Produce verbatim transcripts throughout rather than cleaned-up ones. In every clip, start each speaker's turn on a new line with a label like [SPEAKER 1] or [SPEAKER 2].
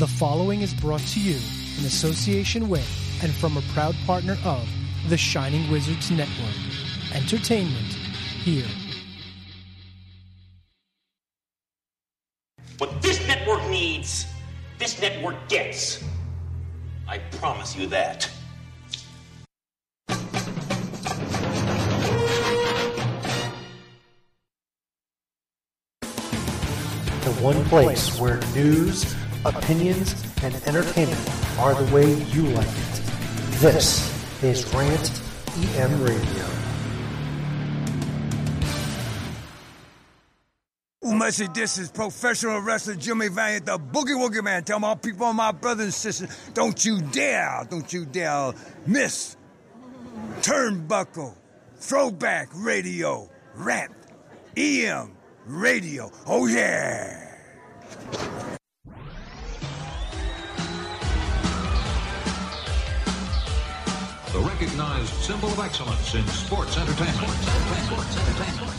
[SPEAKER 1] The following is brought to you in association with and from a proud partner of the Shining Wizards Network. Entertainment here.
[SPEAKER 2] What this network needs, this network gets. I promise you that.
[SPEAKER 3] The one place where news, opinions, and entertainment are the way you like it. This is Rant E M Radio.
[SPEAKER 4] Umesi, this is professional wrestler Jimmy Valiant, the Boogie Woogie Man. Tell my people, my brothers and sisters, don't you dare, don't you dare miss Turnbuckle, Throwback Radio, Rant E M Radio. Oh, yeah.
[SPEAKER 5] The recognized symbol of excellence in sports entertainment. Sports entertainment.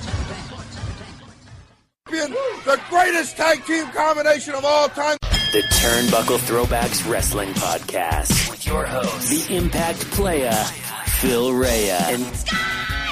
[SPEAKER 4] The greatest tag team combination of all time.
[SPEAKER 6] The Turnbuckle Throwbacks Wrestling Podcast. With your host, the Impact Player, Phil Rhea. And Scott!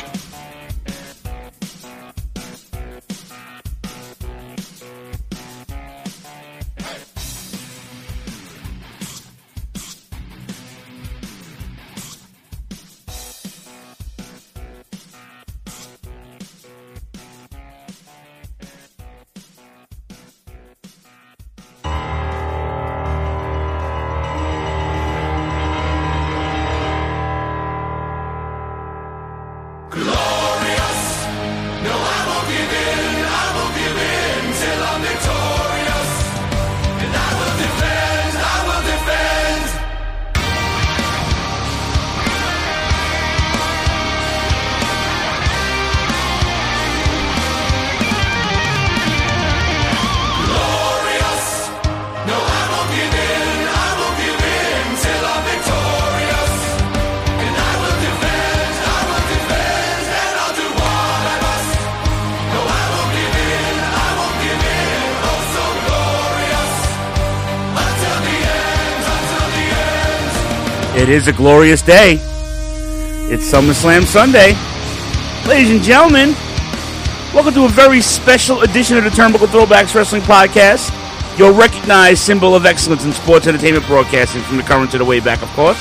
[SPEAKER 7] It is a glorious day. It's SummerSlam Sunday. Ladies and gentlemen, welcome to a very special edition of the Turnbuckle Throwbacks Wrestling Podcast, your recognized symbol of excellence in sports entertainment broadcasting from the current to the way back, of course.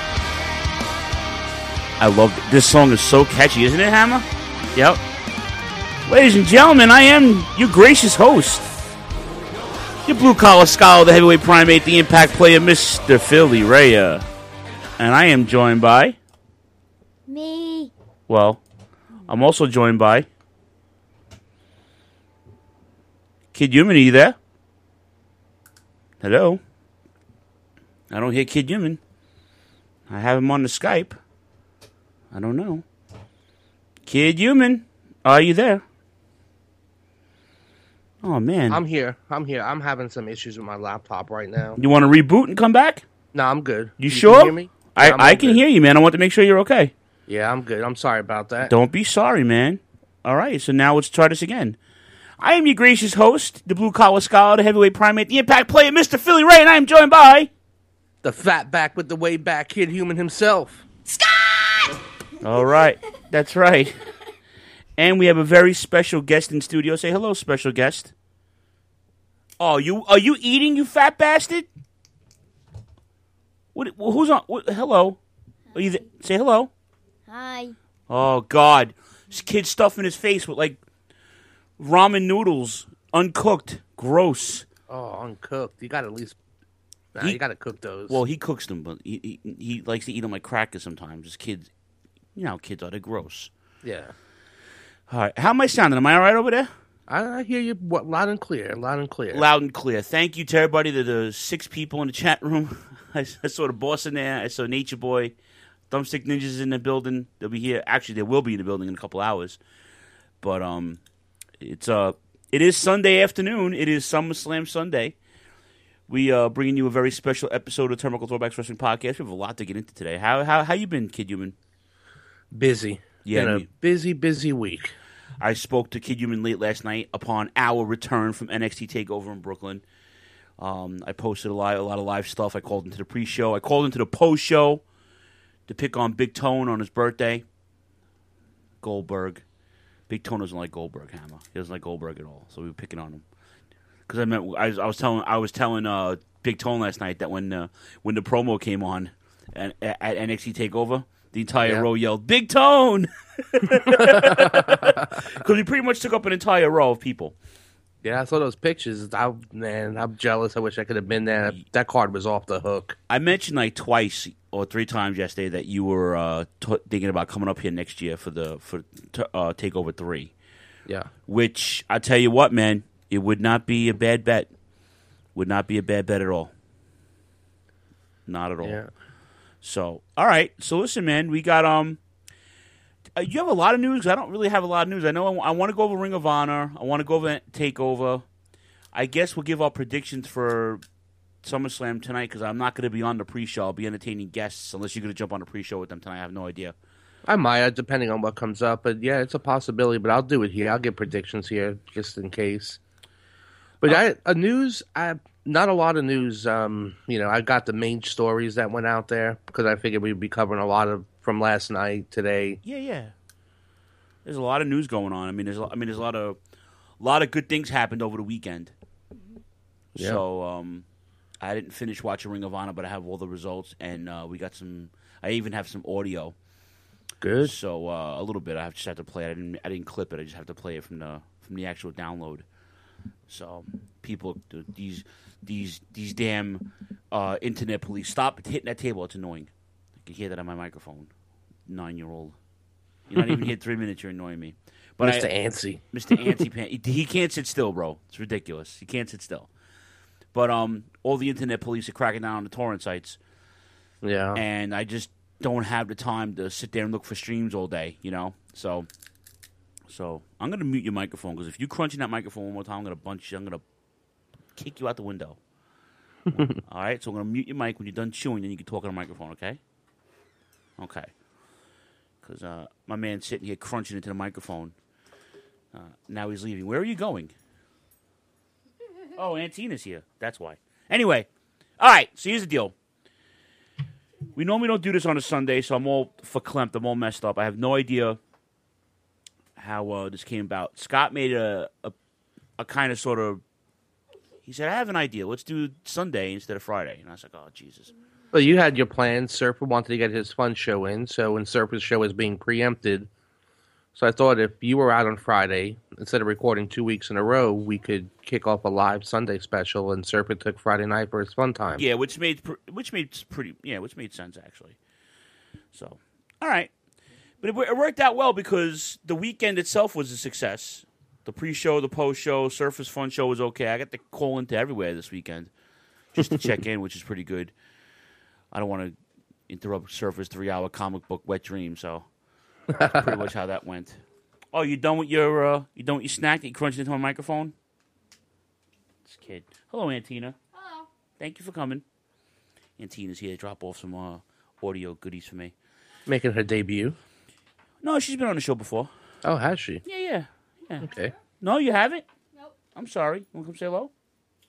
[SPEAKER 7] I love it. This song is so catchy, isn't it, Hammer? Yep. Ladies and gentlemen, I am your gracious host, your blue-collar scholar, the heavyweight primate, the impact player, Mister Philly Rhea. And I am joined by...
[SPEAKER 8] Me.
[SPEAKER 7] Well, I'm also joined by... Kid Human, are you there? Hello? I don't hear Kid Human. I have him on the Skype. I don't know. Kid Human, are you there? Oh, man.
[SPEAKER 9] I'm here. I'm here. I'm having some issues with my laptop right now.
[SPEAKER 7] You want to reboot and come back?
[SPEAKER 9] No, I'm good.
[SPEAKER 7] You, you
[SPEAKER 9] Can
[SPEAKER 7] sure?
[SPEAKER 9] you hear me?
[SPEAKER 7] I,
[SPEAKER 9] Yeah,
[SPEAKER 7] I can
[SPEAKER 9] good.
[SPEAKER 7] hear you, man. I want to make sure you're okay.
[SPEAKER 9] Yeah, I'm good. I'm sorry about that.
[SPEAKER 7] Don't be sorry, man. All right, so now let's try this again. I am your gracious host, the blue-collar scholar, the heavyweight primate, the impact player, Mister Philly Ray, and I am joined by...
[SPEAKER 9] The fat back with the way back Kid Human himself.
[SPEAKER 8] Scott!
[SPEAKER 7] All right, that's right. And we have a very special guest in studio. Say hello, special guest. Oh, you are you eating, you fat bastard? What? Who's on? What, hello. Are you th- say hello.
[SPEAKER 8] Hi.
[SPEAKER 7] Oh God, this kid's stuffing his face with like ramen noodles, uncooked, gross.
[SPEAKER 9] Oh, uncooked. You got to at least. Nah,
[SPEAKER 7] He-
[SPEAKER 9] you got to cook those.
[SPEAKER 7] Well, he cooks them, but he, he he likes to eat them like crackers sometimes. His kids, you know how kids are. They're gross.
[SPEAKER 9] yeah.
[SPEAKER 7] All right, how am I sounding? Am I all right over there?
[SPEAKER 9] I, I hear you what, loud and clear. Loud and clear.
[SPEAKER 7] Loud and clear. Thank you to everybody, to the six people in the chat room. I, I saw the boss in there. I saw Nature Boy. Thumbstick Ninjas in the building. They'll be here. Actually, they will be in the building in a couple hours. But um, it's uh, it is Sunday afternoon. It is SummerSlam Sunday. We are uh, bringing you a very special episode of Turnbuckle Throwbacks Wrestling Podcast. We have a lot to get into today. How how how you been, Kid Human?
[SPEAKER 9] Busy.
[SPEAKER 7] Yeah,
[SPEAKER 9] Been a
[SPEAKER 7] me-
[SPEAKER 9] busy, busy week.
[SPEAKER 7] I spoke to Kid Human late last night upon our return from N X T TakeOver in Brooklyn. Um, I posted a lot, a lot of live stuff. I called into the pre-show. I called into the post-show to pick on Big Tone on his birthday. Goldberg. Big Tone doesn't like Goldberg, Hammer. He doesn't like Goldberg at all. So we were picking on him. Because I meant I was, I was telling I was telling uh, Big Tone last night that when uh, when the promo came on at, at N X T Takeover, the entire
[SPEAKER 9] yeah.
[SPEAKER 7] row yelled "Big Tone" because he pretty much took up an entire row of people.
[SPEAKER 9] Yeah, I saw those pictures. I, man, I'm jealous. I wish I could have been there. That card was off the hook.
[SPEAKER 7] I mentioned like twice or three times yesterday that you were uh, t- thinking about coming up here next year for the for t- uh, Takeover three.
[SPEAKER 9] Yeah,
[SPEAKER 7] which I tell you what, man. It would not be a bad bet. Would not be a bad bet at all. Not at all.
[SPEAKER 9] Yeah.
[SPEAKER 7] So, all right. So, listen, man. We got um. Uh, you have a lot of news. I don't really have a lot of news. I know I, I want to go over Ring of Honor. I want to go over Takeover. I guess we'll give our predictions for SummerSlam tonight because I'm not going to be on the pre-show. I'll be entertaining guests unless you're going to jump on the pre-show with them tonight. I have no idea.
[SPEAKER 9] I might, depending on what comes up. But yeah, it's a possibility. But I'll do it here. I'll get predictions here just in case. But I, a news, I, not a lot of news. Um, you know, I got the main stories that went out there because I figured we'd be covering a lot of from last night today.
[SPEAKER 7] Yeah, yeah. There's a lot of news going on. I mean, there's, I mean, there's a lot of, a lot of good things happened over the weekend. Yeah. So um, I didn't finish watching Ring of Honor, but I have all the results, and uh, we got some. I even have some audio.
[SPEAKER 9] Good.
[SPEAKER 7] So uh, a little bit. I have just have to play it. I didn't. I didn't clip it. I just have to play it from the from the actual download. So people, these these these damn uh, internet police, stop hitting that table. It's annoying. I can hear that on my microphone. Nine year old. You're not even here three minutes. You're annoying me.
[SPEAKER 9] But Mister I, Antsy.
[SPEAKER 7] Mister Antsy Pan. He, he can't sit still, bro. It's ridiculous. He can't sit still. But um, all the internet police are cracking down on the torrent sites.
[SPEAKER 9] Yeah.
[SPEAKER 7] And I just don't have the time to sit there and look for streams all day, you know? So so I'm going to mute your microphone because if you crunch in that microphone one more time, I'm going to bunch you. I'm going to kick you out the window. All right? So I'm going to mute your mic. When you're done chewing, then you can talk on the microphone, okay? Okay. Because uh, my man's sitting here crunching into the microphone. Uh, now he's leaving. Where are you going? Oh, Antina's here. That's why. Anyway. All right. So here's the deal. We normally don't do this on a Sunday, so I'm all verklempt. I'm all messed up. I have no idea how uh, this came about. Scott made a, a a kind of sort of... He said, I have an idea. Let's do Sunday instead of Friday. And I was like, oh, Jesus.
[SPEAKER 9] Well, you had your plans. Surfer wanted to get his fun show in, so when Surfer's show is being preempted, so I thought if you were out on Friday, instead of recording two weeks in a row, we could kick off a live Sunday special, and Surfer took Friday night for his fun time.
[SPEAKER 7] Yeah, which made which made pretty yeah, which made sense actually. So, all right, but it, it worked out well because the weekend itself was a success. The pre-show, the post-show, Surfer's fun show was okay. I got to call into everywhere this weekend just to check in, which is pretty good. I don't want to interrupt Surfer's three-hour comic book wet dream, so that's pretty much how that went. Oh, you done with your uh, you done with your snack that you crunched into my microphone? This kid. Hello, Antina.
[SPEAKER 8] Hello.
[SPEAKER 7] Thank you for coming. Antina's here to drop off some uh, audio goodies for me.
[SPEAKER 9] Making her debut?
[SPEAKER 7] No, she's been on the show before.
[SPEAKER 9] Oh, has she?
[SPEAKER 7] Yeah, yeah. yeah.
[SPEAKER 9] Okay.
[SPEAKER 7] No, you haven't?
[SPEAKER 8] Nope.
[SPEAKER 7] I'm sorry. You want to come say hello?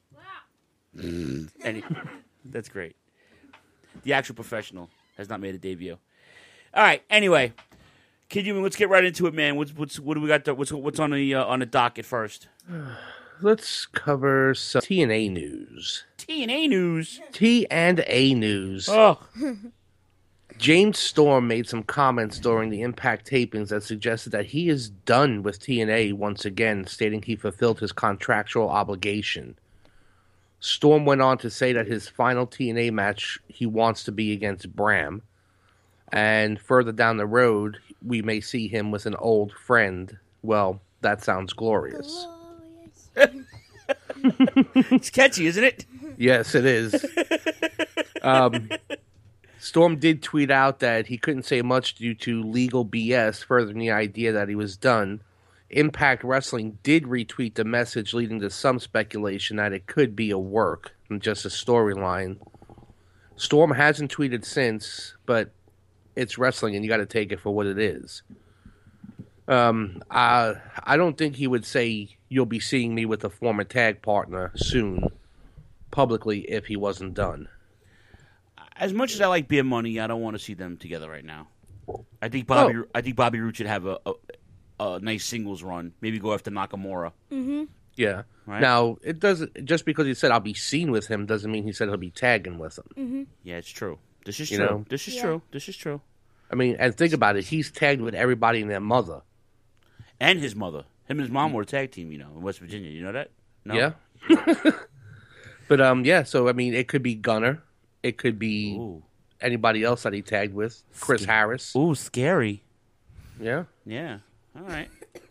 [SPEAKER 8] Wow.
[SPEAKER 7] Any, that's great. The actual professional has not made a debut. All right. Anyway, Kid Human, let's get right into it, man. What's what's what do we got? To, what's what's on the uh, on the docket first?
[SPEAKER 9] Let's cover some T and A news.
[SPEAKER 7] T and A news.
[SPEAKER 9] T and A news.
[SPEAKER 7] Oh.
[SPEAKER 9] James Storm made some comments during the Impact tapings that suggested that he is done with T and A once again, stating he fulfilled his contractual obligation. Storm went on to say that his final T and A match he wants to be against Bram. And further down the road, we may see him with an old friend. Well, that sounds glorious.
[SPEAKER 7] It's catchy, isn't it?
[SPEAKER 9] Yes, it is. um, Storm did tweet out that he couldn't say much due to legal B S, furthering the idea that he was done. Impact Wrestling did retweet the message, leading to some speculation that it could be a work and just a storyline. Storm hasn't tweeted since, but it's wrestling and you got to take it for what it is. Um, I, I don't think he would say you'll be seeing me with a former tag partner soon. publicly if he wasn't done.
[SPEAKER 7] As much as I like Beer Money, I don't want to see them together right now. I think Bobby.
[SPEAKER 9] Oh.
[SPEAKER 7] I think Bobby Roode should have a, a, a nice singles run. Maybe go after Nakamura.
[SPEAKER 8] Mm-hmm.
[SPEAKER 9] Yeah.
[SPEAKER 7] Right?
[SPEAKER 9] Now it doesn't just because he said I'll be seen with him doesn't mean he said he'll be tagging with him.
[SPEAKER 8] Mm-hmm.
[SPEAKER 7] Yeah, it's true. This is
[SPEAKER 9] You
[SPEAKER 7] true.
[SPEAKER 9] know?
[SPEAKER 7] This is
[SPEAKER 8] Yeah.
[SPEAKER 7] true. This is true.
[SPEAKER 9] I mean, and think about it. He's tagged with everybody and their mother.
[SPEAKER 7] And his mother. Him and his mom were a tag team, you know, in West Virginia. You know that? No?
[SPEAKER 9] Yeah. But um, yeah. So I mean, it could be Gunner. It could be
[SPEAKER 7] Ooh.
[SPEAKER 9] anybody else that he tagged with. Chris
[SPEAKER 7] Sca-
[SPEAKER 9] Harris.
[SPEAKER 7] Ooh, scary.
[SPEAKER 9] Yeah.
[SPEAKER 7] Yeah. All right.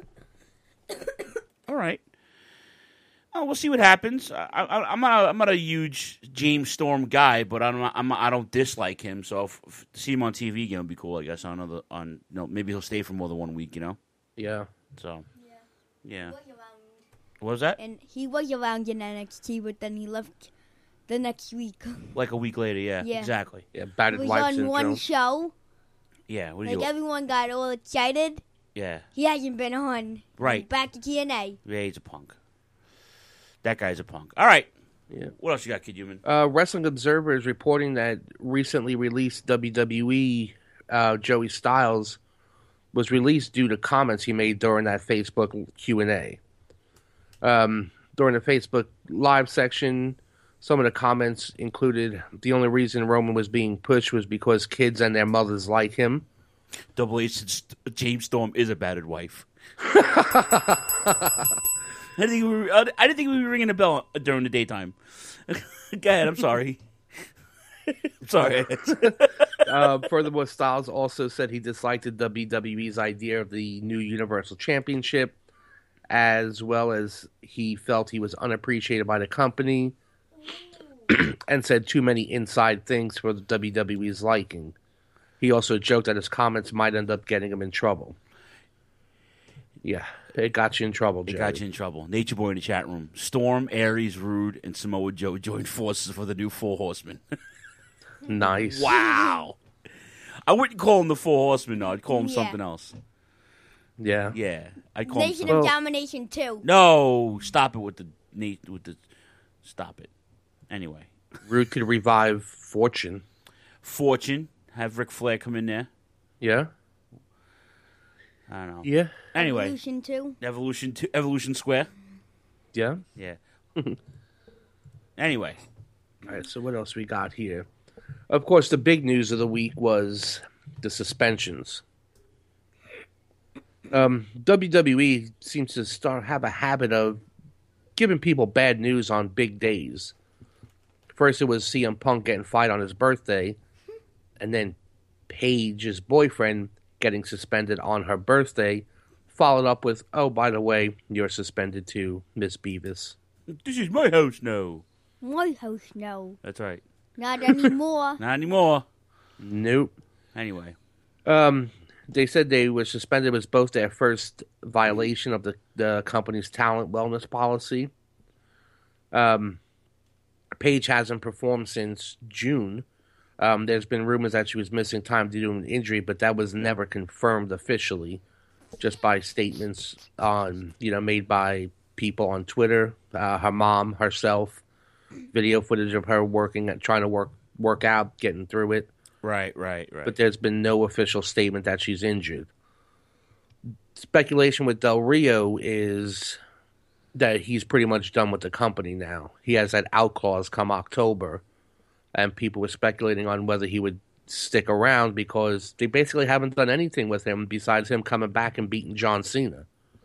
[SPEAKER 7] All right. Oh, we'll see what happens. I, I, I'm not. A, I'm not a huge James Storm guy, but I'm. Not, I'm. I don't dislike him. So if, if to see him on T V again would be cool. I guess on another. On no, maybe he'll stay for more than one week. You know.
[SPEAKER 9] Yeah.
[SPEAKER 7] So. Yeah.
[SPEAKER 8] Was around,
[SPEAKER 7] What was that?
[SPEAKER 8] and he was around in N X T, but then he left the next week.
[SPEAKER 7] Like a week later. Yeah.
[SPEAKER 8] Yeah.
[SPEAKER 7] Exactly.
[SPEAKER 9] Yeah.
[SPEAKER 8] He
[SPEAKER 9] Battered
[SPEAKER 8] was
[SPEAKER 9] wife
[SPEAKER 8] on
[SPEAKER 9] syndrome.
[SPEAKER 8] one show.
[SPEAKER 7] Yeah. What do
[SPEAKER 8] Like
[SPEAKER 7] you?
[SPEAKER 8] everyone got all excited.
[SPEAKER 7] Yeah.
[SPEAKER 8] He hasn't been on.
[SPEAKER 7] Right.
[SPEAKER 8] Back to T N A.
[SPEAKER 7] Yeah. He's a punk. That guy's a punk. All right.
[SPEAKER 9] Yeah.
[SPEAKER 7] What else you got, Kid Human?
[SPEAKER 9] Uh, Wrestling Observer is reporting that recently released W W E uh, Joey Styles was released due to comments he made during that Facebook Q and A. Um, during the Facebook Live section, some of the comments included the only reason Roman was being pushed was because kids and their mothers like him.
[SPEAKER 7] Double H said St- James Storm is a battered wife. I didn't think we were, I didn't think we were ringing a bell during the daytime. Go ahead. I'm sorry. I'm sorry.
[SPEAKER 9] Uh, furthermore, Styles also said he disliked the W W E's idea of the new Universal Championship, as well as he felt he was unappreciated by the company, and said too many inside things for the W W E's liking. He also joked that his comments might end up getting him in trouble. Yeah, it got you in trouble,
[SPEAKER 7] It
[SPEAKER 9] Jerry.
[SPEAKER 7] got you in trouble. Nature Boy in the chat room. Storm, Aries, Rude, and Samoa Joe joined forces for the new Four Horsemen.
[SPEAKER 9] Nice.
[SPEAKER 7] Wow. I wouldn't call him the Four Horsemen, though. I'd call him
[SPEAKER 8] Yeah.
[SPEAKER 7] something else.
[SPEAKER 9] Yeah.
[SPEAKER 7] Yeah. I'd call him
[SPEAKER 8] Nation
[SPEAKER 7] something.
[SPEAKER 8] of
[SPEAKER 9] Well-
[SPEAKER 8] Domination too.
[SPEAKER 7] No. Stop it with the... Nate with the. Stop it. Anyway.
[SPEAKER 9] Rude could revive Fortune.
[SPEAKER 7] Fortune. Have Ric Flair come in there.
[SPEAKER 9] Yeah.
[SPEAKER 7] I don't know.
[SPEAKER 9] Yeah.
[SPEAKER 7] Anyway.
[SPEAKER 8] Evolution two.
[SPEAKER 7] Evolution two, Evolution Square.
[SPEAKER 9] Yeah.
[SPEAKER 7] Yeah. Anyway.
[SPEAKER 9] All right, so what else we got here? Of course, the big news of the week was the suspensions. Um, W W E seems to start have a habit of giving people bad news on big days. First, it was C M Punk getting fired on his birthday, and then Paige's boyfriend getting suspended on her birthday, followed up with, "Oh, by the way, you're suspended too, Miss Beavis."
[SPEAKER 7] This is my house now.
[SPEAKER 8] My house no.
[SPEAKER 7] That's right.
[SPEAKER 8] Not anymore.
[SPEAKER 7] Not anymore.
[SPEAKER 9] Nope.
[SPEAKER 7] Anyway.
[SPEAKER 9] Um, they said they were suspended was both their first violation of the, the company's talent wellness policy. Um, Paige hasn't performed since June. Um, there's been rumors that she was missing time due to an injury, but that was never confirmed officially, just by statements on you know made by people on Twitter, uh, her mom, herself, video footage of her working at trying to work work out, getting through it.
[SPEAKER 7] Right, right, right.
[SPEAKER 9] But there's been no official statement that she's injured. Speculation with Del Rio is that he's pretty much done with the company now. He has that out clause come October, and people were speculating on whether he would stick around because they basically haven't done anything with him besides him coming back and beating John Cena.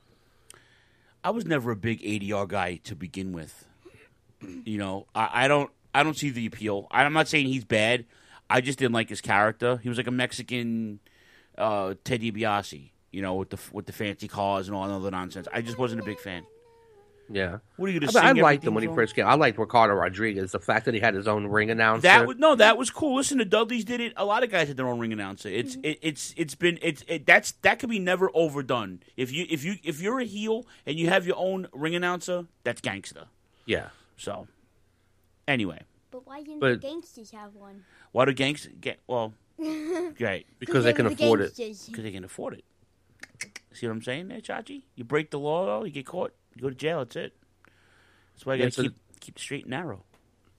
[SPEAKER 7] I was never a big A D R guy to begin with. You know, I, I don't I don't see the appeal. I'm not saying he's bad. I just didn't like his character. He was like a Mexican uh, Ted DiBiase, you know, with the with the fancy cars and all that other nonsense. I just wasn't a big fan.
[SPEAKER 9] Yeah.
[SPEAKER 7] What are you going
[SPEAKER 9] I,
[SPEAKER 7] to
[SPEAKER 9] I
[SPEAKER 7] sing?
[SPEAKER 9] liked him when he
[SPEAKER 7] everything
[SPEAKER 9] first came. I liked Ricardo Rodriguez. The fact that he had his own ring announcer.
[SPEAKER 7] That was no, that was cool. Listen, the Dudleys did it. A lot of guys had their own ring announcer. It's it, it's it's been it's it, that's that could be never overdone. If you if you if you're a heel and you have your own ring announcer, that's gangster.
[SPEAKER 9] Yeah.
[SPEAKER 7] So, anyway,
[SPEAKER 8] But why didn't
[SPEAKER 9] But-
[SPEAKER 8] the gangsters have one?
[SPEAKER 7] why do gangsters get well? Great,
[SPEAKER 9] Because they can
[SPEAKER 8] were the
[SPEAKER 9] afford it.
[SPEAKER 8] gangsters.
[SPEAKER 7] because they can afford it. See what I'm saying, there, Chachi? You break the law, though, you get caught, you go to jail. That's it. That's why I got
[SPEAKER 9] Yeah,
[SPEAKER 7] to
[SPEAKER 9] so-
[SPEAKER 7] keep keep straight and narrow.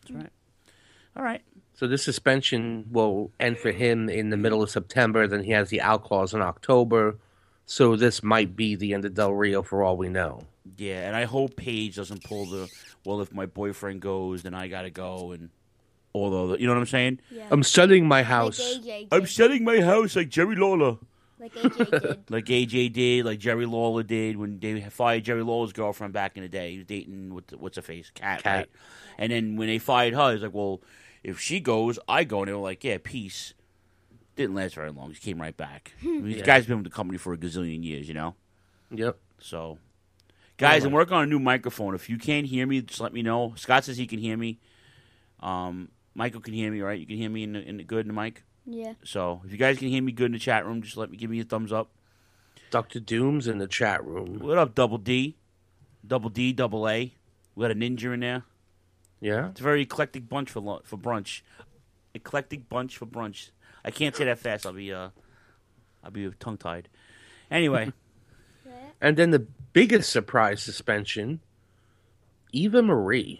[SPEAKER 7] That's right. All right.
[SPEAKER 9] So this suspension will end for him in the middle of September. Then he has the out clause in October. So this might be the end of Del Rio for all we know.
[SPEAKER 7] Yeah, and I hope Paige doesn't pull the, well, if my boyfriend goes, then I got to go. And although, you know what I'm saying?
[SPEAKER 8] Yeah.
[SPEAKER 9] I'm selling my house.
[SPEAKER 8] Like A J did.
[SPEAKER 7] I'm selling my house like Jerry Lawler.
[SPEAKER 8] Like A J did.
[SPEAKER 7] Like A J did, like Jerry Lawler did when they fired Jerry Lawler's girlfriend back in the day. He was dating, what's, what's her face? Cat,
[SPEAKER 9] Cat.
[SPEAKER 7] right? And then when they fired her, he's like, well, if she goes, I go. And they were like, yeah, peace. Didn't last very long. He came right back. I mean, this
[SPEAKER 9] Yeah.
[SPEAKER 7] guy's been with the company for a gazillion years, you know?
[SPEAKER 9] Yep.
[SPEAKER 7] So, guys,
[SPEAKER 9] Oh,
[SPEAKER 7] I'm working on a new microphone. If you can't hear me, just let me know. Scott says he can hear me. Um, Michael can hear me, right? You can hear me in the, in the good in the mic?
[SPEAKER 8] Yeah.
[SPEAKER 7] So, if you guys can hear me good in the chat room, just let me give me a thumbs up.
[SPEAKER 9] Doctor Doom's in the chat room.
[SPEAKER 7] What up, Double D? Double D, Double A. We got a ninja in there.
[SPEAKER 9] Yeah.
[SPEAKER 7] It's a very eclectic bunch for lu- for brunch. Eclectic bunch for brunch. I can't say that fast. I'll be uh, I'll be tongue tied. Anyway,
[SPEAKER 9] And then the biggest surprise suspension, Eva Marie.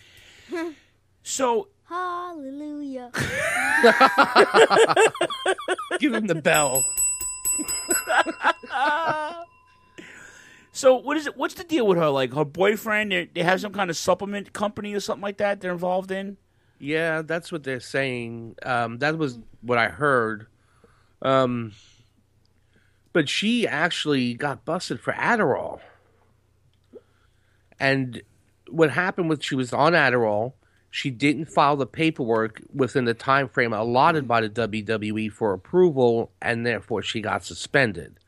[SPEAKER 7] so
[SPEAKER 8] Hallelujah.
[SPEAKER 9] Give him the bell.
[SPEAKER 7] so what is it? What's the deal with her? Like her boyfriend? They they have some kind of supplement company or something like that. They're involved in.
[SPEAKER 9] Yeah, that's what they're saying. Um, that was what I heard. Um, but she actually got busted for Adderall. And what happened was she was on Adderall. She didn't file the paperwork within the time frame allotted by the W W E for approval, and therefore she got suspended.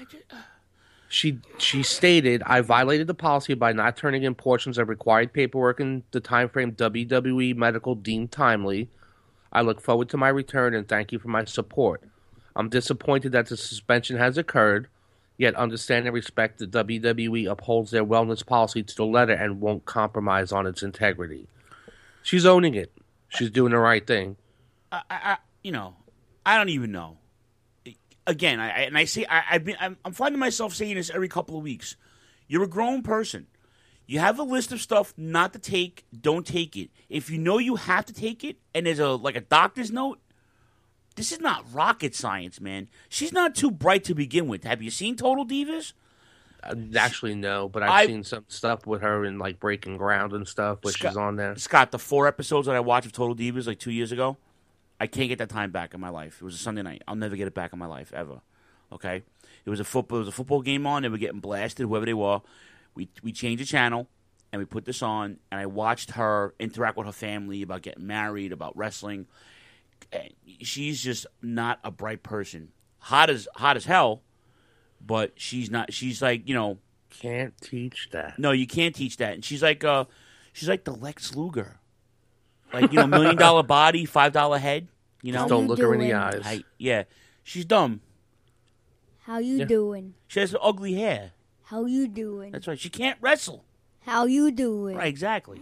[SPEAKER 9] She she stated, I violated the policy by not turning in portions of required paperwork in the time frame W W E Medical deemed timely. I look forward to my return and thank you for my support. I'm disappointed that the suspension has occurred, yet understand and respect that W W E upholds their wellness policy to the letter and won't compromise on its integrity. She's owning it. She's doing the right thing.
[SPEAKER 7] I, I you know, I don't even know. Again, I, I and I say I, I've been I'm, I'm finding myself saying this every couple of weeks. You're a grown person. You have a list of stuff not to take. Don't take it. If you know you have to take it, and there's a like a doctor's note, this is not rocket science, man. She's not too bright to begin with. Have you seen Total Divas?
[SPEAKER 9] Uh, actually, no, but I've
[SPEAKER 7] I-
[SPEAKER 9] seen some stuff with her in like Breaking Ground and stuff, which
[SPEAKER 7] Scott-
[SPEAKER 9] is on there.
[SPEAKER 7] Scott, the four episodes that I watched of Total Divas like two years ago, I can't get that time back in my life. It was a Sunday night. I'll never get it back in my life ever. Okay, it was a football. It was a football game on. They were getting blasted, whoever they were. We we changed the channel and we put this on, and I watched her interact with her family about getting married, about wrestling. And she's just not a bright person. Hot as hot as hell, but she's not. She's like, you know,
[SPEAKER 9] Can't teach that.
[SPEAKER 7] no, you can't teach that. And she's like, uh, she's like the Lex Luger, like, you know, million dollar body, five dollar head. You know,
[SPEAKER 9] Just don't
[SPEAKER 8] you
[SPEAKER 9] look her in the
[SPEAKER 8] doing?
[SPEAKER 9] eyes.
[SPEAKER 7] I, yeah, she's dumb.
[SPEAKER 8] How you
[SPEAKER 9] Yeah.
[SPEAKER 8] doing?
[SPEAKER 7] She has ugly hair.
[SPEAKER 8] How you doing?
[SPEAKER 7] That's right. She can't wrestle.
[SPEAKER 8] How you doing?
[SPEAKER 7] Right, exactly.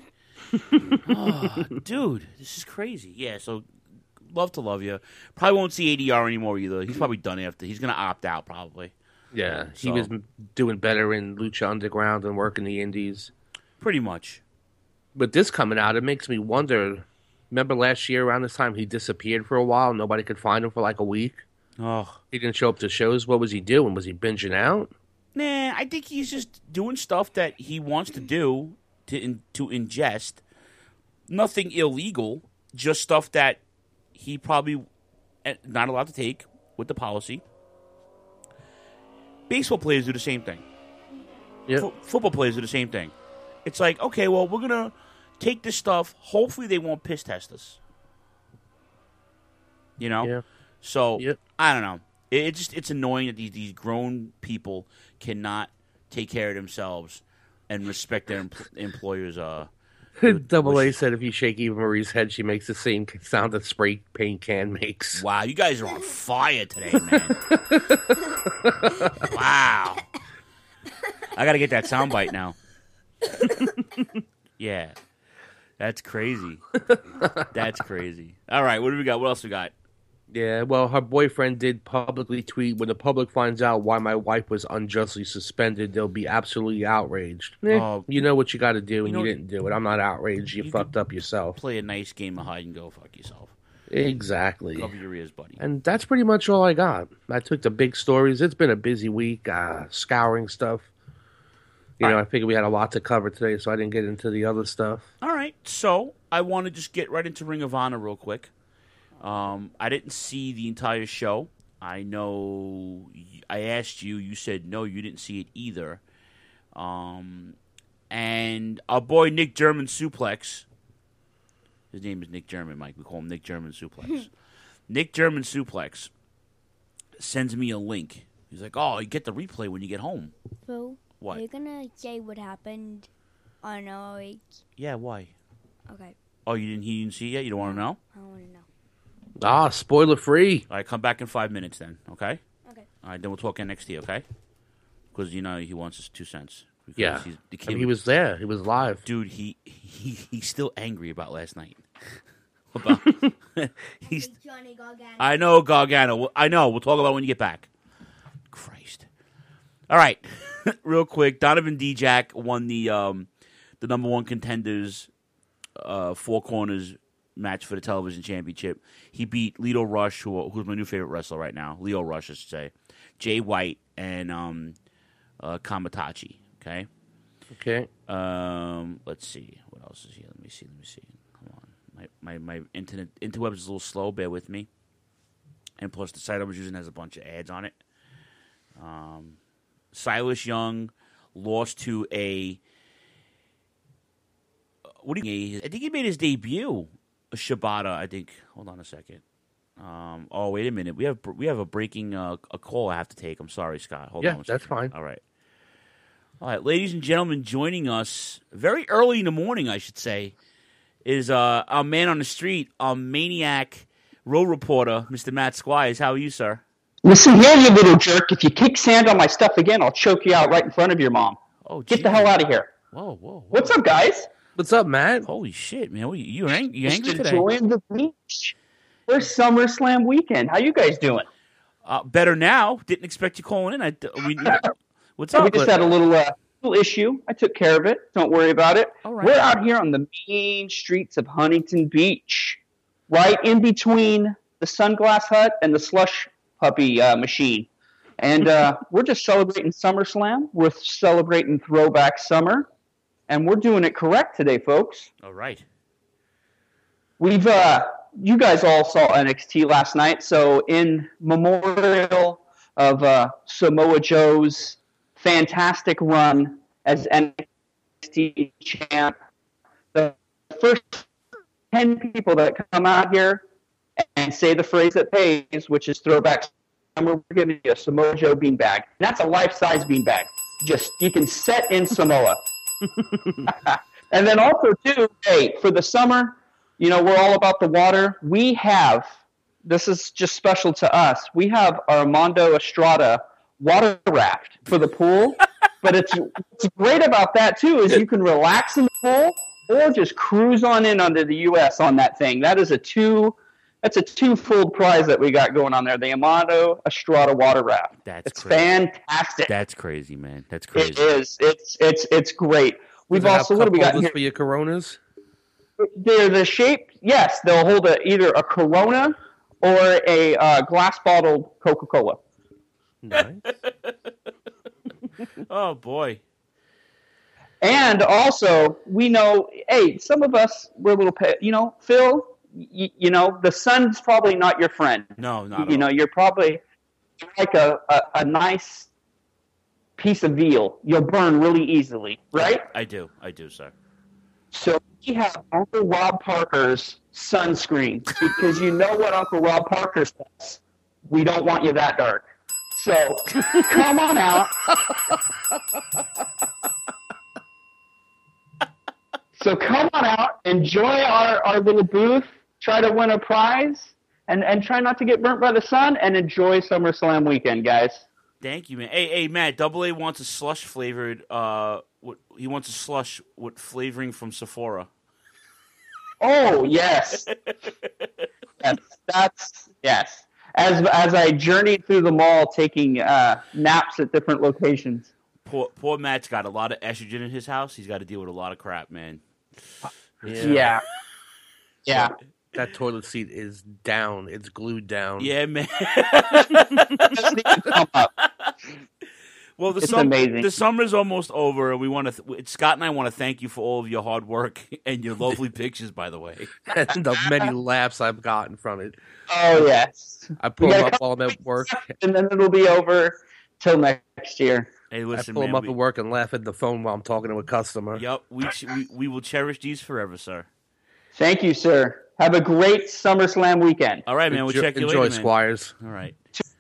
[SPEAKER 7] Oh, dude, this is crazy. Yeah, so love to love you. Probably won't see A D R anymore either. He's probably done after. He's gonna opt out probably.
[SPEAKER 9] Yeah, he
[SPEAKER 7] So-
[SPEAKER 9] was m- doing better in Lucha Underground and working the indies.
[SPEAKER 7] Pretty much.
[SPEAKER 9] But this coming out, it makes me wonder. Remember last year around this time, he disappeared for a while. Nobody could find him for like a week.
[SPEAKER 7] Oh,
[SPEAKER 9] He didn't show up to shows. What was he doing? Was he binging out?
[SPEAKER 7] nah. I think he's just doing stuff that he wants to do to in, to ingest. Nothing illegal. Just stuff that he probably eh, not allowed to take with the policy. Baseball players do the same thing.
[SPEAKER 9] Yep.
[SPEAKER 7] Fo- football players do the same thing. It's like, okay, well, we're gonna take this stuff. Hopefully, they won't piss test us. You know.
[SPEAKER 9] Yeah.
[SPEAKER 7] So
[SPEAKER 9] Yep.
[SPEAKER 7] I don't know. It, it just it's annoying that these these grown people cannot take care of themselves and respect their empl- employers. Uh,
[SPEAKER 9] Double A
[SPEAKER 7] wish-
[SPEAKER 9] said if you shake Eva Marie's head, she makes the same sound that spray paint can makes.
[SPEAKER 7] Wow, you guys are on fire today, man. Wow. I got to get that soundbite now. Yeah. That's crazy. That's crazy. All right, what do we got? What else we got?
[SPEAKER 9] Yeah, well, her boyfriend did publicly tweet, when the public finds out why my wife was unjustly suspended, they'll be absolutely outraged. Eh,
[SPEAKER 7] Uh,
[SPEAKER 9] you know what you got to do, and
[SPEAKER 7] you
[SPEAKER 9] you,
[SPEAKER 7] know-
[SPEAKER 9] didn't do it. I'm not outraged. You,
[SPEAKER 7] You
[SPEAKER 9] fucked
[SPEAKER 7] could
[SPEAKER 9] up yourself.
[SPEAKER 7] Play a nice game of hide and go. Fuck yourself.
[SPEAKER 9] Exactly.
[SPEAKER 7] Cover your ears, buddy.
[SPEAKER 9] And that's pretty much all I got. I took the big stories. It's been a busy week, uh, scouring stuff. You know, I figured we had a lot to cover today, so I didn't get into the other stuff.
[SPEAKER 7] All right, so I want to just get right into Ring of Honor real quick. Um, I didn't see the entire show. I know I asked you. You said no, you didn't see it either. Um, and our boy Nick German Suplex. His name is Nick German, Mike. We call him Nick German Suplex. Nick German Suplex sends me a link. He's like, "Oh, you get the replay when you get home."
[SPEAKER 8] Phil,
[SPEAKER 7] What?
[SPEAKER 8] are you gonna say what happened on O H?
[SPEAKER 7] Yeah, why?
[SPEAKER 8] Okay,
[SPEAKER 7] Oh, you didn't? He didn't see it yet. You don't want to know?
[SPEAKER 8] I want to know.
[SPEAKER 9] Ah, spoiler free.
[SPEAKER 7] All right, come back in five minutes then, okay?
[SPEAKER 8] Okay.
[SPEAKER 7] All right, then we'll talk N X T, okay? Because, you know, he wants his two cents. Because
[SPEAKER 9] Yeah.
[SPEAKER 7] he's, the
[SPEAKER 9] I
[SPEAKER 7] kid
[SPEAKER 9] mean, he was there. He was live.
[SPEAKER 7] Dude, he, he he's still angry about last night. about he's.
[SPEAKER 8] Johnny Gargano.
[SPEAKER 7] I know, Gargano. I know. We'll talk about it when you get back. Christ. All right, real quick. Donovan Dijak won the um, the number one contenders uh, four corners match for the television championship. He beat Leo Rush, who who's my new favorite wrestler right now. Leo Rush, I should say. Jay White and um, uh, Kamatachi. Okay.
[SPEAKER 9] Okay.
[SPEAKER 7] Um, let's see. What else is here? Let me see. Let me see. Come on. My my my internet interwebs is a little slow. Bear with me. And plus, the site I was using has a bunch of ads on it. Um, Silas Young lost to a. What do you? I think he made his debut. A Shibata, I think. Hold on a second. Um, oh, wait a minute. We have we have a breaking uh, a call I have to take. I'm sorry, Scott. Hold
[SPEAKER 9] Yeah,
[SPEAKER 7] on. a
[SPEAKER 9] that's
[SPEAKER 7] second.
[SPEAKER 9] fine.
[SPEAKER 7] All right. All right, ladies and gentlemen, joining us very early in the morning, I should say, is uh, our man on the street, our maniac road reporter, Mister Matt Squires. How are you, sir?
[SPEAKER 10] Listen here, you little jerk. If you kick sand on my stuff again, I'll choke you out right in front of your mom.
[SPEAKER 7] Oh,
[SPEAKER 10] Get
[SPEAKER 7] geez.
[SPEAKER 10] the hell out of here.
[SPEAKER 7] Whoa, whoa, whoa.
[SPEAKER 10] What's up, guys?
[SPEAKER 9] What's up, Matt?
[SPEAKER 7] Holy shit, man. What, you you ang- you
[SPEAKER 10] Just
[SPEAKER 7] angry today?
[SPEAKER 10] enjoying the beach. First SummerSlam weekend. How you guys doing?
[SPEAKER 7] Uh, better now. Didn't expect you calling in. I, we, what's
[SPEAKER 10] We
[SPEAKER 7] up?
[SPEAKER 10] just had a little uh, little issue. I took care of it. Don't worry about it.
[SPEAKER 7] All right.
[SPEAKER 10] We're out here on the main streets of Huntington Beach, right in between the Sunglass Hut and the Slush Puppy uh, machine. And uh, we're just celebrating SummerSlam. We're celebrating Throwback Summer. And we're doing it correct today, folks.
[SPEAKER 7] All right.
[SPEAKER 10] We've, uh, you guys all saw N X T last night. So in memorial of uh, Samoa Joe's fantastic run as N X T champ, the first ten people that come out here and say the phrase that pays, which is Throwback Summer, we're giving you a Samoa Joe beanbag. That's a life-size beanbag. Just, you can set in Samoa. And then also, too, hey, for the summer, you know, we're all about the water. We have, this is just special to us, we have Armando Estrada water raft for the pool. But it's what's great about that, too, is you can relax in the pool or just cruise on in under the U S on that thing. That is a two, that's a two-fold prize that we got going on there, the Armando Estrada water raft.
[SPEAKER 7] That's
[SPEAKER 10] it's
[SPEAKER 7] crazy.
[SPEAKER 10] fantastic.
[SPEAKER 7] That's crazy, man. That's crazy.
[SPEAKER 10] It is. It's it's it's great. We've
[SPEAKER 9] Does it have
[SPEAKER 10] also what do we
[SPEAKER 9] cup
[SPEAKER 10] got
[SPEAKER 9] holders
[SPEAKER 10] here?
[SPEAKER 9] for your Coronas?
[SPEAKER 10] They're the shape. Yes, they'll hold a, either a Corona or a uh, glass bottled Coca-Cola.
[SPEAKER 9] Nice.
[SPEAKER 7] Oh, boy.
[SPEAKER 10] And also, we know, hey, some of us we're a little, pa- you know, Phil. Y- you know, the sun's probably not your friend.
[SPEAKER 7] No, not at
[SPEAKER 10] You know,
[SPEAKER 7] all.
[SPEAKER 10] you're probably like a, a, a nice piece of veal. You'll burn really easily, right?
[SPEAKER 7] I do. I do, sir.
[SPEAKER 10] So we have Uncle Rob Parker's sunscreen because you know what Uncle Rob Parker says. We don't want you that dark. So come on out. So come on out, enjoy our, our little booth, try to win a prize, and, and try not to get burnt by the sun, and enjoy SummerSlam weekend, guys.
[SPEAKER 7] Thank you, man. Hey, hey, Matt. Double A wants a slush flavored. Uh, what, he wants a slush with flavoring from Sephora.
[SPEAKER 10] Oh, yes. Yes, that's Yes. As as I journeyed through the mall, taking uh, naps at different locations.
[SPEAKER 7] Poor, poor Matt's got a lot of estrogen in his house. He's got to deal with a lot of crap, man.
[SPEAKER 10] Yeah. Yeah. yeah.
[SPEAKER 9] That toilet seat is down. It's glued down.
[SPEAKER 7] Yeah, man. Well, the
[SPEAKER 10] It's
[SPEAKER 7] sum-
[SPEAKER 10] amazing.
[SPEAKER 7] the summer's almost over, and we want to. Th- Scott and I want to thank you for all of your hard work and your lovely pictures, by the way.
[SPEAKER 9] And the many laughs I've gotten from it.
[SPEAKER 10] Oh, yes.
[SPEAKER 9] I pull
[SPEAKER 10] We
[SPEAKER 9] them
[SPEAKER 10] gotta
[SPEAKER 9] up while I'm at work.
[SPEAKER 10] And then it'll be over till next year.
[SPEAKER 7] Hey,
[SPEAKER 9] I
[SPEAKER 7] listen,
[SPEAKER 9] pull
[SPEAKER 7] man.
[SPEAKER 9] them up
[SPEAKER 7] we,
[SPEAKER 9] at work and laugh at the phone while I'm talking to a customer.
[SPEAKER 7] Yep, we, ch- we we will cherish these forever, sir.
[SPEAKER 10] Thank you, sir. Have a great SummerSlam weekend.
[SPEAKER 7] All right, man. We'll
[SPEAKER 9] Enjoy-
[SPEAKER 7] check you
[SPEAKER 9] enjoy,
[SPEAKER 7] later, man.
[SPEAKER 9] Squires.
[SPEAKER 7] All right.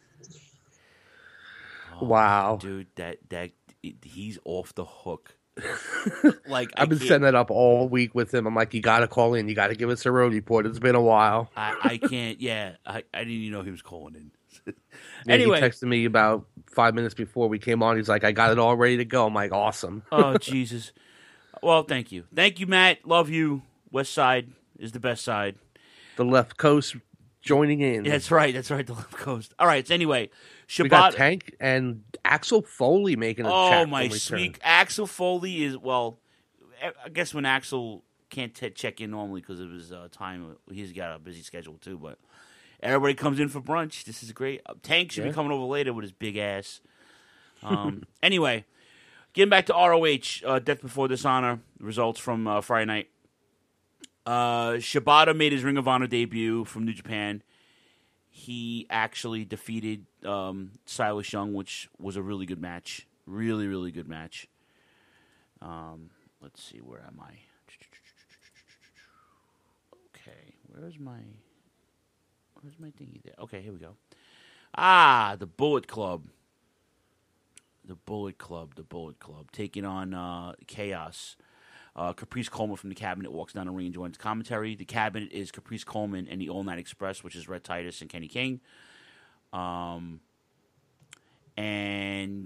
[SPEAKER 9] Wow.
[SPEAKER 7] Dude, that that he's off the hook. Like
[SPEAKER 9] I've been
[SPEAKER 7] I can't-
[SPEAKER 9] setting that up all week with him. I'm like, you got to call in. You got to give us a road report. It's been a while.
[SPEAKER 7] I, I can't. Yeah, I, I didn't even know he was calling in.
[SPEAKER 9] Yeah,
[SPEAKER 7] Anyway.
[SPEAKER 9] he texted me about five minutes before we came on. He's like, I got it all ready to go. I'm like, awesome.
[SPEAKER 7] Oh, Jesus. Well, thank you. Thank you, Matt. Love you. West Side is the best side.
[SPEAKER 9] The left coast joining in.
[SPEAKER 7] That's right. That's right. The left coast. All right. So anyway,
[SPEAKER 9] We got
[SPEAKER 7] Shabbat.
[SPEAKER 9] Tank and Axel Foley making a
[SPEAKER 7] Oh,
[SPEAKER 9] chat
[SPEAKER 7] my
[SPEAKER 9] when we
[SPEAKER 7] sweet.
[SPEAKER 9] turn.
[SPEAKER 7] Axel Foley is, well, I guess when Axel can't t- check in normally because of his uh, time, he's got a busy schedule too, but everybody comes in for brunch. This is great. Uh, Tank should
[SPEAKER 9] Yeah.
[SPEAKER 7] be coming over later with his big ass. Um, anyway, getting back to R O H, uh, Death Before Dishonor, results from uh, Friday night. Uh, Shibata made his Ring of Honor debut from New Japan. He actually defeated um, Silas Young, which was a really good match. Really, really good match. Um, let's see, where am I? Okay, where's my... Where's my thingy there? Okay, here we go. Ah, the Bullet Club. The Bullet Club, the Bullet Club. Taking on uh, Chaos. Uh, Caprice Coleman from the Cabinet walks down the ring and joins commentary. The Cabinet is Caprice Coleman and the All Night Express, which is Red Titus and Kenny King. Um, and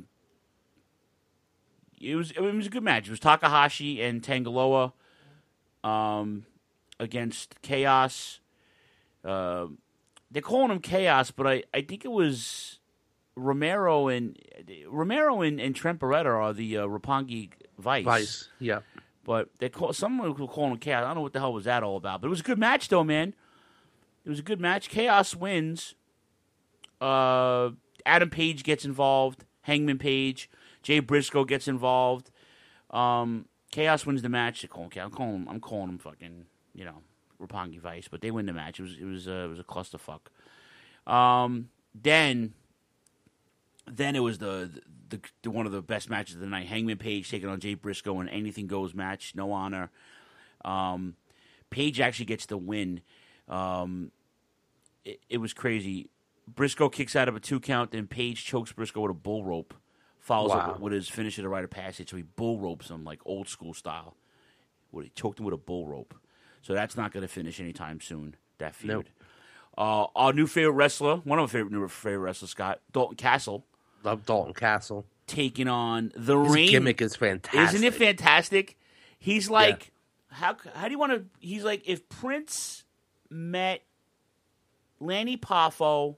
[SPEAKER 7] it was it was a good match. It was Takahashi and Tangaloa um, against Chaos. Uh, they're calling him Chaos, but I, I think it was Romero and Romero and, and Trent Beretta are the uh, Roppongi Vice.
[SPEAKER 9] Vice, yeah.
[SPEAKER 7] But they call someone who called him Chaos. I don't know what the hell was that all about. But it was a good match, though, man. It was a good match. Chaos wins. Uh, Adam Page gets involved. Hangman Page. Jay Briscoe gets involved. Um, Chaos wins the match. They call him, I'm calling him. I'm calling him fucking, you know, Roppongi Vice. But they win the match. It was it was uh, it was a clusterfuck. Um, then. Then it was the, the the one of the best matches of the night. Hangman Page taking on Jay Briscoe in anything goes match, no honor. Um, Page actually gets the win. Um, it, it was crazy. Briscoe kicks out of a two count, then Page chokes Briscoe with a bull rope, follows
[SPEAKER 9] Wow.
[SPEAKER 7] up with his finisher to rite of passage. So he bull ropes him like old school style. What he choked him with a bull rope. So that's not going to finish anytime soon. That feud.
[SPEAKER 9] Nope.
[SPEAKER 7] Uh, our new favorite wrestler, one of our favorite new favorite wrestlers, Scott Dalton Castle.
[SPEAKER 9] Love Dalton Castle.
[SPEAKER 7] Taking on the
[SPEAKER 9] His
[SPEAKER 7] Rain.
[SPEAKER 9] gimmick is fantastic.
[SPEAKER 7] Isn't it fantastic? He's like, how how do you want to? He's like, if Prince met Lanny Poffo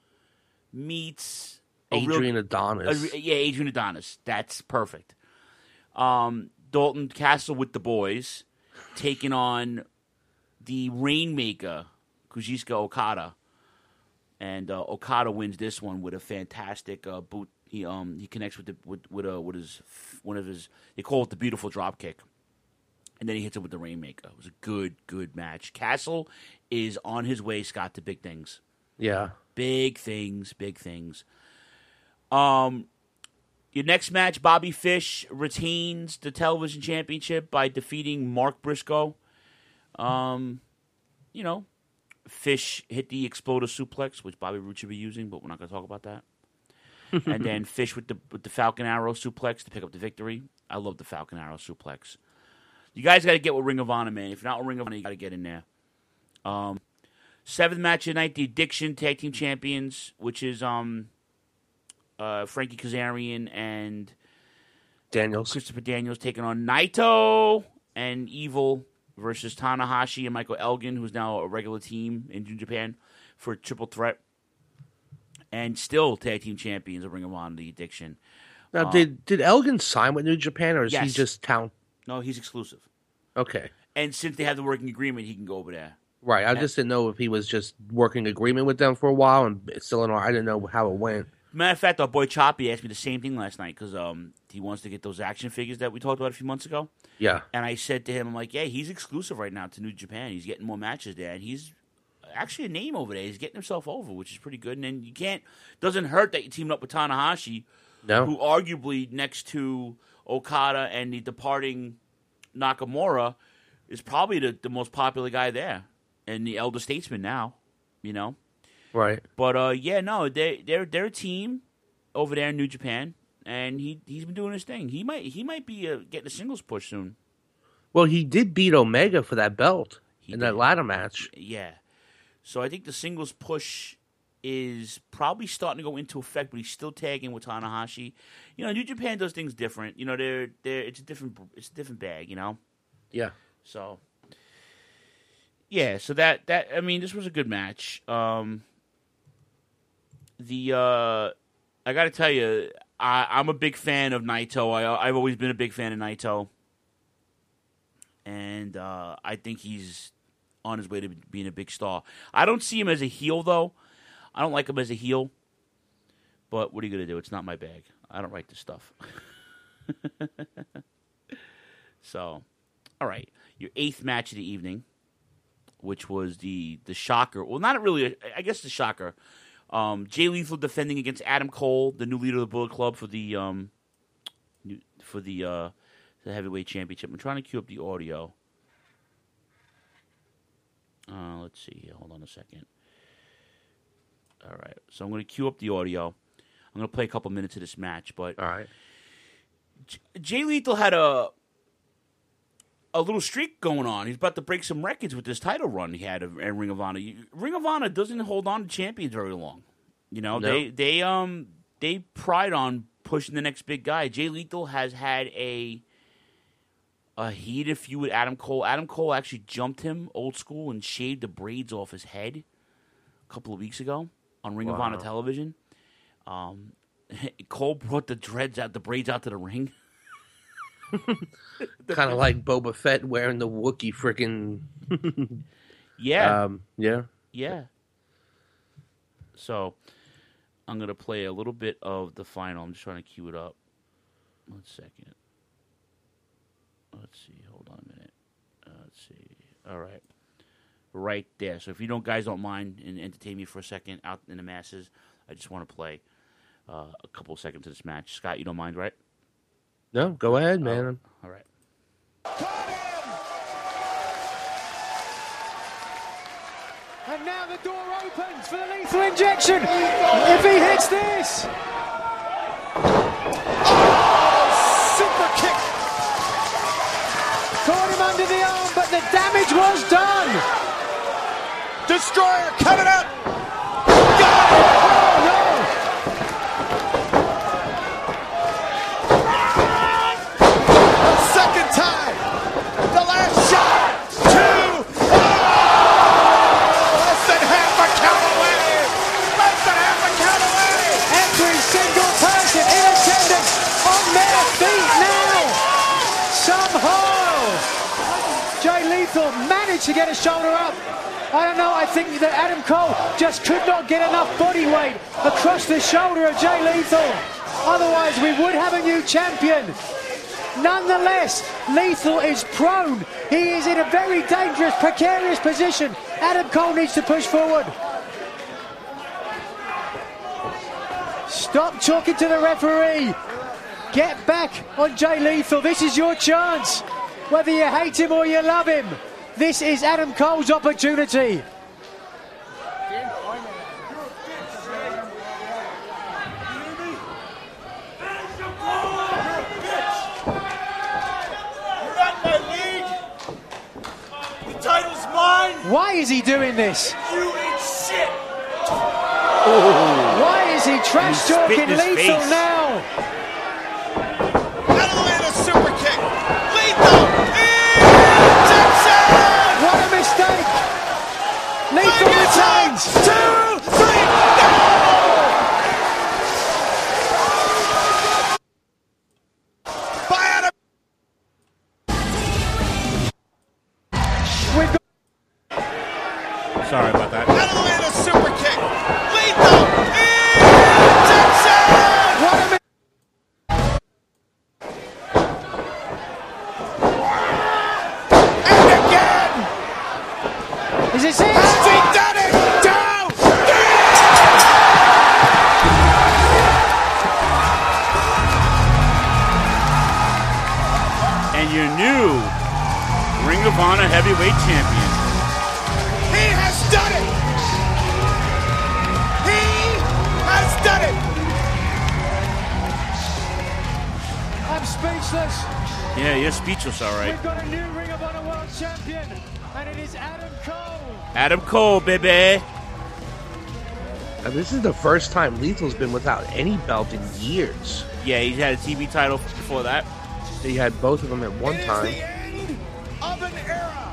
[SPEAKER 7] meets a
[SPEAKER 9] Adrian
[SPEAKER 7] real,
[SPEAKER 9] Adonis.
[SPEAKER 7] a- yeah, Adrian Adonis. That's perfect. Um, Dalton Castle with the boys taking on the Rainmaker, Kazuchika Okada. And uh, Okada wins this one with a fantastic uh, boot. He um he connects with the with with, uh, with his one of his, they call it the beautiful drop kick, and then he hits it with the Rainmaker. It was a good good match. Castle is on his way, Scott, to big things.
[SPEAKER 9] Yeah.
[SPEAKER 7] Big things, big things. Um, your next match, Bobby Fish retains the television championship by defeating Mark Briscoe. Um, you know. Fish hit the Exploder suplex, which Bobby Roode should be using, but we're not going to talk about that. And then Fish with the with the Falcon Arrow suplex to pick up the victory. I love the Falcon Arrow suplex. You guys got to get with Ring of Honor, man. If you're not with Ring of Honor, you got to get in there. Um, seventh match of the night, the Addiction Tag Team Champions, which is um, uh, Frankie Kazarian and
[SPEAKER 9] Daniels.
[SPEAKER 7] Christopher Daniels taking on Naito and Evil versus Tanahashi and Michael Elgin, who's now a regular team in New Japan. for a triple threat. And still tag team champions of Ring of Honor, The Addiction.
[SPEAKER 9] Now,
[SPEAKER 7] Uh,
[SPEAKER 9] did did Elgin sign with New Japan, or is he
[SPEAKER 7] yes.
[SPEAKER 9] just town?
[SPEAKER 7] No, he's exclusive.
[SPEAKER 9] Okay.
[SPEAKER 7] And since they have the working agreement, he can go over there.
[SPEAKER 9] Right. I just didn't know if he was just working agreement with them for a while and still in. I didn't know how it went.
[SPEAKER 7] Matter of fact, our boy Choppy asked me the same thing last night because um, he wants to get those action figures that we talked about a few months ago.
[SPEAKER 9] Yeah.
[SPEAKER 7] And I said to him, I'm like, yeah, he's exclusive right now to New Japan. He's getting more matches there, and he's actually a name over there. He's getting himself over, which is pretty good. And then you can't doesn't hurt that you teamed up with Tanahashi,
[SPEAKER 9] No.
[SPEAKER 7] who arguably next to Okada and the departing Nakamura is probably the, the most popular guy there, and the elder statesman now, you know.
[SPEAKER 9] Right.
[SPEAKER 7] But uh, yeah, no, they they're they're a team over there in New Japan, and he he's been doing his thing. He might he might be uh, getting a singles push soon.
[SPEAKER 9] Well, he did beat Omega for that belt
[SPEAKER 7] He
[SPEAKER 9] in
[SPEAKER 7] did.
[SPEAKER 9] that ladder match.
[SPEAKER 7] Yeah, so I think the singles push is probably starting to go into effect, but he's still tagging with Tanahashi. You know, New Japan does things different. You know, they're they're it's a different it's a different bag. You know.
[SPEAKER 9] Yeah.
[SPEAKER 7] So. Yeah, so that that I mean, this was a good match. Um, The uh, I got to tell you, I, I'm a big fan of Naito. I, I've always been a big fan of Naito, and uh, I think he's on his way to being a big star. I don't see him as a heel, though. I don't like him as a heel. But what are you going to do? It's not my bag. I don't write this stuff. So, all right, your eighth match of the evening, which was the the shocker. Well, not really. A, I guess the shocker. Um, Jay Lethal defending against Adam Cole, the new leader of the Bullet Club, for the um, new, for the uh, the heavyweight championship. I'm trying to cue up the audio. Uh, let's see here. Hold on a second. All right, so I'm going to cue up the audio. I'm going to play a couple minutes of this match, but
[SPEAKER 9] all right.
[SPEAKER 7] J- Jay Lethal had a a little streak going on. He's about to break some records with this title run he had at Ring of Honor. You- Ring of Honor doesn't hold on to champions very long. You know,
[SPEAKER 9] No.
[SPEAKER 7] they they um they pride on pushing the next big guy. Jay Lethal has had a a heated feud with Adam Cole. Adam Cole actually jumped him old school and shaved the braids off his head a couple of weeks ago on Ring of
[SPEAKER 9] Wow.
[SPEAKER 7] Honor television. Um, Cole brought the dreads out, the braids out to the ring.
[SPEAKER 9] Kind of like Boba Fett wearing the Wookiee freaking.
[SPEAKER 7] Yeah.
[SPEAKER 9] Um, yeah.
[SPEAKER 7] Yeah. So, I'm going to play a little bit of the final. I'm just trying to cue it up. One second. Let's see. Hold on a minute. Uh, let's see. All right. Right there. So, if you don't, guys don't mind and entertain me for a second out in the masses, I just want to play uh, a couple of seconds of this match. Scott, you don't mind, right?
[SPEAKER 9] No, go ahead, man.
[SPEAKER 7] Oh, all right.
[SPEAKER 11] And now the door opens for the lethal injection. If he hits this. Oh, super kick. Caught him under the arm, but the damage was done. Destroyer coming up. Got it. Oh, no. Second time. The last shot. Two. Oh! Less than half a count away. Less than half a count away. Every single person in attendance on their feet now. Somehow, Jay Lethal managed to get a shoulder up. I don't know, I think that Adam Cole just could not get enough body weight across the shoulder of Jay Lethal. Otherwise, we would have a new champion. Nonetheless, Lethal is prone. He is in a very dangerous, precarious position. Adam Cole needs to push forward. Stop talking to the referee. Get back on Jay Lethal. This is your chance. Whether you hate him or you love him, this is Adam Cole's opportunity. Why is he doing this?
[SPEAKER 2] You ain't shit!
[SPEAKER 11] Why is he trash talking Lethal now?
[SPEAKER 2] Atlanta super kick! Lethal! Injection!
[SPEAKER 11] What a mistake! Lethal retains!
[SPEAKER 2] Two!
[SPEAKER 7] Sorry about that.
[SPEAKER 11] Out of the way of the super kick. Lethal injection. What a minute. And again.
[SPEAKER 1] Is this it?
[SPEAKER 11] Has he done it? Two.
[SPEAKER 7] And your new Ring of Honor Heavyweight Champion.
[SPEAKER 11] He has done it. He has done it.
[SPEAKER 1] I'm speechless.
[SPEAKER 7] Yeah, you're speechless, all right.
[SPEAKER 1] We've got a new Ring of Honor World Champion, and it is Adam Cole.
[SPEAKER 7] Adam Cole, baby.
[SPEAKER 9] And this is the first time Lethal's been without any belt in years.
[SPEAKER 7] Yeah, he's had a T V title before that.
[SPEAKER 9] He had both of them at one
[SPEAKER 11] It is
[SPEAKER 9] time.
[SPEAKER 11] the end of an era.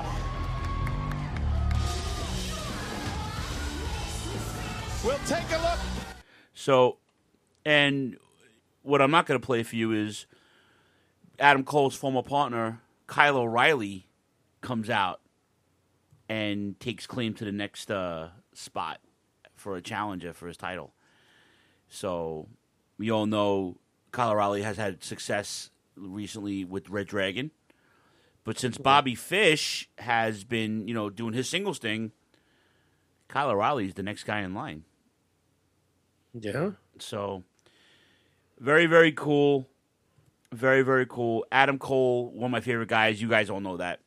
[SPEAKER 11] We'll take a look.
[SPEAKER 7] So, and what I'm not going to play for you is Adam Cole's former partner, Kyle O'Reilly, comes out and takes claim to the next uh, spot for a challenger for his title. So, we all know Kyle O'Reilly has had success recently with Red Dragon. But since Bobby Fish has been, you know, doing his singles thing, Kyle O'Reilly is the next guy in line.
[SPEAKER 9] Yeah.
[SPEAKER 7] So, very, very cool. Very, very cool. Adam Cole, one of my favorite guys. You guys all know that.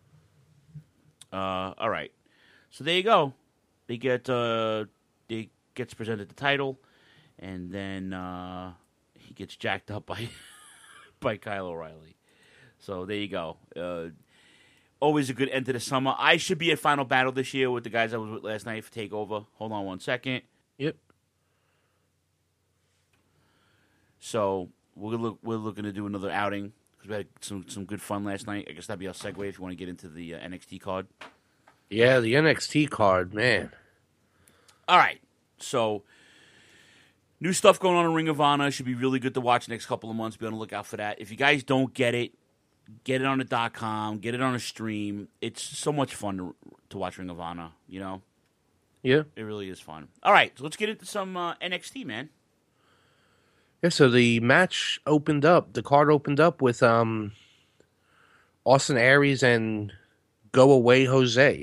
[SPEAKER 7] Uh, all right. So there you go. They get uh, they gets presented the title, and then uh, he gets jacked up by by Kyle O'Reilly. So there you go. Uh, always a good end to the summer. I should be at Final Battle this year with the guys I was with last night for TakeOver. Hold on one second.
[SPEAKER 9] Yep.
[SPEAKER 7] So we're look, we're looking to do another outing because we had some some good fun last night. I guess that'd be our segue if you want to get into the uh, N X T card.
[SPEAKER 9] Yeah, the N X T card, man.
[SPEAKER 7] All right, so new stuff going on in Ring of Honor. Should be really good to watch next couple of months. Be on the lookout for that. If you guys don't get it, get it on the dot com. Get it on a stream. It's so much fun to, to watch Ring of Honor. You know,
[SPEAKER 9] Yeah.
[SPEAKER 7] it really is fun. All right, so let's get into some uh, N X T, man.
[SPEAKER 9] Yeah, so the match opened up, the card opened up with um, Austin Aries and Go Away Jose.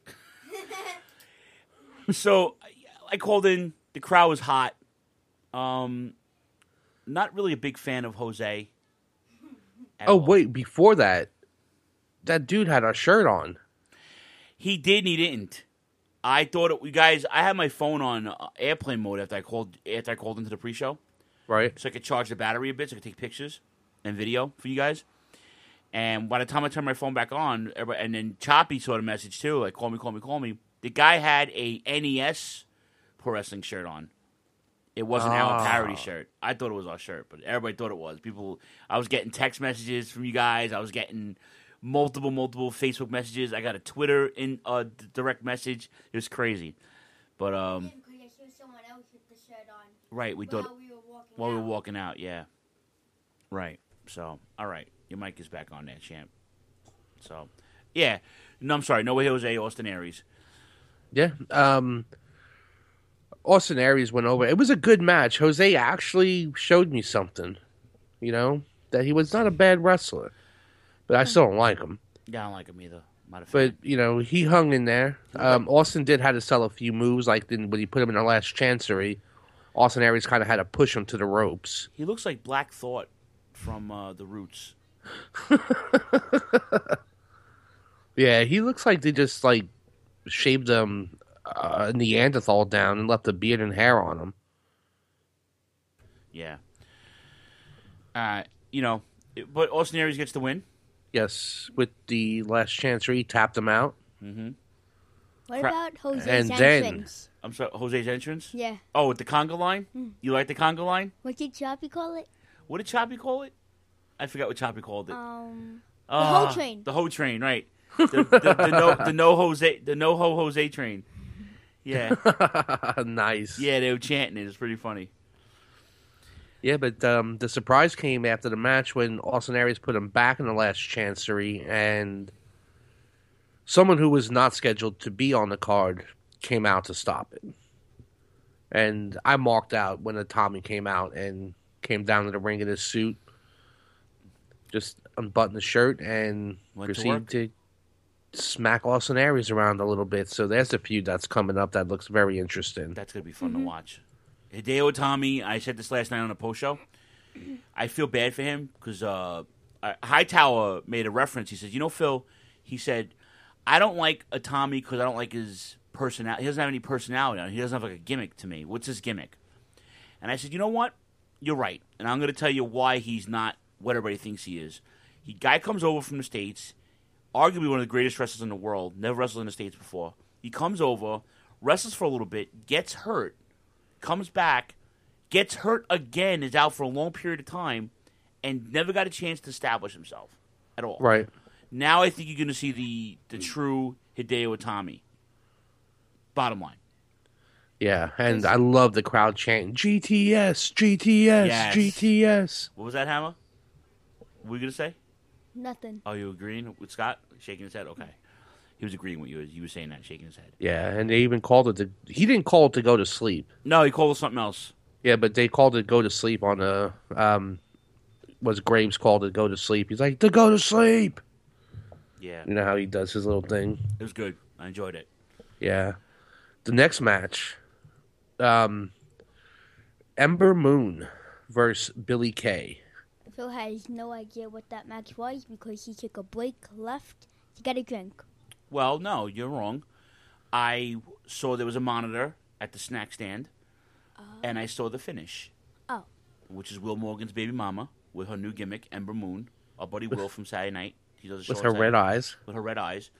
[SPEAKER 7] So I called in. The crowd was hot. Um, not really a big fan of Jose. at
[SPEAKER 9] Oh,
[SPEAKER 7] all.
[SPEAKER 9] wait, before that, that dude had a shirt on.
[SPEAKER 7] He did and he didn't. I thought it, you guys. I had my phone on uh, airplane mode after I called after I called into the pre-show,
[SPEAKER 9] Right.
[SPEAKER 7] so I could charge the battery a bit, so I could take pictures and video for you guys. And by the time I turned my phone back on, everybody, and then Choppy saw the message too, like call me, call me, call me. The guy had a N E S Pro Wrestling shirt on. It wasn't our
[SPEAKER 9] Oh.
[SPEAKER 7] parody shirt. I thought it was our shirt, but everybody thought it was. People, I was getting text messages from you guys. I was getting multiple, multiple Facebook messages. I got a Twitter in uh, d- direct message. It was crazy, but um,
[SPEAKER 8] Someone else with the shirt on
[SPEAKER 7] right, we thought
[SPEAKER 8] while we were walking
[SPEAKER 7] while we were
[SPEAKER 8] out.
[SPEAKER 7] walking out. Yeah, right. So, all right, your mic is back on there, champ. So, yeah, no, I'm sorry, no way, Jose, Austin Aries.
[SPEAKER 9] Yeah. Um, Austin Aries went over. It was a good match. Jose actually showed me something, you know, that he was not a bad wrestler. But I still don't like him.
[SPEAKER 7] Yeah, I don't like him either. Not a fan.
[SPEAKER 9] But, you know, he hung in there. Um, Austin did have to sell a few moves, like when he put him in the last chancery. Austin Aries kind of had to push him to the ropes.
[SPEAKER 7] He looks like Black Thought from uh, The Roots.
[SPEAKER 9] Yeah, he looks like they just, like, shaved um, uh, Neanderthal down and left the beard and hair on him.
[SPEAKER 7] Yeah. Uh, you know, it- but Austin Aries gets the win.
[SPEAKER 9] Yes, with the last chancery, he tapped him out.
[SPEAKER 7] Mm-hmm.
[SPEAKER 8] What
[SPEAKER 7] Crap.
[SPEAKER 8] about Jose's
[SPEAKER 9] And then-
[SPEAKER 8] entrance?
[SPEAKER 7] I'm sorry, Jose's entrance?
[SPEAKER 8] Yeah.
[SPEAKER 7] Oh, with the conga line? You like the conga line?
[SPEAKER 8] What did Choppy call it?
[SPEAKER 7] What did Choppy call it? I forgot what Choppy called it.
[SPEAKER 8] Um,
[SPEAKER 7] Ah,
[SPEAKER 8] Ho train.
[SPEAKER 7] The Ho train, right. The, the, the, no, the no Jose, the no Ho Jose train. Yeah.
[SPEAKER 9] Nice.
[SPEAKER 7] Yeah, they were chanting it. It was pretty funny.
[SPEAKER 9] Yeah, but um, the surprise came after the match when Austin Aries put him back in the last chancery and someone who was not scheduled to be on the card came out to stop it. And I marked out when Tommy came out and came down to the ring in his suit, just unbuttoned the shirt and
[SPEAKER 7] Went to
[SPEAKER 9] proceeded to, smack Austin Aries around a little bit. So there's a feud that's coming up that looks very interesting.
[SPEAKER 7] That's going to be fun to watch. Hideo Itami, I said this last night on a post show. I feel bad for him because uh, Hightower made a reference. He said, you know, Phil, he said, I don't like Itami because I don't like his personality. He doesn't have any personality. He doesn't have like a gimmick to me. What's his gimmick? And I said, you know what? You're right. And I'm going to tell you why he's not what everybody thinks he is. He guy comes over from the States, arguably one of the greatest wrestlers in the world, never wrestled in the States before. He comes over, wrestles for a little bit, gets hurt, comes back, gets hurt again, is out for a long period of time, and never got a chance to establish himself at all.
[SPEAKER 9] Right.
[SPEAKER 7] Now I think you're going to see the, the true Hideo Itami. Bottom line.
[SPEAKER 9] Yeah, and I love the crowd chanting, G T S, G T S,
[SPEAKER 7] Yes.
[SPEAKER 9] G T S.
[SPEAKER 7] What was that, Hammer? What were you going to say?
[SPEAKER 8] Nothing.
[SPEAKER 7] Oh, you agreeing with Scott? Shaking his head? Okay. He was agreeing with you. You were saying that, shaking his head.
[SPEAKER 9] Yeah, and they even called it to, he didn't call it to go to sleep.
[SPEAKER 7] No, he called it something else.
[SPEAKER 9] Yeah, but they called it go to sleep on a, um, was Graves called it go to sleep. He's like, to go to sleep.
[SPEAKER 7] Yeah.
[SPEAKER 9] You know how he does his little thing?
[SPEAKER 7] It was good. I enjoyed it.
[SPEAKER 9] Yeah. The next match, um, Ember Moon versus Billy Kay.
[SPEAKER 8] Phil has no idea what that match was because he took a break, left to get a drink.
[SPEAKER 7] Well, no, you're wrong. I saw there was a monitor at the snack stand,
[SPEAKER 8] Oh.
[SPEAKER 7] and I saw the finish.
[SPEAKER 8] Oh.
[SPEAKER 7] Which is Will Morgan's baby mama with her new gimmick, Ember Moon. Our buddy
[SPEAKER 9] With-
[SPEAKER 7] Will from Saturday Night. He does a show
[SPEAKER 9] With
[SPEAKER 7] on
[SPEAKER 9] her
[SPEAKER 7] Saturday
[SPEAKER 9] red
[SPEAKER 7] night.
[SPEAKER 9] eyes.
[SPEAKER 7] With her red eyes.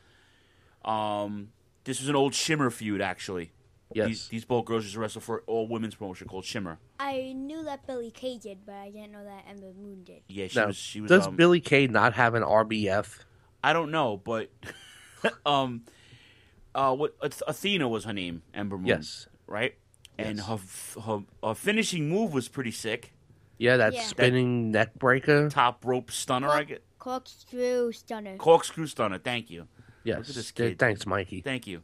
[SPEAKER 7] Um, this was an old Shimmer feud, actually.
[SPEAKER 9] Yes.
[SPEAKER 7] These, these both girls used to wrestle for an all-women's promotion called Shimmer.
[SPEAKER 8] I knew that Billy Kay did, but I didn't know that Ember Moon did.
[SPEAKER 7] Yeah, she
[SPEAKER 9] Now,
[SPEAKER 7] was. She was.
[SPEAKER 9] does
[SPEAKER 7] um,
[SPEAKER 9] Billy Kay not have an R B F?
[SPEAKER 7] I don't know, but um, uh, what Athena was her name, Ember Moon.
[SPEAKER 9] Yes.
[SPEAKER 7] Right. And
[SPEAKER 9] Yes.
[SPEAKER 7] her, f- her her finishing move was pretty sick.
[SPEAKER 9] Yeah, that
[SPEAKER 8] Yeah.
[SPEAKER 9] spinning neck breaker.
[SPEAKER 7] Top rope stunner, I get.
[SPEAKER 8] Corkscrew stunner.
[SPEAKER 7] Corkscrew stunner. Thank you.
[SPEAKER 9] Yes.
[SPEAKER 7] Look at this
[SPEAKER 9] Th-
[SPEAKER 7] kid.
[SPEAKER 9] Thanks, Mikey.
[SPEAKER 7] Thank you.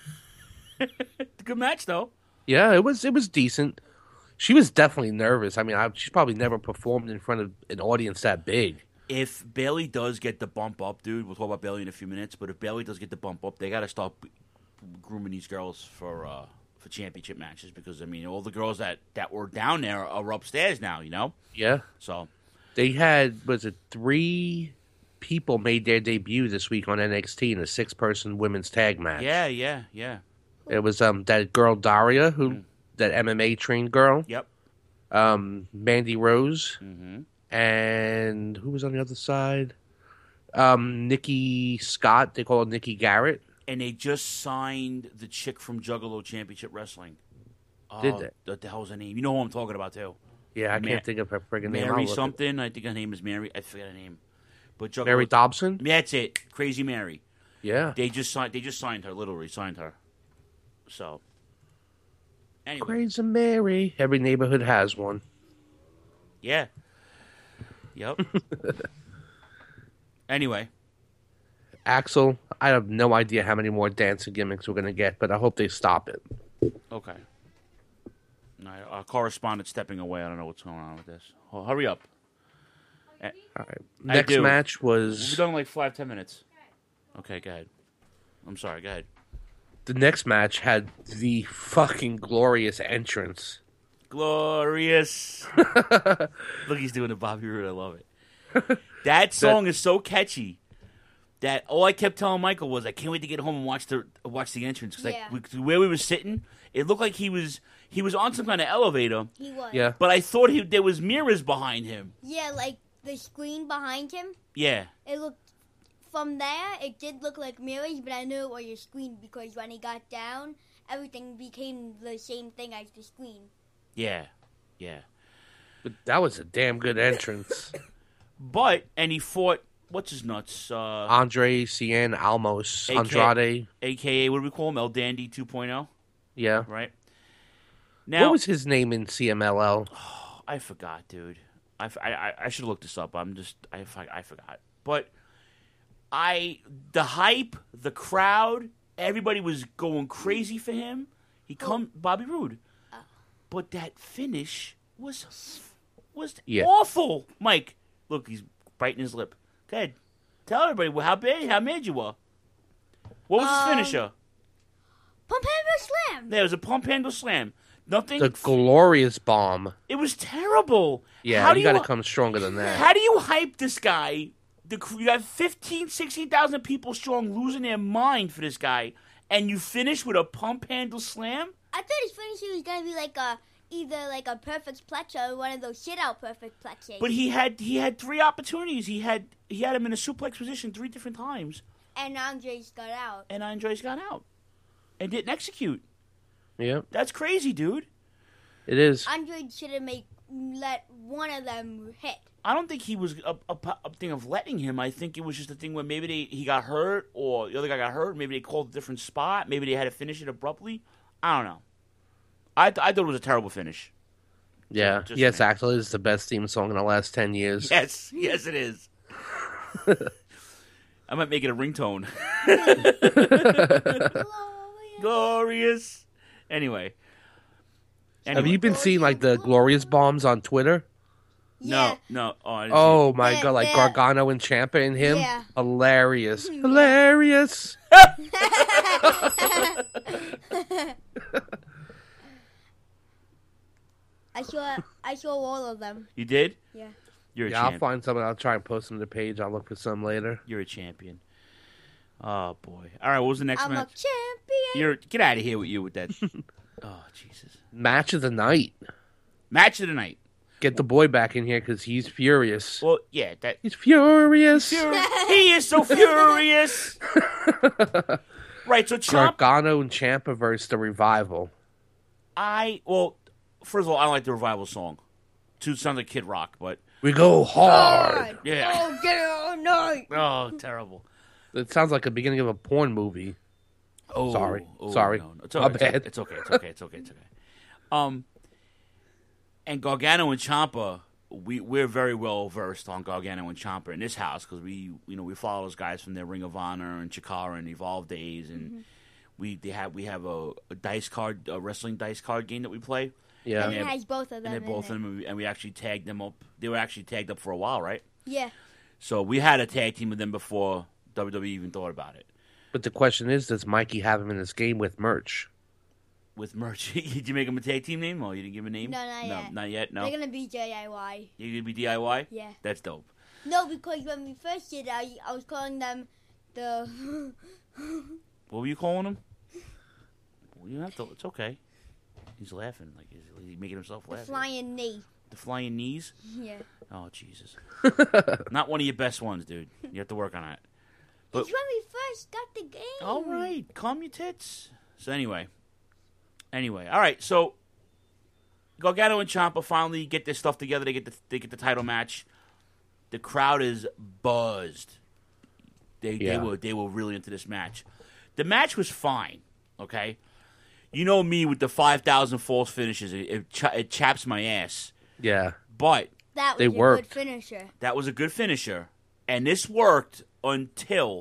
[SPEAKER 7] Good match, though.
[SPEAKER 9] Yeah, it was it was decent. She was definitely nervous. I mean, I, she's probably never performed in front of an audience that big.
[SPEAKER 7] If Bailey does get the bump up, dude, we'll talk about Bailey in a few minutes. But if Bailey does get the bump up, they got to start grooming these girls for uh, for championship matches because I mean, all the girls that, that were down there are upstairs now. You know.
[SPEAKER 9] Yeah.
[SPEAKER 7] So
[SPEAKER 9] They had, was it three people made their debut this week on N X T in a six-person women's tag match.
[SPEAKER 7] yeah, yeah, yeah.
[SPEAKER 9] It was um that girl Daria, who that M M A trained girl.
[SPEAKER 7] Yep.
[SPEAKER 9] Um, Mandy Rose,
[SPEAKER 7] Mm-hmm.
[SPEAKER 9] and who was on the other side? Um, Nikki Scott. They call her Nikki Garrett.
[SPEAKER 7] And they just signed the chick from Juggalo Championship Wrestling.
[SPEAKER 9] Did
[SPEAKER 7] Oh,
[SPEAKER 9] they?
[SPEAKER 7] What the hell's her name? You know who I'm talking about too.
[SPEAKER 9] Yeah, I
[SPEAKER 7] Ma-
[SPEAKER 9] can't think of her friggin' name. I'll
[SPEAKER 7] Mary
[SPEAKER 9] look it-
[SPEAKER 7] something. I think her name is Mary. I forget her name. But Juggalo,
[SPEAKER 9] Mary Dobson.
[SPEAKER 7] That's it. Crazy Mary.
[SPEAKER 9] Yeah.
[SPEAKER 7] They just signed. They just signed her. Literally signed her. So. Anyway,
[SPEAKER 9] Crazy Mary. Every neighborhood has one.
[SPEAKER 7] yeah. Yep. Anyway,
[SPEAKER 9] Axel, I have no idea how many more dancing gimmicks we're going to get, but I hope they stop it.
[SPEAKER 7] okay. All right, our correspondent stepping away. I don't know what's going on with this. Oh, hurry up. Eh,
[SPEAKER 9] All right.
[SPEAKER 7] I
[SPEAKER 9] Next
[SPEAKER 7] do.
[SPEAKER 9] match
[SPEAKER 7] We'll
[SPEAKER 9] was
[SPEAKER 7] be done in like five, ten minutes. Okay, go ahead. I'm sorry, go ahead.
[SPEAKER 9] the next match had the fucking glorious entrance.
[SPEAKER 7] Glorious. Look, he's doing the Bobby Roode. I love it. That song is so catchy that all I kept telling Michael was, I can't wait to get home and watch the watch the entrance because
[SPEAKER 8] Yeah.
[SPEAKER 7] like we, where we were sitting, it looked like he was he was on some kind of elevator.
[SPEAKER 8] He was.
[SPEAKER 9] Yeah.
[SPEAKER 7] But I thought he there was mirrors behind him.
[SPEAKER 8] Yeah, like the screen behind him.
[SPEAKER 7] Yeah.
[SPEAKER 8] It looked from there. It did look like mirrors, but I knew it was a screen because when he got down, everything became the same thing as the screen.
[SPEAKER 7] Yeah. Yeah.
[SPEAKER 9] But that was a damn good entrance.
[SPEAKER 7] But and he fought what's his nuts? Uh,
[SPEAKER 9] Andre Cien Almos.
[SPEAKER 7] A K
[SPEAKER 9] Andrade.
[SPEAKER 7] A K A what do we call him? El Dandy two point oh,
[SPEAKER 9] Yeah.
[SPEAKER 7] right?
[SPEAKER 9] What
[SPEAKER 7] Now
[SPEAKER 9] was his name in C M L L?
[SPEAKER 7] I forgot, dude. I, I, I should have looked this up. I'm just I, I forgot. But I the hype, the crowd, everybody was going crazy for him. He come Bobby Roode, but that finish was was
[SPEAKER 9] Yeah.
[SPEAKER 7] awful. Mike, look, he's biting his lip. Go ahead, tell everybody how bad how mad you were. What was
[SPEAKER 8] Um,
[SPEAKER 7] his finisher?
[SPEAKER 8] Pump handle slam.
[SPEAKER 7] There was a pump handle slam. Nothing.
[SPEAKER 9] The glorious bomb.
[SPEAKER 7] It was terrible.
[SPEAKER 9] Yeah,
[SPEAKER 7] How do
[SPEAKER 9] you got to
[SPEAKER 7] you-
[SPEAKER 9] come stronger than that.
[SPEAKER 7] How do you hype this guy? The, you have fifteen, sixteen thousand people strong losing their mind for this guy, and you finish with a pump handle slam?
[SPEAKER 8] I thought his finisher was gonna be like a either like a perfect plex or one of those shit out perfect plexes.
[SPEAKER 7] But he had he had three opportunities. He had he had him in a suplex position three different times,
[SPEAKER 8] and Andres got out.
[SPEAKER 7] and Andres got out and didn't execute.
[SPEAKER 9] Yeah,
[SPEAKER 7] That's crazy, dude.
[SPEAKER 9] it is.
[SPEAKER 8] Andres should have made let one of them hit.
[SPEAKER 7] I don't think he was a, a, a thing of letting him. I think it was just a thing where maybe they, he got hurt or the other guy got hurt. Maybe they called a different spot. Maybe they had to finish it abruptly. I don't know. I, th- I thought it was a terrible finish.
[SPEAKER 9] Yeah.
[SPEAKER 7] Just-
[SPEAKER 9] yes, actually, it's the best theme song in the last ten years.
[SPEAKER 7] Yes, yes, it is. I might make it a ringtone. Glorious. Anyway.
[SPEAKER 9] Have
[SPEAKER 7] Anyway.
[SPEAKER 9] you been seeing like the glorious bombs on Twitter?
[SPEAKER 7] No, no. Oh, I didn't
[SPEAKER 9] Oh
[SPEAKER 7] see
[SPEAKER 9] my
[SPEAKER 8] Yeah,
[SPEAKER 9] god, like
[SPEAKER 8] yeah.
[SPEAKER 9] Gargano and Ciampa and him?
[SPEAKER 8] Yeah.
[SPEAKER 9] Hilarious. Hilarious.
[SPEAKER 8] I saw I saw all of them.
[SPEAKER 7] it. You did?
[SPEAKER 8] Yeah.
[SPEAKER 7] You're a
[SPEAKER 9] Yeah, I'll
[SPEAKER 7] champ.
[SPEAKER 9] find some and I'll try and post them to the page. I'll look for some later.
[SPEAKER 7] You're a champion. Oh boy. All right. What was the next
[SPEAKER 8] I'm a
[SPEAKER 7] match?
[SPEAKER 8] champion.
[SPEAKER 7] You're get out of here with you with that. Oh Jesus.
[SPEAKER 9] Match of the night.
[SPEAKER 7] Match of the night.
[SPEAKER 9] Get the boy back in here because he's furious.
[SPEAKER 7] Well, yeah, that
[SPEAKER 9] He's furious.
[SPEAKER 7] he is so furious. Right. So Ciampa.
[SPEAKER 9] Gargano and Ciampa versus the Revival.
[SPEAKER 7] I well, first of all, I don't like the Revival song. Too sounds like Kid Rock, but
[SPEAKER 9] We go hard.
[SPEAKER 7] yeah.
[SPEAKER 8] Oh, get it all night.
[SPEAKER 7] Oh, terrible.
[SPEAKER 9] It sounds like the beginning of a porn movie.
[SPEAKER 7] Oh,
[SPEAKER 9] Sorry.
[SPEAKER 7] oh,
[SPEAKER 9] Sorry.
[SPEAKER 7] no, no. It's
[SPEAKER 9] My
[SPEAKER 7] okay.
[SPEAKER 9] bad.
[SPEAKER 7] It's okay. It's okay. It's okay. It's okay. Um, and Gargano and Ciampa, we we're very well versed on Gargano and Ciampa in this house because we you know we follow those guys from their Ring of Honor and Chikara and Evolve days, and
[SPEAKER 8] Mm-hmm.
[SPEAKER 7] we they have we have a, a dice card, a wrestling dice card game that we play.
[SPEAKER 9] Yeah.
[SPEAKER 8] And
[SPEAKER 7] they
[SPEAKER 8] it
[SPEAKER 7] have-
[SPEAKER 8] has both of
[SPEAKER 7] And
[SPEAKER 8] them.
[SPEAKER 7] they're both
[SPEAKER 8] in
[SPEAKER 7] of them, and we, and we actually tagged them up. They were actually tagged up for a while, right?
[SPEAKER 8] it. Yeah.
[SPEAKER 7] So we had a tag team with them before W W E even thought about it.
[SPEAKER 9] But the question is, does Mikey have him in this game with merch?
[SPEAKER 7] With merch, did you make him a tag team name? Oh, you didn't give him a name?
[SPEAKER 8] No, not
[SPEAKER 7] no,
[SPEAKER 8] yet.
[SPEAKER 7] Not yet. No.
[SPEAKER 8] They're gonna be D I Y.
[SPEAKER 7] You gonna be D I Y?
[SPEAKER 8] Yeah.
[SPEAKER 7] That's dope.
[SPEAKER 8] No, because when we first did, I I was calling them the.
[SPEAKER 7] What were you calling him? Well, you don't have to. It's okay. He's laughing. Like he's, he's making himself
[SPEAKER 8] the
[SPEAKER 7] laugh.
[SPEAKER 8] flying knee.
[SPEAKER 7] The flying knees.
[SPEAKER 8] Yeah.
[SPEAKER 7] Oh Jesus. Not one of your best ones, dude. You have to work on that. But
[SPEAKER 8] It's when we first got the game.
[SPEAKER 7] all right, calm your tits. So anyway, anyway, all right. So Gargano and Ciampa finally get their stuff together. They get the they get the title match. The crowd is buzzed. They
[SPEAKER 9] Yeah.
[SPEAKER 7] they were they were really into this match. The match was fine. Okay, you know me with the five thousand false finishes. It it, ch- it chaps my ass.
[SPEAKER 9] Yeah.
[SPEAKER 7] But
[SPEAKER 8] That was
[SPEAKER 9] They
[SPEAKER 8] a
[SPEAKER 9] worked.
[SPEAKER 8] good finisher.
[SPEAKER 7] that was a good finisher, and this worked until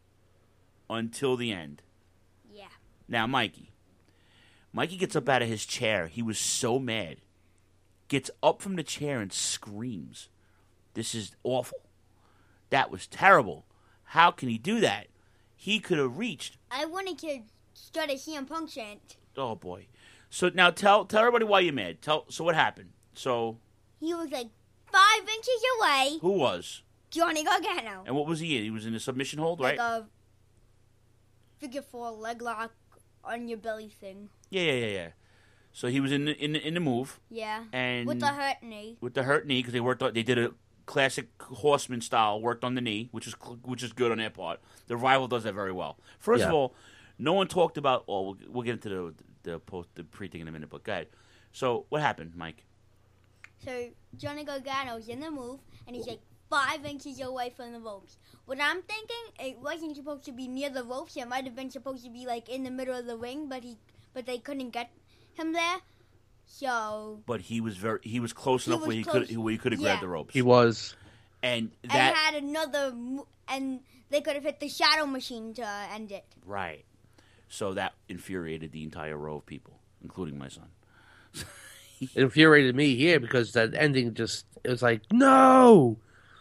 [SPEAKER 7] until the end.
[SPEAKER 8] Yeah.
[SPEAKER 7] Now, Mikey. Mikey gets up out of his chair. He was so mad. Gets up from the chair and screams. This is awful. That was terrible. How can he do that? He could have reached.
[SPEAKER 8] I wanted to start a C M Punk chant.
[SPEAKER 7] Oh boy. So now tell tell everybody why you're mad. Tell so what happened. So
[SPEAKER 8] He was like five inches away.
[SPEAKER 7] who was?
[SPEAKER 8] Johnny Gargano.
[SPEAKER 7] And what was he in? He was in a submission hold, right?
[SPEAKER 8] Like a figure four leg lock on your belly thing.
[SPEAKER 7] Yeah, yeah, yeah, yeah. So he was in the, in the, in the move.
[SPEAKER 8] Yeah.
[SPEAKER 7] And
[SPEAKER 8] With the hurt knee.
[SPEAKER 7] with the hurt knee because they worked on, they did a classic horseman style, worked on the knee, which is which is good on their part. The Revival does that very well. First of
[SPEAKER 9] Yeah.
[SPEAKER 7] all, no one talked about. Oh, we'll, we'll get into the the post the pre thing in a minute, but go ahead. So what happened, Mike?
[SPEAKER 8] So Johnny Gargano's in the move, and he's like five inches away from the ropes. What I'm thinking, it wasn't supposed to be near the ropes. It might have been supposed to be like in the middle of the ring, but he, but they couldn't get him there. So
[SPEAKER 7] But he was very he was close
[SPEAKER 8] He
[SPEAKER 7] enough
[SPEAKER 8] was
[SPEAKER 7] where he
[SPEAKER 8] close.
[SPEAKER 7] could where he could have
[SPEAKER 8] Yeah.
[SPEAKER 7] grabbed the ropes.
[SPEAKER 9] He was.
[SPEAKER 7] and
[SPEAKER 8] and
[SPEAKER 7] that
[SPEAKER 8] had another, mo- and they could have hit the Shadow Machine to end it.
[SPEAKER 7] Right. So that infuriated the entire row of people, including my son.
[SPEAKER 9] It infuriated me here because that ending just, it was like, no!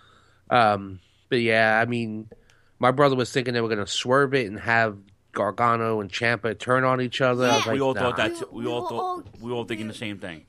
[SPEAKER 9] Um, but yeah, I mean, my brother was thinking they were going to swerve it and have Gargano and Ciampa turn on each other. I was like,
[SPEAKER 7] we all
[SPEAKER 9] nah.
[SPEAKER 7] thought that. Too. We, we all thought. We were all thinking the same thing.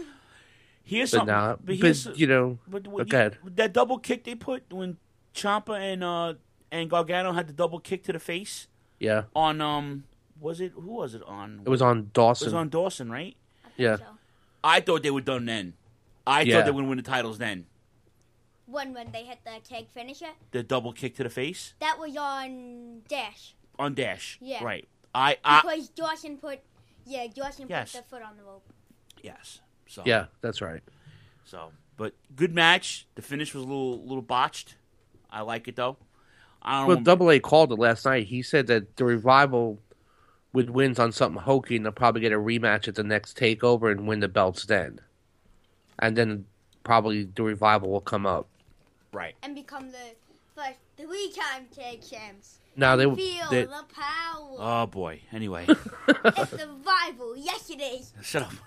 [SPEAKER 7] Here's
[SPEAKER 9] But
[SPEAKER 7] something.
[SPEAKER 9] nah,
[SPEAKER 7] but here's,
[SPEAKER 9] but, you know,
[SPEAKER 7] but
[SPEAKER 9] go ahead.
[SPEAKER 7] that double kick they put when Ciampa and uh, and Gargano had the double kick to the face.
[SPEAKER 9] Yeah.
[SPEAKER 7] On um, was it who was it on?
[SPEAKER 9] It was on Dawson.
[SPEAKER 7] It was on Dawson, right?
[SPEAKER 9] Yeah.
[SPEAKER 7] I thought they were done then. I
[SPEAKER 9] Yeah.
[SPEAKER 7] thought they would win the titles then.
[SPEAKER 8] When when they hit the tag finisher,
[SPEAKER 7] The double kick to the face
[SPEAKER 8] that was on Dash.
[SPEAKER 7] on Dash.
[SPEAKER 8] Yeah.
[SPEAKER 7] Right. I. I
[SPEAKER 8] Because Dawson put, yeah, Dawson
[SPEAKER 7] Yes.
[SPEAKER 8] put the foot on the rope.
[SPEAKER 7] yes. So.
[SPEAKER 9] Yeah, that's right.
[SPEAKER 7] So, but good match. The finish was a little little botched. I like it though. I don't
[SPEAKER 9] Well,
[SPEAKER 7] know.
[SPEAKER 9] Double A called it last night. He said that the Revival would wins on something hokey and they'll probably get a rematch at the next takeover and win the belts then. And then probably the Revival will come up.
[SPEAKER 7] Right.
[SPEAKER 8] And become the first three-time tag champs.
[SPEAKER 9] Now they
[SPEAKER 8] And feel
[SPEAKER 9] they,
[SPEAKER 8] the power.
[SPEAKER 7] Oh boy. Anyway,
[SPEAKER 8] It's the revival. Yes, it is.
[SPEAKER 7] shut up.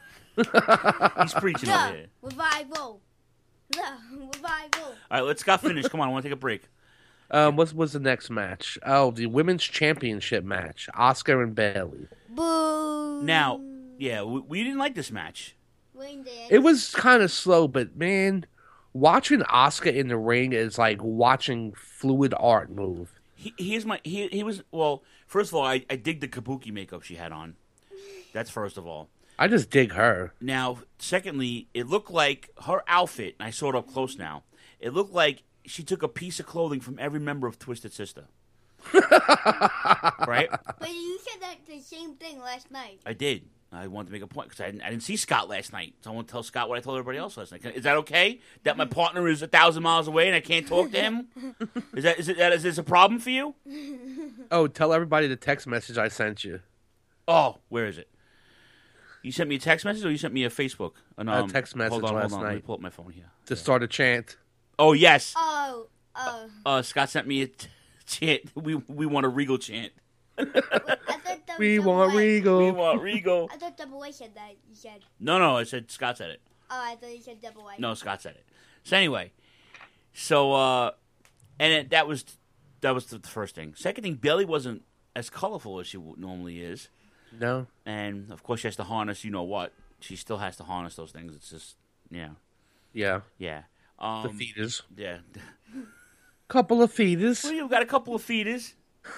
[SPEAKER 7] He's preaching over
[SPEAKER 8] The
[SPEAKER 7] here.
[SPEAKER 8] revival. The revival.
[SPEAKER 7] All right, let's Scott finish. Come on, I want to take a break.
[SPEAKER 9] um, what was the next match? Oh, the women's championship match: Asuka and Bayley.
[SPEAKER 8] Boo.
[SPEAKER 7] Now, yeah, we, we didn't like this match.
[SPEAKER 8] Wayne dance.
[SPEAKER 9] It was kind of slow, but man, watching Asuka in the ring is like watching fluid art move.
[SPEAKER 7] He, here's my he he was well. First of all, I, I dig the kabuki makeup she had on. That's first of all.
[SPEAKER 9] I just dig her.
[SPEAKER 7] Now, secondly, it looked like her outfit, and I saw it up close now, it looked like she took a piece of clothing from every member of Twisted Sister. Right?
[SPEAKER 8] But you said that the same thing last night.
[SPEAKER 7] I did. I wanted to make a point because I didn't, I didn't see Scott last night. So I want to tell Scott what I told everybody else last night. Is that okay? That my partner is a thousand miles away and I can't talk to him? Is that is it is this a problem for you?
[SPEAKER 9] Oh, tell everybody the text message I sent you.
[SPEAKER 7] Oh, where is it? You sent me a text message or you sent me a Facebook? An,
[SPEAKER 9] A
[SPEAKER 7] um,
[SPEAKER 9] text message
[SPEAKER 7] hold on,
[SPEAKER 9] last
[SPEAKER 7] hold on. Let me
[SPEAKER 9] night.
[SPEAKER 7] pull up my phone here.
[SPEAKER 9] To start a chant.
[SPEAKER 7] Oh, yes.
[SPEAKER 8] Oh, oh.
[SPEAKER 7] Uh, Scott sent me a t- chant. We we want a Regal chant.
[SPEAKER 8] I thought that
[SPEAKER 9] We
[SPEAKER 8] was
[SPEAKER 9] want
[SPEAKER 8] Double A.
[SPEAKER 9] Regal.
[SPEAKER 7] We want Regal.
[SPEAKER 8] I thought Double A said that. You said.
[SPEAKER 7] No, no, I said Scott said it.
[SPEAKER 8] Oh, I thought you said Double A.
[SPEAKER 7] No, Scott said it. So anyway, so uh, and it, that was that was the first thing. Second thing, Bayley wasn't as colorful as she w- normally is,
[SPEAKER 9] No.
[SPEAKER 7] and of course she has to harness. You know what? She still has to harness those things. It's just yeah,
[SPEAKER 9] Yeah.
[SPEAKER 7] yeah. Um,
[SPEAKER 9] The feeders.
[SPEAKER 7] Yeah.
[SPEAKER 9] Couple of feeders.
[SPEAKER 7] Well, you've got a couple of feeders.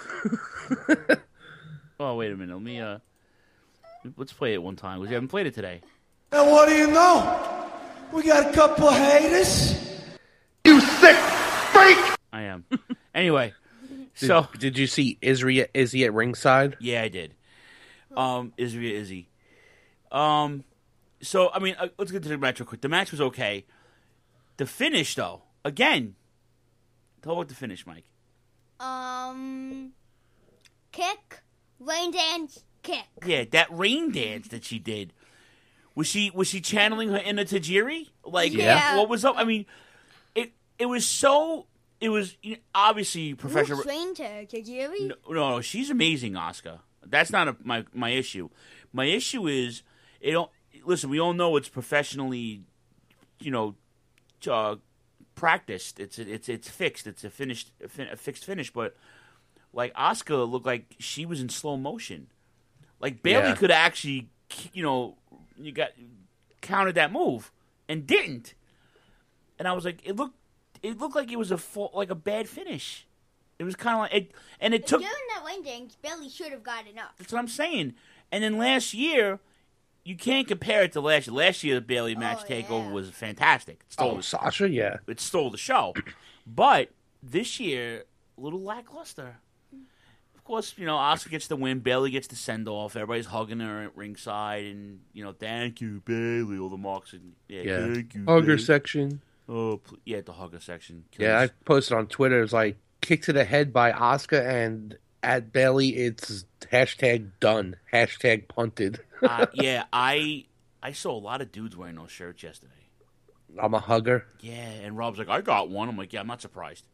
[SPEAKER 7] Oh, wait a minute. Let me uh, let's play it one time because we haven't played it today.
[SPEAKER 11] And what do you know? We got a couple of haters.
[SPEAKER 9] You sick freak!
[SPEAKER 7] I am. Anyway,
[SPEAKER 9] Did,
[SPEAKER 7] so
[SPEAKER 9] did you see Izzy, Izzy at ringside?
[SPEAKER 7] yeah, I did. Um, Izzy, Izzy. Um, so I mean, uh, let's get to the match real quick. The match was okay. The finish, though, again. Tell what the finish, Mike.
[SPEAKER 8] Um, kick, rain dance, kick.
[SPEAKER 7] Yeah, that rain dance that she did. Was she was she channeling her inner Tajiri? Like,
[SPEAKER 8] Yeah.
[SPEAKER 7] what was up? I mean, it it was so. It was you know, obviously professional.
[SPEAKER 8] Who trained her, Tajiri?
[SPEAKER 7] No, no, she's amazing, Asuka. That's not a, my my issue. My issue is it don't listen. We all know it's professionally, you know, uh, practiced. It's it's it's fixed. It's a finished a, fin- a fixed finish. But like Asuka looked like she was in slow motion. Like Bayley
[SPEAKER 9] Yeah.
[SPEAKER 7] could actually, you know, you got counted that move and didn't. And I was like, it looked it looked like it was a full, like a bad finish. It was kind of like it, and it took.
[SPEAKER 8] During that rain dance, Bailey should have gotten up.
[SPEAKER 7] That's what I'm saying. And then last year, you can't compare it to last year. Last year, the Bailey match
[SPEAKER 8] Oh,
[SPEAKER 7] takeover
[SPEAKER 8] yeah.
[SPEAKER 7] was fantastic. It stole,
[SPEAKER 9] Oh, Sasha, yeah.
[SPEAKER 7] it stole the show. But this year, a little lackluster. Of course, you know, Asuka gets the win. Bailey gets the send off. Everybody's hugging her at ringside, and you know, thank you, Bailey. All the marks and yeah,
[SPEAKER 9] Yeah.
[SPEAKER 7] thank you,
[SPEAKER 9] Hugger
[SPEAKER 7] Bailey.
[SPEAKER 9] section.
[SPEAKER 7] Oh, pl- yeah, the hugger section.
[SPEAKER 9] Yeah, I
[SPEAKER 7] Kills.
[SPEAKER 9] posted on Twitter. It's like kick to the head by Asuka, and at Bailey, it's hashtag done, hashtag punted.
[SPEAKER 7] uh, yeah, I I saw a lot of dudes wearing those shirts yesterday.
[SPEAKER 9] I'm a hugger.
[SPEAKER 7] Yeah, and Rob's like, I got one. I'm like, yeah, I'm not surprised.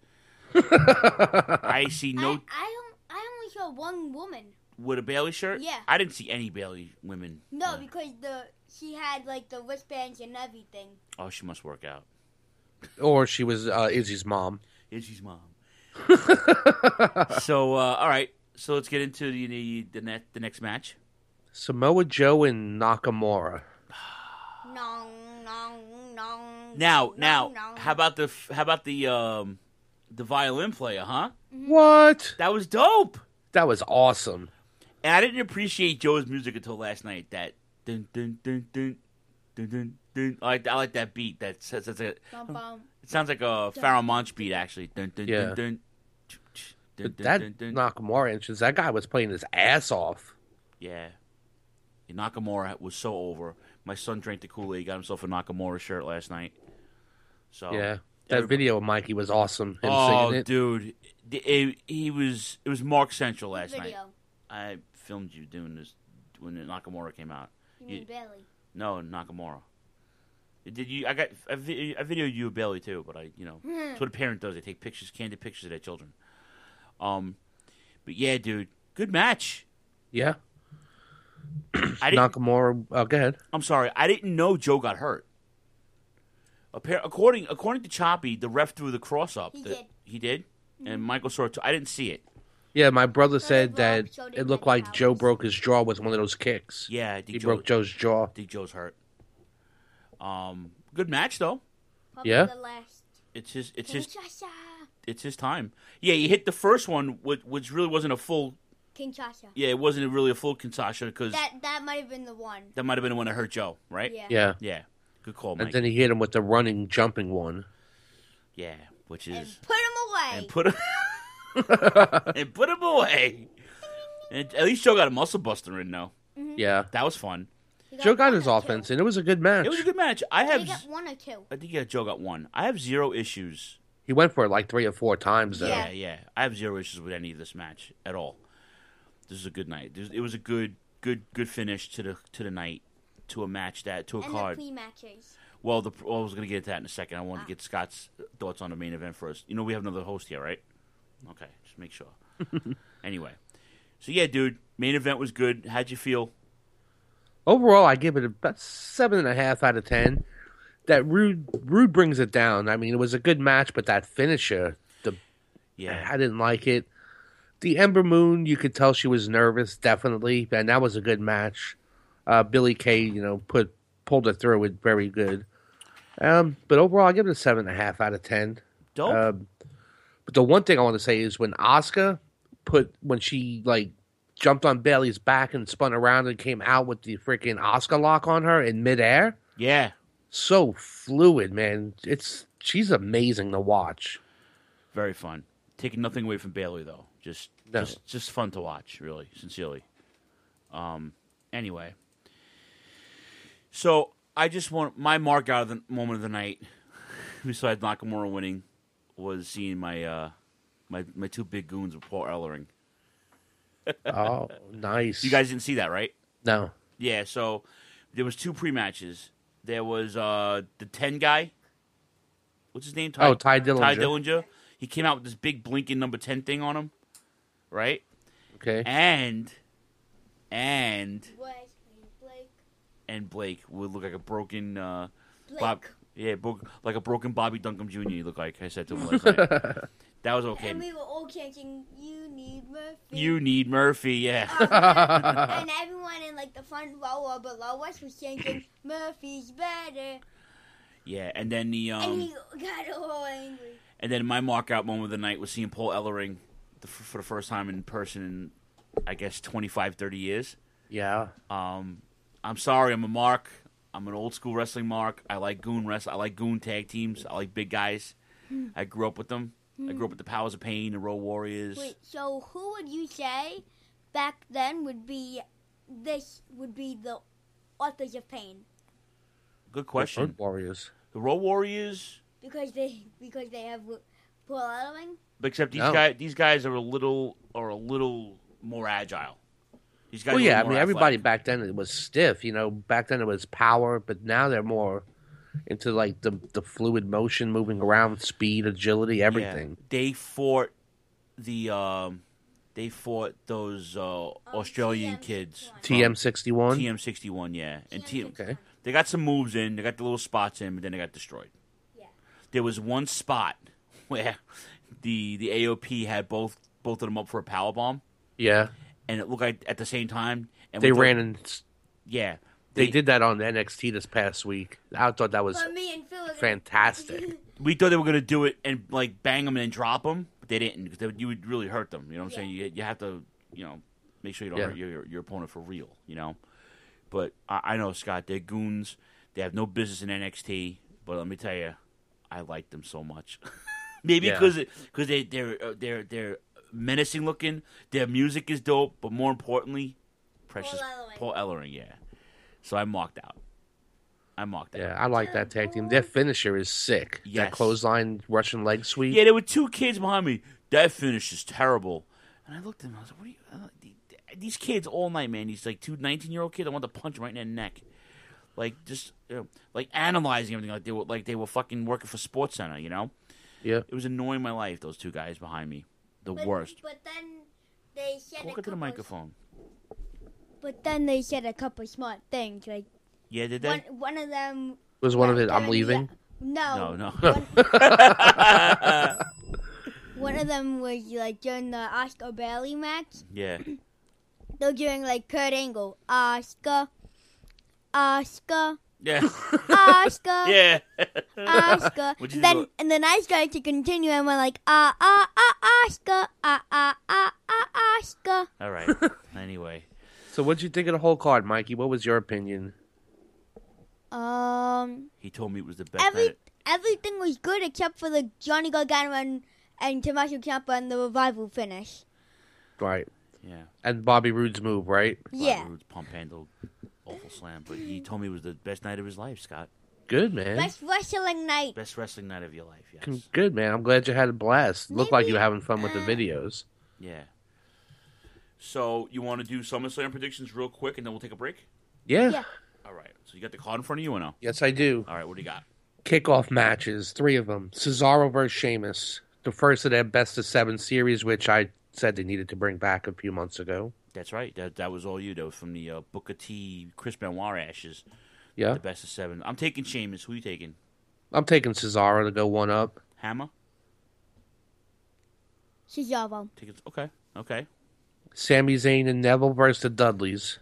[SPEAKER 7] I see no.
[SPEAKER 8] I, I don't. I only saw one woman.
[SPEAKER 7] With a Bailey shirt?
[SPEAKER 8] Yeah.
[SPEAKER 7] I didn't see any Bailey women.
[SPEAKER 8] No,
[SPEAKER 7] uh,
[SPEAKER 8] because the she had like the wristbands and everything.
[SPEAKER 7] Oh, she must work out.
[SPEAKER 9] Or she was uh, Izzy's mom.
[SPEAKER 7] Izzy's mom. So, uh, all right. So let's get into the the, the, net, the next match.
[SPEAKER 9] Samoa Joe and Nakamura.
[SPEAKER 8] No, no, no.
[SPEAKER 7] Now, now,
[SPEAKER 8] no.
[SPEAKER 7] how about the how about the um the violin player, huh?
[SPEAKER 9] What?
[SPEAKER 7] That was dope.
[SPEAKER 9] That was awesome.
[SPEAKER 7] And I didn't appreciate Joe's music until last night. That dun dun dun dun dun dun dun. I like I like that beat. That says that's a.
[SPEAKER 8] Bum, bum.
[SPEAKER 7] It sounds like a Pharaoh Monch beat actually. Dun dun
[SPEAKER 9] Yeah.
[SPEAKER 7] dun dun. Dun,
[SPEAKER 9] But
[SPEAKER 7] dun,
[SPEAKER 9] that
[SPEAKER 7] dun, dun.
[SPEAKER 9] Nakamura entrance, that guy was playing his ass off.
[SPEAKER 7] Yeah. Nakamura was so over. My son drank the Kool-Aid. He got himself a Nakamura shirt last night. So
[SPEAKER 9] Yeah. That
[SPEAKER 7] everybody-
[SPEAKER 9] video of Mikey was awesome. Him
[SPEAKER 7] Oh,
[SPEAKER 9] singing it.
[SPEAKER 7] dude, it, it- he was. It was Mark Central last
[SPEAKER 8] Video.
[SPEAKER 7] night. I filmed you doing this when Nakamura came out.
[SPEAKER 8] You mean Bailey?
[SPEAKER 7] No, Nakamura. Did you? I got. I, vi- I videoed you, Bailey, too. But I, you know, that's what a parent does. They take pictures, candid pictures of their children. Um, but yeah, dude, good match.
[SPEAKER 9] Yeah.
[SPEAKER 7] I didn't.
[SPEAKER 9] Nakamura, oh, go ahead.
[SPEAKER 7] I'm sorry, I didn't know Joe got hurt. Appar- According according to Choppy, the ref threw the cross up.
[SPEAKER 8] He
[SPEAKER 7] The-
[SPEAKER 8] did.
[SPEAKER 7] He did, and Michael saw it too. I didn't see it.
[SPEAKER 9] Yeah, my brother said
[SPEAKER 8] Rob
[SPEAKER 9] that
[SPEAKER 8] showed
[SPEAKER 9] it
[SPEAKER 8] him
[SPEAKER 9] looked
[SPEAKER 8] the
[SPEAKER 9] like Joe
[SPEAKER 8] powers.
[SPEAKER 9] broke his jaw with one of those kicks.
[SPEAKER 7] Yeah, I think
[SPEAKER 9] He
[SPEAKER 7] Joe,
[SPEAKER 9] broke Joe's jaw.
[SPEAKER 7] I think Joe's hurt. Um, good match though.
[SPEAKER 8] Probably
[SPEAKER 9] Yeah?
[SPEAKER 8] The last.
[SPEAKER 7] It's his. It's his.
[SPEAKER 8] Kinshasa.
[SPEAKER 7] It's his time. Yeah, he hit the first one, which, which really wasn't a full.
[SPEAKER 8] Kinshasa.
[SPEAKER 7] Yeah, it wasn't really a full Kinshasa because that,
[SPEAKER 8] That that might have been the one.
[SPEAKER 7] might have been the one that hurt Joe, right?
[SPEAKER 8] Yeah.
[SPEAKER 9] Yeah.
[SPEAKER 7] Yeah. Good call, Mike.
[SPEAKER 9] And then he hit him with the running, jumping one.
[SPEAKER 7] yeah, which
[SPEAKER 8] And
[SPEAKER 7] is
[SPEAKER 8] put him away.
[SPEAKER 7] and put him and put him away. And at least Joe got a muscle buster in though.
[SPEAKER 9] Yeah.
[SPEAKER 7] That was fun.
[SPEAKER 8] He
[SPEAKER 9] Joe got
[SPEAKER 8] one
[SPEAKER 9] his
[SPEAKER 8] or
[SPEAKER 9] offense,
[SPEAKER 8] two.
[SPEAKER 9] and it was a good match.
[SPEAKER 7] It was a good match. I
[SPEAKER 8] Did
[SPEAKER 7] have.
[SPEAKER 8] he get one or two?
[SPEAKER 7] I think yeah, Joe got one. I have zero issues.
[SPEAKER 9] He went for it like three or four times, though.
[SPEAKER 7] Yeah, yeah. I have zero issues with any of this match at all. This is a good night. This- It was a good, good, good finish to the to the night, to a match that to a
[SPEAKER 8] And
[SPEAKER 7] card.
[SPEAKER 8] the pre-matches.
[SPEAKER 7] Well, the well, I was going to get to that in a second. I wanted to get Scott's thoughts on the main event first. You know, we have another host here, right? Okay, just make sure. Anyway, so yeah, dude, main event was good. How'd you feel?
[SPEAKER 9] Overall, I give it about seven and a half out of ten. That Rude Rude brings it down. I mean, it was a good match, but that finisher, the
[SPEAKER 7] Yeah,
[SPEAKER 9] I didn't like it. The Ember Moon, you could tell she was nervous, definitely, and that was a good match. Uh, Billy Kay, you know, put pulled it through it very good. Um, but overall, I give it a seven and a half out of ten.
[SPEAKER 7] dope.
[SPEAKER 9] Um, but the one thing I want to say is when Asuka put when she like jumped on Bailey's back and spun around and came out with the freaking Asuka lock on her in midair,
[SPEAKER 7] yeah,
[SPEAKER 9] so fluid, man. It's she's amazing to watch.
[SPEAKER 7] very fun. Taking nothing away from Bailey though. Just,
[SPEAKER 9] No.
[SPEAKER 7] just, just fun to watch. Really, sincerely. Um. Anyway, so I just want my mark out of the moment of the night, besides Nakamura winning, was seeing my uh my my two big goons with Paul Ellering.
[SPEAKER 9] Oh, nice.
[SPEAKER 7] You guys didn't see that, right?
[SPEAKER 9] No.
[SPEAKER 7] Yeah. So there was two pre-matches. There was uh the ten guy. What's his name?
[SPEAKER 9] Oh, Ty Dillinger.
[SPEAKER 7] Ty Dillinger. He came out with this big blinking number ten thing on him, right?
[SPEAKER 9] Okay.
[SPEAKER 7] And and
[SPEAKER 8] Blake. Blake.
[SPEAKER 7] and Blake would look like a broken uh,
[SPEAKER 8] Blake.
[SPEAKER 7] Bob. Yeah, bro- like a broken Bobby Duncombe Junior You look like I said to him last night. That was okay.
[SPEAKER 8] And we were all chanting, "You need Murphy."
[SPEAKER 7] You need Murphy, yeah.
[SPEAKER 8] And everyone in like the front row or below us was chanting, "Murphy's better."
[SPEAKER 7] Yeah, and then the um,
[SPEAKER 8] and he got all angry.
[SPEAKER 7] and then my mark out moment of the night was seeing Paul Ellering the, for the first time in person in I guess twenty-five, thirty years.
[SPEAKER 9] Yeah.
[SPEAKER 7] Um, I'm sorry, I'm a mark. I'm an old school wrestling mark. I like goon wrestling. I like goon tag teams. I like big guys. I grew up with them. I grew up with the Powers of Pain, the Road Warriors.
[SPEAKER 8] Wait, so who would you say back then would be this would be the authors of pain?
[SPEAKER 7] Good question.
[SPEAKER 9] Road Warriors.
[SPEAKER 7] The Road Warriors,
[SPEAKER 8] Because they because they have Paul Ellering?
[SPEAKER 7] except these
[SPEAKER 9] No.
[SPEAKER 7] guys. These guys are a little are a little more agile. These guys.
[SPEAKER 9] Well,
[SPEAKER 7] are a
[SPEAKER 9] yeah, I
[SPEAKER 7] little
[SPEAKER 9] mean,
[SPEAKER 7] more
[SPEAKER 9] everybody
[SPEAKER 7] athletic.
[SPEAKER 9] back then it was stiff. You know, back then it was power, but now they're more. into like the the fluid motion, moving around, speed, agility, everything.
[SPEAKER 7] Yeah. They fought the um, they fought those uh, Australian kids.
[SPEAKER 9] T M sixty-one?
[SPEAKER 7] T M sixty-one, yeah. And T-
[SPEAKER 9] Okay.
[SPEAKER 7] They got some moves in. They got the little spots in, but then they got destroyed. Yeah. There was one spot where the the A O P had both both of them up for a power bomb.
[SPEAKER 9] Yeah.
[SPEAKER 7] And it looked like at the same time. And
[SPEAKER 9] They
[SPEAKER 7] we
[SPEAKER 9] ran
[SPEAKER 7] thought-
[SPEAKER 9] in.
[SPEAKER 7] Yeah.
[SPEAKER 9] They, did that on N X T this past week. I thought that was
[SPEAKER 8] But me and Phil are gonna-
[SPEAKER 9] fantastic.
[SPEAKER 7] We thought they were going to do it and like bang them and then drop them, but they didn't because you would really hurt them. You know what I'm saying? You you have to you know make sure you don't
[SPEAKER 9] Yeah.
[SPEAKER 7] hurt your your opponent for real. You know. But I, I know Scott, they're goons. They have no business in N X T. But let me tell you, I like them so much. Maybe
[SPEAKER 9] Yeah.
[SPEAKER 7] because because they they're uh, they're they're menacing looking. Their music is dope, but more importantly, precious Paul Ellering. Yeah. So I marked out. I marked out.
[SPEAKER 9] Yeah, I like that tag team. Their finisher is sick. That
[SPEAKER 7] Yes.
[SPEAKER 9] clothesline Russian leg sweep.
[SPEAKER 7] Yeah, there were two kids behind me. That finish is terrible. And I looked at them. I was like, "What are you?" uh, the- These kids all night, man. These like two nineteen-year-old kids. I want to punch them right in the neck, like just you know, like analyzing everything like they were like they were fucking working for Sports Center. You know?
[SPEAKER 9] Yeah.
[SPEAKER 7] It was annoying my life. Those two guys behind me, the
[SPEAKER 8] But-
[SPEAKER 7] worst.
[SPEAKER 8] But then they said a
[SPEAKER 7] Talk into the
[SPEAKER 8] couple.
[SPEAKER 7] microphone.
[SPEAKER 8] But then they said a couple smart things. Like
[SPEAKER 7] Yeah, did they?
[SPEAKER 8] one, one of them
[SPEAKER 9] Was one of it, I'm
[SPEAKER 8] during
[SPEAKER 9] leaving?
[SPEAKER 8] the- no,
[SPEAKER 7] No, no.
[SPEAKER 8] One, one of them was like during the Oscar Bailey match.
[SPEAKER 7] Yeah.
[SPEAKER 8] They're doing like Kurt Angle, Oscar, Oscar,
[SPEAKER 7] Yeah.
[SPEAKER 8] Oscar,
[SPEAKER 7] Yeah.
[SPEAKER 8] Oscar.
[SPEAKER 7] What'd you
[SPEAKER 8] then
[SPEAKER 7] do?
[SPEAKER 8] and then I started to continue and went like ah ah ah Oscar, ah ah ah ah Oscar.
[SPEAKER 7] All right. Anyway.
[SPEAKER 9] So what'd you think of the whole card, Mikey? What was your opinion?
[SPEAKER 8] Um,
[SPEAKER 7] He told me it was the best
[SPEAKER 8] every
[SPEAKER 7] night.
[SPEAKER 8] everything was good except for the Johnny Gargano and, and Tommaso Ciampa and the revival finish.
[SPEAKER 9] Right.
[SPEAKER 7] Yeah.
[SPEAKER 9] And Bobby Roode's move, right?
[SPEAKER 8] Yeah.
[SPEAKER 7] Bobby Roode's pump handle, awful slam. But he told me it was the best night of his life, Scott.
[SPEAKER 9] Good, man.
[SPEAKER 8] Best wrestling night.
[SPEAKER 7] Best wrestling night of your life, yes.
[SPEAKER 9] Con- Good, man. I'm glad you had a blast. Looked like you were having fun with the
[SPEAKER 8] uh,
[SPEAKER 9] videos.
[SPEAKER 7] Yeah. So, you want to do SummerSlam predictions real quick, and then we'll take a break?
[SPEAKER 9] Yeah.
[SPEAKER 8] Yeah.
[SPEAKER 7] All right. So, you got the card in front of you or no?
[SPEAKER 9] Yes, I do.
[SPEAKER 7] All right, what do you got?
[SPEAKER 9] Kickoff matches, three of them. Cesaro versus Sheamus. The first of their best of seven series, which I said they needed to bring back a few months ago.
[SPEAKER 7] That's right. That that was all you. That was from the uh, Booker T, Chris Benoit ashes.
[SPEAKER 9] Yeah.
[SPEAKER 7] The best of seven. I'm taking Sheamus. Who are you taking?
[SPEAKER 9] I'm taking Cesaro to go one up.
[SPEAKER 7] Hammer?
[SPEAKER 8] Cesaro.
[SPEAKER 7] Take it. Okay. Okay.
[SPEAKER 9] Sami Zayn and Neville versus the Dudleys.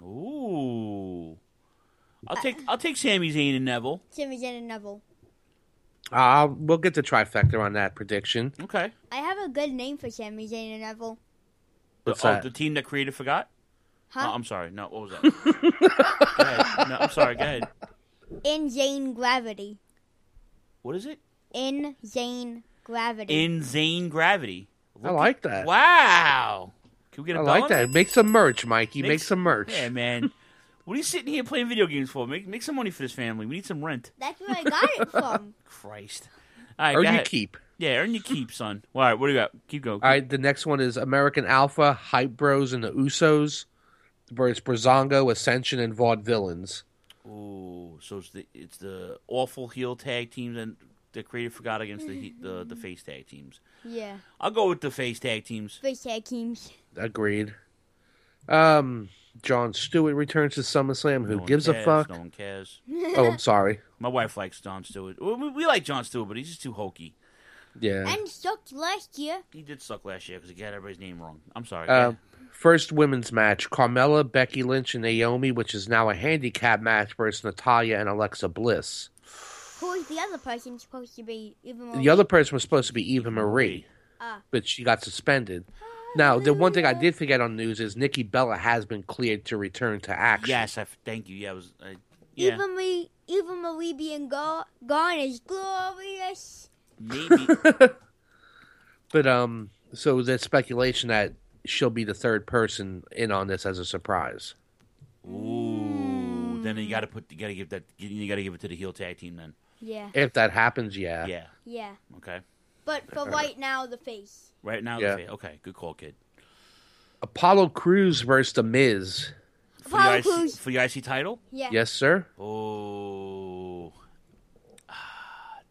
[SPEAKER 7] Ooh. I'll take I'll take Sami Zayn and Neville.
[SPEAKER 8] Sami Zayn and Neville.
[SPEAKER 9] Uh, we'll get the trifecta on that prediction.
[SPEAKER 7] Okay.
[SPEAKER 8] I have a good name for Sami Zayn and Neville.
[SPEAKER 9] What's
[SPEAKER 7] the,
[SPEAKER 9] that?
[SPEAKER 7] Oh, the team that created forgot?
[SPEAKER 8] Huh?
[SPEAKER 7] Oh, I'm sorry. No, what was that? Go ahead. No, I'm sorry. Go ahead.
[SPEAKER 8] In Zayn Gravity.
[SPEAKER 7] What is it?
[SPEAKER 8] In Zayn Gravity.
[SPEAKER 7] In Zane Gravity.
[SPEAKER 9] I like that.
[SPEAKER 7] Wow. Can we get a
[SPEAKER 9] I
[SPEAKER 7] bell
[SPEAKER 9] like
[SPEAKER 7] on
[SPEAKER 9] that. Make some merch, Mikey. Make,
[SPEAKER 7] Make
[SPEAKER 9] some merch.
[SPEAKER 7] Yeah, man. What are you sitting here playing video games for? Make make some money for this family. We need some rent.
[SPEAKER 8] That's where I got it from.
[SPEAKER 7] Christ. All right,
[SPEAKER 9] Earn
[SPEAKER 7] go
[SPEAKER 9] your
[SPEAKER 7] ahead.
[SPEAKER 9] keep.
[SPEAKER 7] Yeah, earn your keep, son. All right, what do you got? Keep going.
[SPEAKER 9] All right, the next one is American Alpha, Hype Bros, and the Usos versus Brazongo, Ascension, and Vaudevillains.
[SPEAKER 7] Ooh, so it's the it's the awful heel tag teams and the creative forgot against the he- the the face tag teams.
[SPEAKER 8] Yeah.
[SPEAKER 7] I'll go with the face tag teams.
[SPEAKER 8] Face tag teams.
[SPEAKER 9] Agreed. Um, Jon Stewart returns to SummerSlam. Who
[SPEAKER 7] No one
[SPEAKER 9] gives
[SPEAKER 7] cares,
[SPEAKER 9] a fuck?
[SPEAKER 7] No one cares.
[SPEAKER 9] Oh, I'm sorry.
[SPEAKER 7] My wife likes Jon Stewart. We, we- we like Jon Stewart, but he's just too hokey.
[SPEAKER 9] Yeah.
[SPEAKER 8] And sucked last year.
[SPEAKER 7] He did suck last year because he got everybody's name wrong. I'm sorry.
[SPEAKER 9] Uh,
[SPEAKER 7] Yeah.
[SPEAKER 9] first women's match: Carmella, Becky Lynch, and Naomi, which is now a handicap match versus Natalya and Alexa Bliss.
[SPEAKER 8] Who is the other person supposed to be? Even more
[SPEAKER 9] The other person was supposed to be Eva Marie,
[SPEAKER 8] Ah.
[SPEAKER 9] but she got suspended. Now, the one thing I did forget on news is Nikki Bella has been cleared to return to action.
[SPEAKER 7] Yes, I f- thank you. Yeah, I was. Uh, yeah,
[SPEAKER 8] Even Marie, even Marie being go- gone is glorious.
[SPEAKER 7] maybe.
[SPEAKER 9] But um, so there's speculation that she'll be the third person in on this as a surprise.
[SPEAKER 7] Ooh, then you got to put. You got to give that. You got to give it to the heel tag team then.
[SPEAKER 8] Yeah.
[SPEAKER 9] If that happens, yeah.
[SPEAKER 7] Yeah.
[SPEAKER 8] Yeah.
[SPEAKER 7] Okay.
[SPEAKER 8] But for right now, the face.
[SPEAKER 7] Right now,
[SPEAKER 9] Yeah.
[SPEAKER 7] the fa- okay. Good call, kid.
[SPEAKER 9] Apollo Crews versus The Miz.
[SPEAKER 7] For the,
[SPEAKER 8] Apollo
[SPEAKER 7] I C,
[SPEAKER 8] Crews.
[SPEAKER 7] for the I C title.
[SPEAKER 8] Yeah.
[SPEAKER 9] Yes, sir.
[SPEAKER 7] Oh,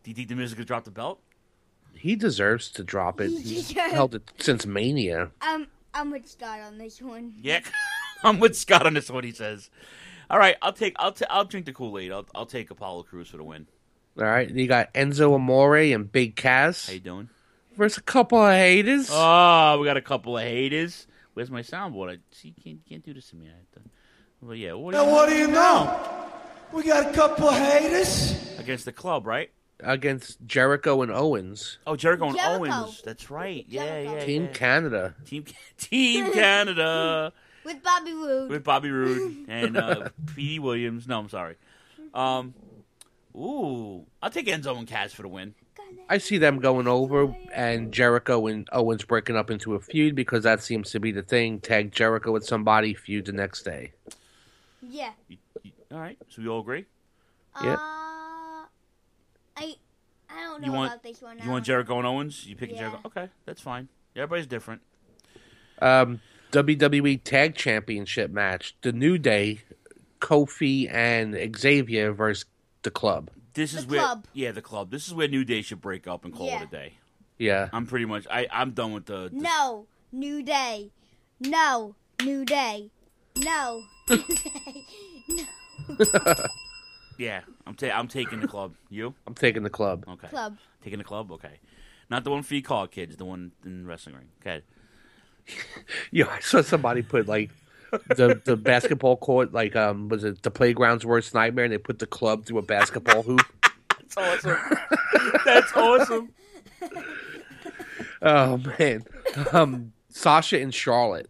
[SPEAKER 7] Do you think the Miz is gonna drop the belt?
[SPEAKER 9] He deserves to drop it. He's held it since Mania.
[SPEAKER 8] Um, I'm with Scott on this one.
[SPEAKER 7] Yeah, I'm with Scott on this one. He says. All right, I'll take. I'll. T- I'll drink the Kool-Aid. I'll. I'll take Apollo Crews for the win.
[SPEAKER 9] All right, you got Enzo Amore and Big Cass.
[SPEAKER 7] How you doing?
[SPEAKER 9] Versus a couple of haters.
[SPEAKER 7] Oh, we got a couple of haters. Where's my soundboard? I see. You can't can't do this to me. I have to, well, yeah. What do
[SPEAKER 11] Now,
[SPEAKER 7] you
[SPEAKER 11] what do you know? We got a couple of haters.
[SPEAKER 7] Against the club, right?
[SPEAKER 9] Against Jericho and Owens.
[SPEAKER 7] Oh, Jericho and
[SPEAKER 8] Jericho.
[SPEAKER 7] Owens. That's right. Yeah, yeah.
[SPEAKER 9] Team
[SPEAKER 7] yeah.
[SPEAKER 9] Canada.
[SPEAKER 7] Team Team Canada.
[SPEAKER 8] With Bobby Roode.
[SPEAKER 7] With Bobby Roode and uh, P D Williams. No, I'm sorry. Um, ooh, I'll take Enzo and Cass for the win.
[SPEAKER 9] I see them going over and Jericho and Owens breaking up into a feud because that seems to be the thing. Tag Jericho with somebody, feud the next day.
[SPEAKER 8] Yeah.
[SPEAKER 7] You, you, all right, so we all agree?
[SPEAKER 9] Yeah.
[SPEAKER 8] Uh, I I don't know
[SPEAKER 7] You want
[SPEAKER 8] about this one.
[SPEAKER 7] you want Jericho and Owens? You picking
[SPEAKER 8] Yeah.
[SPEAKER 7] Jericho? Okay, that's fine. Everybody's different.
[SPEAKER 9] Um, W W E Tag Championship match. The New Day, Kofi and Xavier versus the Club.
[SPEAKER 7] This is
[SPEAKER 8] The
[SPEAKER 7] where
[SPEAKER 8] club.
[SPEAKER 7] yeah, the club. This is where New Day should break up and call
[SPEAKER 8] Yeah.
[SPEAKER 7] it a day.
[SPEAKER 9] Yeah.
[SPEAKER 7] I'm pretty much I I'm done with the, the
[SPEAKER 8] No, New Day. No, New Day. No, New Day. No.
[SPEAKER 7] yeah. I'm ta- I'm taking the club. You?
[SPEAKER 9] I'm taking the Club.
[SPEAKER 7] Okay.
[SPEAKER 8] Club.
[SPEAKER 7] Taking the club. Okay. Not the one for you call kids. The one in the wrestling ring. Okay.
[SPEAKER 9] Yeah, I saw somebody put like the the basketball court, like um, was it the playground's worst nightmare, and they put the club through a basketball hoop.
[SPEAKER 7] That's awesome. That's awesome.
[SPEAKER 9] Oh man, um, Sasha and Charlotte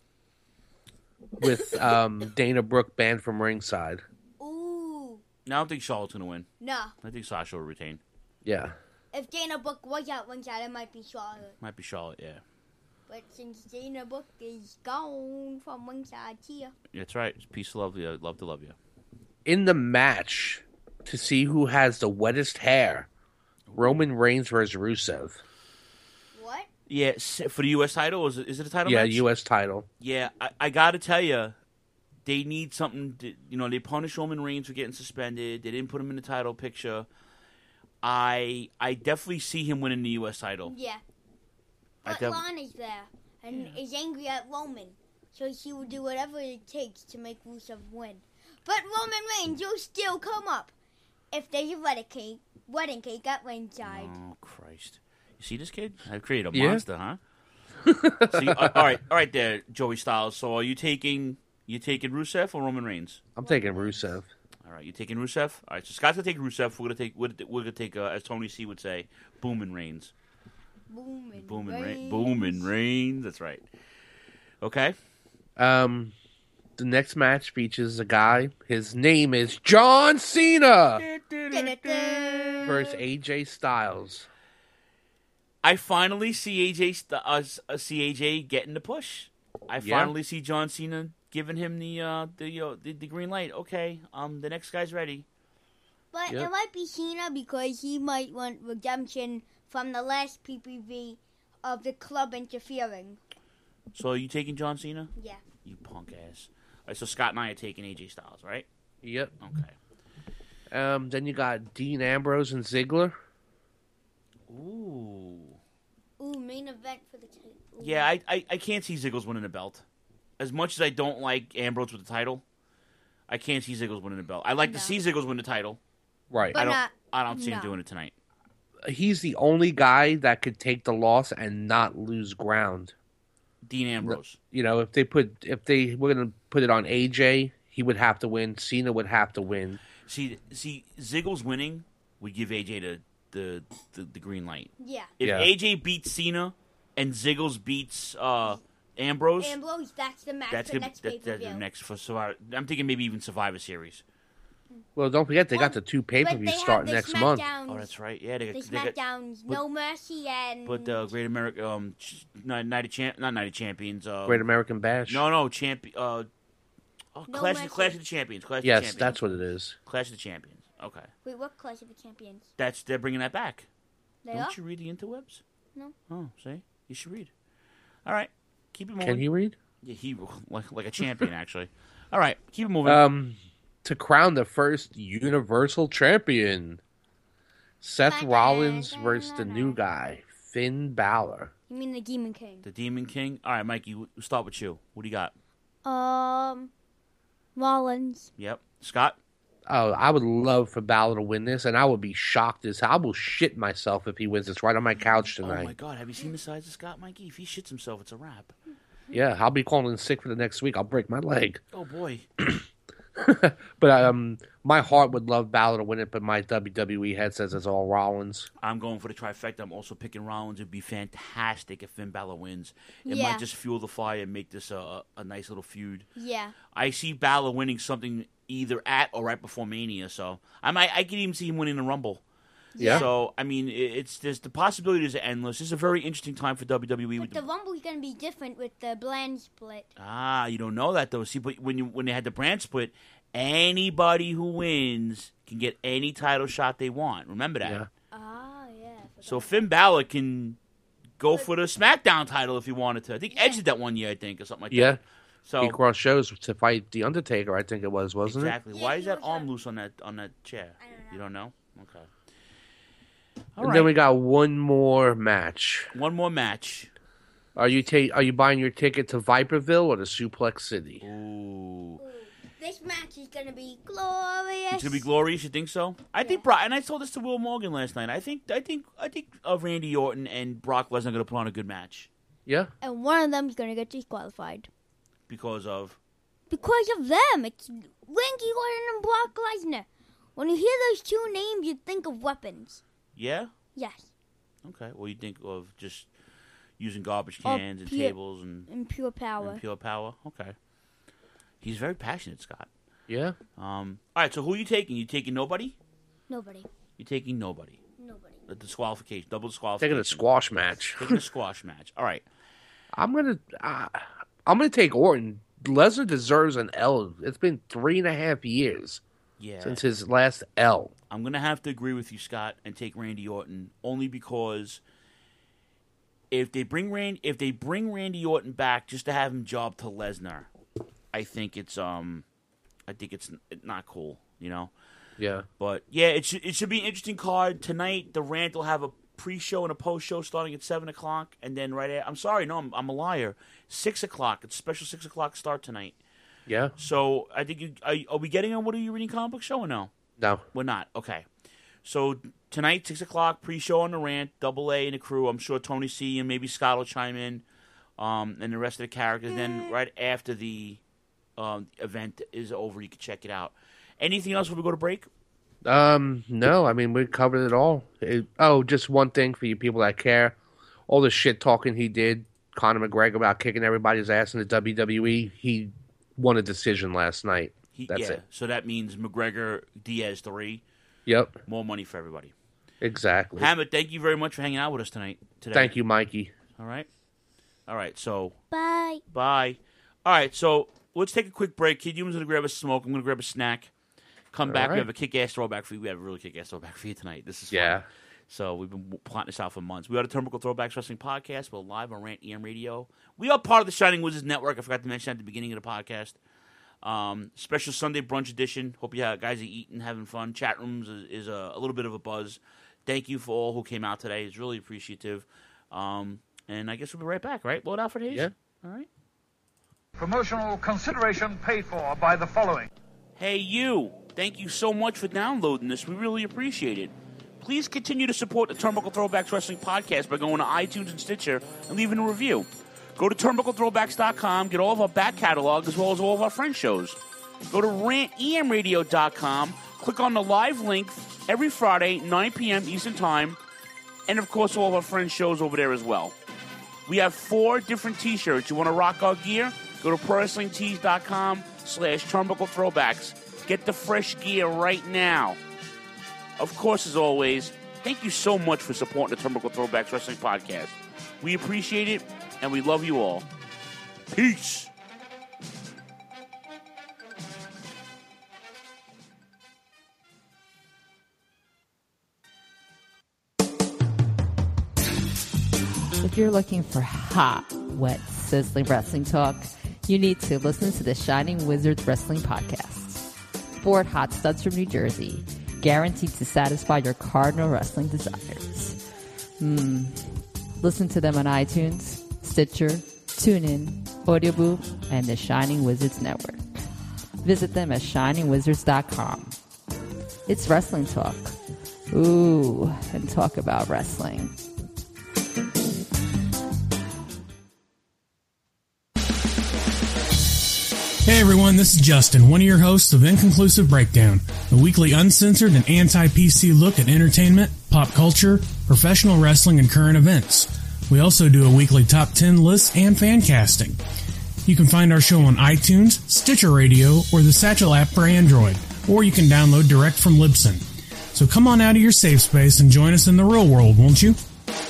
[SPEAKER 9] with um Dana Brooke banned from ringside.
[SPEAKER 8] Ooh.
[SPEAKER 7] No, I don't think Charlotte's gonna win.
[SPEAKER 8] No.
[SPEAKER 7] I think Sasha will retain.
[SPEAKER 9] Yeah.
[SPEAKER 8] If Dana Brooke was at ringside, it might be Charlotte.
[SPEAKER 7] Might be Charlotte. Yeah.
[SPEAKER 8] But since Dana Brooke is gone from ringside here.
[SPEAKER 7] That's right. Peace, love, you. Love to love you.
[SPEAKER 9] In the match to see who has the wettest hair, Roman Reigns versus Rusev.
[SPEAKER 8] What?
[SPEAKER 7] Yeah, s- for the U S title, is it, is it a title
[SPEAKER 9] Yeah,
[SPEAKER 7] match?
[SPEAKER 9] U S title.
[SPEAKER 7] Yeah, I, I got to tell you, they need something. To, you know, they punished Roman Reigns for getting suspended. They didn't put him in the title picture. I I definitely see him winning the U S title.
[SPEAKER 8] Yeah.
[SPEAKER 7] I
[SPEAKER 8] But
[SPEAKER 7] def-
[SPEAKER 8] Lana's there and is angry at Roman. So she will do whatever it takes to make Rusev win. But Roman Reigns, you'll still come up if there's a wedding cake, wedding cake at ringside.
[SPEAKER 7] Oh, Christ. You see this kid? I've created a
[SPEAKER 9] Yeah.
[SPEAKER 7] monster, huh? See, uh, all right, all right there, Joey Styles. So are you taking you taking Rusev or Roman Reigns?
[SPEAKER 9] I'm taking Rusev.
[SPEAKER 7] All right, you taking Rusev? All right, so Scott's gonna take Rusev. We're gonna take we're, we're gonna take uh, as Tony C would say, Boomin' Reigns.
[SPEAKER 8] Boomin'
[SPEAKER 7] Boomin' Reigns.
[SPEAKER 8] Reigns.
[SPEAKER 7] Boomin' Reigns. That's right. Okay.
[SPEAKER 9] Um, the next match features a guy. His name is John Cena versus A J Styles.
[SPEAKER 7] I finally see A J st- uh, uh, see A J getting the push. I
[SPEAKER 9] Yeah.
[SPEAKER 7] finally see John Cena giving him the uh, the, uh, the the green light. Okay, um, the next guy's ready.
[SPEAKER 8] But
[SPEAKER 9] Yep.
[SPEAKER 8] it might be Cena because he might want redemption from the last P P V of the club interfering.
[SPEAKER 7] So are you taking John Cena?
[SPEAKER 8] Yeah.
[SPEAKER 7] You punk ass. All right, so Scott and I are taking A J Styles, right?
[SPEAKER 9] Yep.
[SPEAKER 7] Okay.
[SPEAKER 9] Um, then you got Dean Ambrose and Ziggler.
[SPEAKER 7] Ooh.
[SPEAKER 8] Ooh, main event for the title. Ooh.
[SPEAKER 7] Yeah, I, I I can't see Ziggles winning the belt. As much as I don't like Ambrose with the title, I can't see Ziggles winning the belt. I like
[SPEAKER 8] No.
[SPEAKER 7] to see Ziggles win the title.
[SPEAKER 9] Right.
[SPEAKER 8] But
[SPEAKER 7] I don't.
[SPEAKER 8] not-
[SPEAKER 7] I don't see him
[SPEAKER 8] no.
[SPEAKER 7] doing it tonight.
[SPEAKER 9] He's the only guy that could take the loss and not lose ground.
[SPEAKER 7] Dean Ambrose.
[SPEAKER 9] You know, if they put if they were going to put it on A J, he would have to win. Cena would have to win.
[SPEAKER 7] See, see, Ziggles winning would give A J the the, the, the green light.
[SPEAKER 8] Yeah.
[SPEAKER 7] If
[SPEAKER 9] Yeah.
[SPEAKER 7] A J beats Cena and Ziggles beats uh, Ambrose,
[SPEAKER 8] Ambrose, that's the match
[SPEAKER 7] that's
[SPEAKER 8] for
[SPEAKER 7] gonna,
[SPEAKER 8] next
[SPEAKER 7] that,
[SPEAKER 8] pay per
[SPEAKER 7] that's the
[SPEAKER 8] view.
[SPEAKER 7] next for Survivor. I'm thinking maybe even Survivor Series.
[SPEAKER 9] Well, don't forget they
[SPEAKER 8] Well,
[SPEAKER 9] got the two pay per
[SPEAKER 8] But they
[SPEAKER 9] views
[SPEAKER 8] have
[SPEAKER 9] starting
[SPEAKER 8] the
[SPEAKER 9] next month.
[SPEAKER 8] SmackDowns-
[SPEAKER 7] Oh, that's right. Yeah, they,
[SPEAKER 8] The
[SPEAKER 7] got- they got.
[SPEAKER 8] SmackDowns,
[SPEAKER 7] but-
[SPEAKER 8] No Mercy, and
[SPEAKER 7] But uh, Great America, um, ch- Night Night of Champ, not Night of Champions. Uh,
[SPEAKER 9] Great American Bash.
[SPEAKER 7] No, no, champion. Uh, oh,
[SPEAKER 8] No
[SPEAKER 7] Clash,
[SPEAKER 8] Mercy.
[SPEAKER 7] Clash of the Champions. Clash
[SPEAKER 9] Yes,
[SPEAKER 7] of the Champions.
[SPEAKER 9] that's what it is.
[SPEAKER 7] Clash of the Champions. Okay,
[SPEAKER 8] wait, what Clash of the Champions?
[SPEAKER 7] that's they're bringing that back.
[SPEAKER 8] They
[SPEAKER 7] Don't
[SPEAKER 8] are?
[SPEAKER 7] you read the interwebs?
[SPEAKER 8] No.
[SPEAKER 7] Oh, see, you should read. All right, keep it moving.
[SPEAKER 9] Can he read?
[SPEAKER 7] Yeah, he like like a champion actually. All right, keep it moving.
[SPEAKER 9] Um, to crown the first Universal Champion, Seth Rollins versus the new guy, Finn Balor.
[SPEAKER 8] You mean the Demon King?
[SPEAKER 7] The Demon King? All right, Mikey, we'll start with you. What do you got?
[SPEAKER 8] Um, Rollins.
[SPEAKER 7] Yep. Scott?
[SPEAKER 9] Oh, I would love for Balor to win this, and I would be shocked as I will shit myself if he wins this right on my couch tonight.
[SPEAKER 7] Oh, my God. Have you seen the size of Scott, Mikey? If he shits himself, it's a wrap.
[SPEAKER 9] Yeah, I'll be calling in sick for the next week. I'll break my leg.
[SPEAKER 7] Oh, boy.
[SPEAKER 9] But um, my heart would love Balor to win it, but my W W E head says it's all Rollins.
[SPEAKER 7] I'm going for the trifecta. I'm also picking Rollins. It'd be fantastic if Finn Balor wins. It
[SPEAKER 8] Yeah.
[SPEAKER 7] might just fuel the fire and make this a, a nice little feud.
[SPEAKER 8] Yeah.
[SPEAKER 7] I see Balor winning something either at or right before Mania, so I might I could even see him winning the Rumble.
[SPEAKER 9] Yeah.
[SPEAKER 7] So I mean, it- it's there's the possibilities are endless. This is a very interesting time for W W E.
[SPEAKER 8] But
[SPEAKER 7] With
[SPEAKER 8] the
[SPEAKER 7] the,
[SPEAKER 8] Rumble's gonna be different with the brand split.
[SPEAKER 7] ah, you don't know that though. See, but when you when they had the brand split, anybody who wins can get any title shot they want. Remember that.
[SPEAKER 9] Yeah.
[SPEAKER 8] Ah, yeah.
[SPEAKER 7] So Finn Balor can go for the SmackDown title if he wanted to. I think Edge did that one year, I think, or something like
[SPEAKER 9] Yeah.
[SPEAKER 7] that. So
[SPEAKER 9] he crossed shows to fight The Undertaker, I think it was, wasn't
[SPEAKER 7] exactly.
[SPEAKER 8] Yeah,
[SPEAKER 7] Why
[SPEAKER 8] he
[SPEAKER 7] is that
[SPEAKER 8] was
[SPEAKER 7] arm
[SPEAKER 8] a-
[SPEAKER 7] loose on that on that chair?
[SPEAKER 8] I don't know.
[SPEAKER 7] You don't know? Okay.
[SPEAKER 9] it?
[SPEAKER 7] All
[SPEAKER 9] And
[SPEAKER 7] right.
[SPEAKER 9] then we got one more match.
[SPEAKER 7] One more match.
[SPEAKER 9] Are you ta- Are you buying your ticket to Viperville or to Suplex City?
[SPEAKER 7] Ooh.
[SPEAKER 8] This match is gonna be glorious.
[SPEAKER 7] It's gonna be glorious. You think so? I think Brock, and I told this to Will Morgan last night. I think, I think, I think of Randy Orton and Brock Lesnar gonna put on a good match
[SPEAKER 9] Yeah.
[SPEAKER 8] And one of them's gonna get disqualified.
[SPEAKER 7] because of
[SPEAKER 8] Because of them. It's Randy Orton and Brock Lesnar. When you hear those two names, you think of weapons.
[SPEAKER 7] yeah.
[SPEAKER 8] Yes.
[SPEAKER 7] Okay. Well, you think of just using garbage
[SPEAKER 8] Or
[SPEAKER 7] cans and
[SPEAKER 8] pure-
[SPEAKER 7] tables and,
[SPEAKER 8] And pure power.
[SPEAKER 7] and pure power. Okay. He's very passionate, Scott.
[SPEAKER 9] Yeah.
[SPEAKER 7] Um. All right. So who are you taking? You taking nobody?
[SPEAKER 8] Nobody.
[SPEAKER 7] You taking nobody?
[SPEAKER 8] Nobody.
[SPEAKER 7] The disqualification, double disqualification.
[SPEAKER 9] Taking a squash match.
[SPEAKER 7] Taking a squash match. All right.
[SPEAKER 9] I'm gonna. Uh, I'm gonna take Orton. Lesnar deserves an L. It's been three and a half years
[SPEAKER 7] Yeah.
[SPEAKER 9] since his last L.
[SPEAKER 7] I'm gonna have to agree with you, Scott, and take Randy Orton only because if they bring Rand, if they bring Randy Orton back just to have him job to Lesnar, I think it's um, I think it's n- not cool, you know.
[SPEAKER 9] Yeah.
[SPEAKER 7] But yeah, it should it should be an interesting card tonight. The Rant will have a pre-show and a post-show starting at seven o'clock, and then right at, I'm sorry, no, I'm, I'm a liar. Six o'clock. It's a special six o'clock start tonight.
[SPEAKER 9] Yeah.
[SPEAKER 7] So I think you, are, are we getting on What Are You Reading comic book show or no?
[SPEAKER 9] No.
[SPEAKER 7] We're not. Okay. So tonight, six o'clock, pre-show on the Rant, Double A and the crew. I'm sure Tony C and maybe Scott will chime in, um, and the rest of the characters. Then right after the um, event is over, you can check it out. Anything else before we go to break?
[SPEAKER 9] Um. No. I mean, we covered it all. It, oh, just one thing for you people that care. All the shit talking he did, Conor McGregor, about kicking everybody's ass in the W W E. He won a decision last night.
[SPEAKER 7] He,
[SPEAKER 9] That's
[SPEAKER 7] yeah.
[SPEAKER 9] it.
[SPEAKER 7] So that means McGregor, Diaz three.
[SPEAKER 9] Yep.
[SPEAKER 7] More money for everybody.
[SPEAKER 9] Exactly.
[SPEAKER 7] Hammett, thank you very much for hanging out with us tonight. Today.
[SPEAKER 9] Thank you, Mikey.
[SPEAKER 7] All right. All right. So
[SPEAKER 8] Bye.
[SPEAKER 7] bye. All right. So let's take a quick break. Kid Human's gonna grab a smoke. I'm gonna grab a snack. Come
[SPEAKER 9] All
[SPEAKER 7] back. We
[SPEAKER 9] right.
[SPEAKER 7] have a kick-ass throwback for you. We have a really kick-ass throwback for you tonight. This is fun.
[SPEAKER 9] Yeah.
[SPEAKER 7] So we've been plotting this out for months. We are the Turnbuckle Throwbacks Wrestling Podcast. We're live on Rant E M Radio. We are part of the Shining Wizards Network. I forgot to mention at the beginning of the podcast. Um, special Sunday brunch edition. Hope you guys are eating, having fun. Chat rooms is, is a, a little bit of a buzz. Thank you for all who came out today. It's really appreciative. Um, and I guess we'll be right back, right? Lord Alfred Hayes?
[SPEAKER 9] Yeah.
[SPEAKER 7] All right.
[SPEAKER 12] Promotional consideration paid for by the following.
[SPEAKER 7] Hey, you. Thank you so much for downloading this. We really appreciate it. Please continue to support the Turnbuckle Throwbacks Wrestling Podcast by going to iTunes and Stitcher and leaving a review. Go to turnbuckle throwbacks dot com, get all of our back catalog as well as all of our friend shows. Go to rant e m radio dot com, click on the live link every Friday, nine p.m. Eastern Time, and of course all of our friend shows over there as well. We have four different t-shirts. You want to rock our gear? Go to pro wrestling tees dot com slash turnbuckle throwbacks. Get the fresh gear right now. Of course, as always, thank you so much for supporting the Turnbuckle Throwbacks Wrestling Podcast. We appreciate it, and we love you all. Peace.
[SPEAKER 13] If you're looking for hot, wet, sizzling wrestling talk, you need to listen to the Shining Wizards Wrestling Podcast. Sport hot studs from New Jersey. guaranteed to satisfy your Cardinal wrestling desires. Hmm. Listen to them on iTunes, Stitcher, TuneIn, Audioboo, and the Shining Wizards Network. Visit them at shining wizards dot com. It's wrestling talk. Ooh, and talk about wrestling.
[SPEAKER 14] Hey everyone, this is Justin, one of your hosts of Inconclusive Breakdown, a weekly uncensored and anti-P C look at entertainment, pop culture, professional wrestling, and current events. We also do a weekly top ten list and fan casting. You can find our show on iTunes, Stitcher Radio, or the Satchel app for Android, or you can download direct from Libsyn. So come on out of your safe space and join us in the real world, won't you?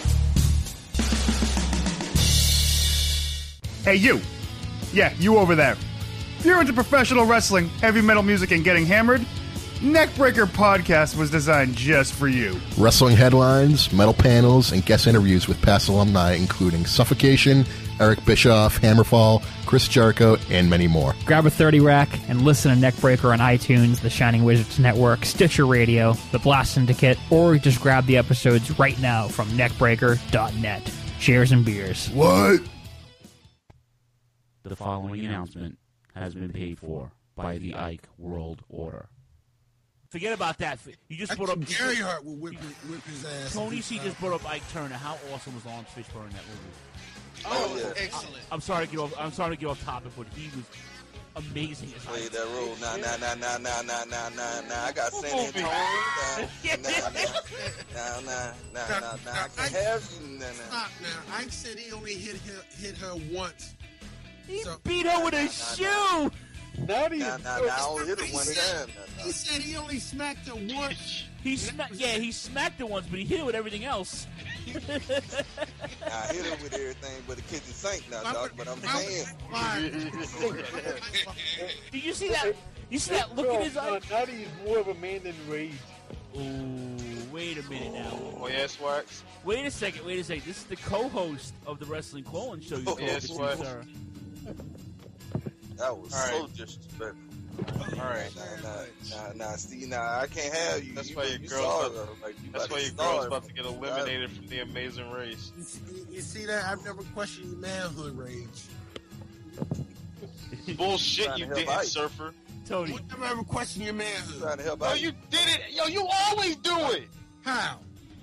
[SPEAKER 15] Hey you! Yeah, you over there. If you're into professional wrestling, heavy metal music, and getting hammered, Neckbreaker Podcast was designed just for you.
[SPEAKER 16] Wrestling headlines, metal panels, and guest interviews with past alumni, including Suffocation, Eric Bischoff, Hammerfall, Chris Jericho, and many more.
[SPEAKER 17] Grab a thirty rack and listen to Neckbreaker on iTunes, the Shining Wizards Network, Stitcher Radio, the Blast Syndicate, or just grab the episodes right now from neckbreaker dot net. Cheers and beers.
[SPEAKER 16] What?
[SPEAKER 7] The following announcement has been paid for by the Ike World Order. Forget about that. You just brought up
[SPEAKER 18] Gary Hart will whip, whip his ass.
[SPEAKER 7] Tony C just brought up Ike Turner. How awesome was Lawrence Fishburne in that movie?
[SPEAKER 18] Oh, yeah. Excellent.
[SPEAKER 7] I, I'm sorry to get off. I'm sorry to get off topic, but he was amazing as
[SPEAKER 19] Play
[SPEAKER 7] Ike.
[SPEAKER 19] that role. Nah, nah, nah, nah, nah, nah, nah, nah, nah. I got San Antonio. Nah, nah, nah, nah, nah, nah, nah. I can have you. Nah, nah.
[SPEAKER 18] Stop now. Ike said he only hit her, hit her once.
[SPEAKER 7] He
[SPEAKER 18] so,
[SPEAKER 7] beat her with a
[SPEAKER 19] nah,
[SPEAKER 7] shoe.
[SPEAKER 19] Nah, Nah, nah, nah, nah, I only hit it one time. Nah,
[SPEAKER 18] he said he only smacked her once.
[SPEAKER 7] He smacked, yeah, he smacked her once, but he hit it with everything else.
[SPEAKER 19] Nah, I hit it with everything but the kitchen sink now, dog. But I'm saying.
[SPEAKER 7] Did you see that? You see that look in his eye?
[SPEAKER 20] Now he's more of a man than Rage.
[SPEAKER 7] Ooh, wait a minute now.
[SPEAKER 19] Oh, yes, Wax.
[SPEAKER 7] Wait a second, wait a second. This is the co-host of the Wrestling Call-In Show. You
[SPEAKER 19] Oh, yes, Wax.
[SPEAKER 7] sir.
[SPEAKER 19] That was
[SPEAKER 20] All
[SPEAKER 19] so
[SPEAKER 20] right.
[SPEAKER 19] disrespectful.
[SPEAKER 20] All right.
[SPEAKER 19] Nah, nah, nah, nah, see, nah, I can't have you.
[SPEAKER 20] That's
[SPEAKER 19] you,
[SPEAKER 20] why
[SPEAKER 19] you
[SPEAKER 20] your girl's
[SPEAKER 19] sorry,
[SPEAKER 20] about,
[SPEAKER 19] though. Like, you
[SPEAKER 20] that's
[SPEAKER 19] about
[SPEAKER 20] why
[SPEAKER 19] to
[SPEAKER 20] your girl's
[SPEAKER 19] starve.
[SPEAKER 20] about to get eliminated from the Amazing Race.
[SPEAKER 18] You see, you see that? I've never questioned your manhood, Rage.
[SPEAKER 20] Bullshit,
[SPEAKER 19] Trying
[SPEAKER 20] you
[SPEAKER 19] to help
[SPEAKER 20] didn't,
[SPEAKER 19] Ike.
[SPEAKER 20] surfer.
[SPEAKER 7] Tony.
[SPEAKER 18] I've never ever questioned your manhood.
[SPEAKER 19] Trying to help
[SPEAKER 20] No,
[SPEAKER 19] out.
[SPEAKER 20] you did it. Yo, you always do it.
[SPEAKER 18] How?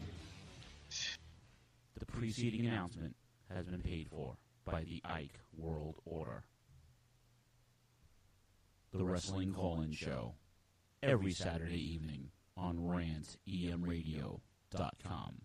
[SPEAKER 7] The preceding announcement has been paid for by the Ike World Order. The Wrestling Call-In Show, every Saturday evening on rant e m radio dot com.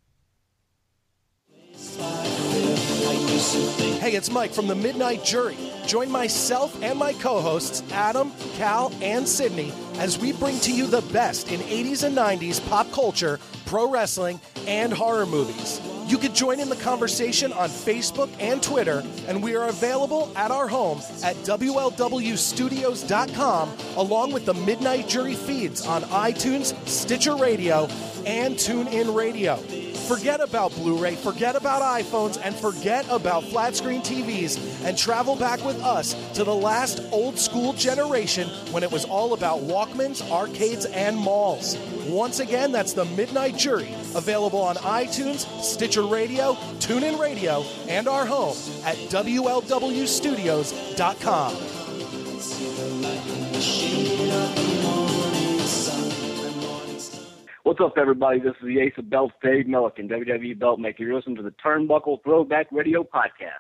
[SPEAKER 21] Hey, it's Mike from the Midnight Jury. Join myself and my co-hosts, Adam, Cal, and Sydney, as we bring to you the best in eighties and nineties pop culture, pro wrestling, and horror movies. You can join in the conversation on Facebook and Twitter, and we are available at our home at W L W studios dot com, along with the Midnight Jury feeds on iTunes, Stitcher Radio, and TuneIn Radio. Forget about Blu-ray, forget about iPhones, and forget about flat-screen T Vs, and travel back with us to the last old-school generation when it was all about Walkmans, arcades, and malls. Once again, that's the Midnight Jury, available on iTunes, Stitcher Radio, TuneIn Radio, and our home at W L W studios dot com.
[SPEAKER 22] What's up, everybody? This is the Ace of Belts, Dave Milliken, W W E Belt Maker. You're listening to the Turnbuckle Throwback Radio Podcast.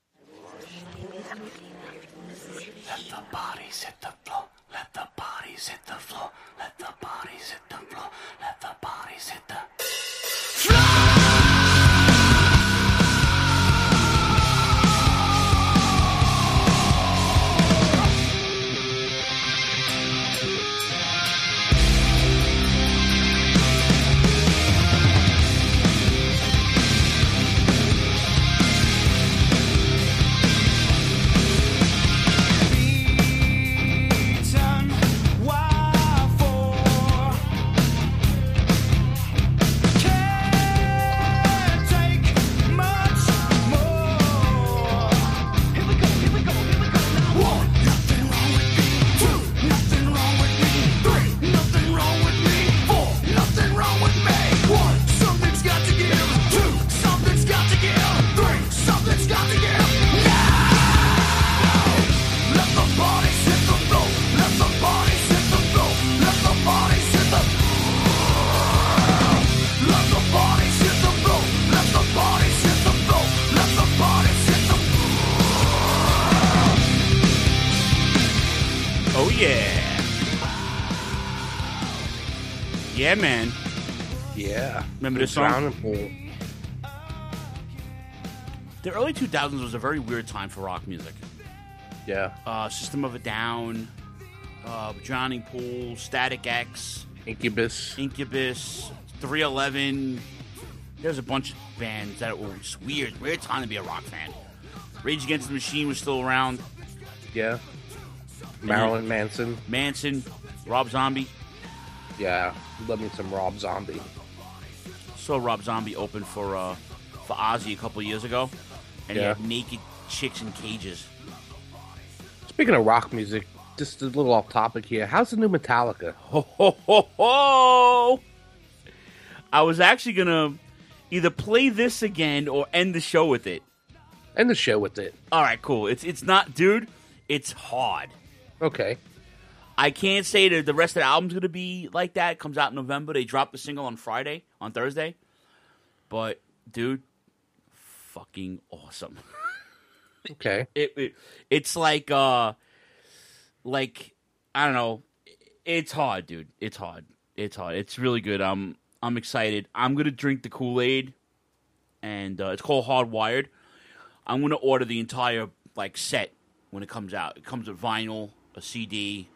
[SPEAKER 6] Let the bodies hit the floor. Let the bodies hit the floor. Let the bodies hit the floor. Let the bodies hit the
[SPEAKER 7] yeah. Yeah, man.
[SPEAKER 9] Yeah.
[SPEAKER 7] Remember this song?
[SPEAKER 9] Drowning Pool.
[SPEAKER 7] The early two thousands was a very weird time for rock music.
[SPEAKER 9] Yeah.
[SPEAKER 7] Uh, System of a Down, uh, Drowning Pool, Static X,
[SPEAKER 9] Incubus,
[SPEAKER 7] Incubus, three eleven. There's a bunch of bands that were just weird. Weird time to be a rock fan. Rage Against the Machine was still around.
[SPEAKER 9] Yeah. Marilyn Manson.
[SPEAKER 7] Manson, Rob Zombie.
[SPEAKER 9] Yeah, love me some Rob Zombie.
[SPEAKER 7] Saw Rob Zombie open for uh, for Ozzy a couple years ago, and
[SPEAKER 9] Yeah.
[SPEAKER 7] he had naked chicks in cages.
[SPEAKER 9] Speaking of rock music, just a little off topic here. How's the new Metallica?
[SPEAKER 7] Ho ho ho ho! I was actually gonna either play this again or end the show with it.
[SPEAKER 9] End the show with it.
[SPEAKER 7] All right, cool. It's it's not, dude. It's hard.
[SPEAKER 9] Okay.
[SPEAKER 7] I can't say that the rest of the album's gonna be like that. It comes out in November. They dropped the single on Friday, on Thursday. But, dude, fucking awesome.
[SPEAKER 9] Okay.
[SPEAKER 7] It, it it's like uh like I don't know. It's hard, dude. It's hard. It's hard. It's really good. I'm I'm excited. I'm gonna drink the Kool-Aid, and uh, it's called Hardwired. I'm gonna order the entire like set when it comes out. It comes with vinyl, a C D.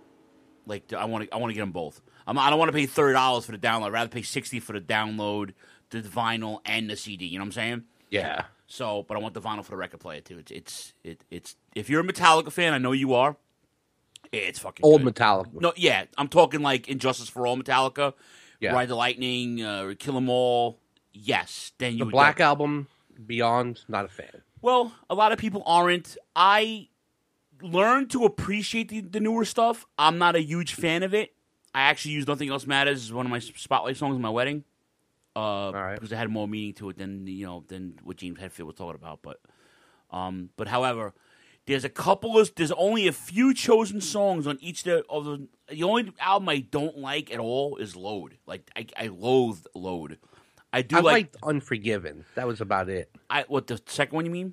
[SPEAKER 7] Like I want to, I want to get them both. I'm, I don't want to pay thirty dollars for the download. I'd rather pay sixty for the download, the vinyl, and the C D. You know what I'm saying?
[SPEAKER 9] Yeah.
[SPEAKER 7] So, but I want the vinyl for the record player too. It's it's it, it's. If you're a Metallica fan, I know you are. It's fucking
[SPEAKER 9] Old
[SPEAKER 7] good.
[SPEAKER 9] Metallica.
[SPEAKER 7] No, yeah, I'm talking like Injustice for All Metallica,
[SPEAKER 9] Yeah.
[SPEAKER 7] Ride the Lightning, uh, Kill 'Em All. Yes, then you
[SPEAKER 9] The
[SPEAKER 7] would
[SPEAKER 9] Black
[SPEAKER 7] go-
[SPEAKER 9] Album, Beyond, not a fan.
[SPEAKER 7] Well, a lot of people aren't. I learned to appreciate the, the newer stuff. I'm not a huge fan of it. I actually use Nothing Else Matters as one of my spotlight songs in my wedding. Uh, because it had more meaning to it than you know than what James Hetfield was talking about. But, um, but however, there's a couple of there's only a few chosen songs on each of the, of the. The only album I don't like at all is Load. Like I, I loathe Load. I do
[SPEAKER 9] I
[SPEAKER 7] like
[SPEAKER 9] liked Unforgiven. That was about it.
[SPEAKER 7] I what the second one you mean?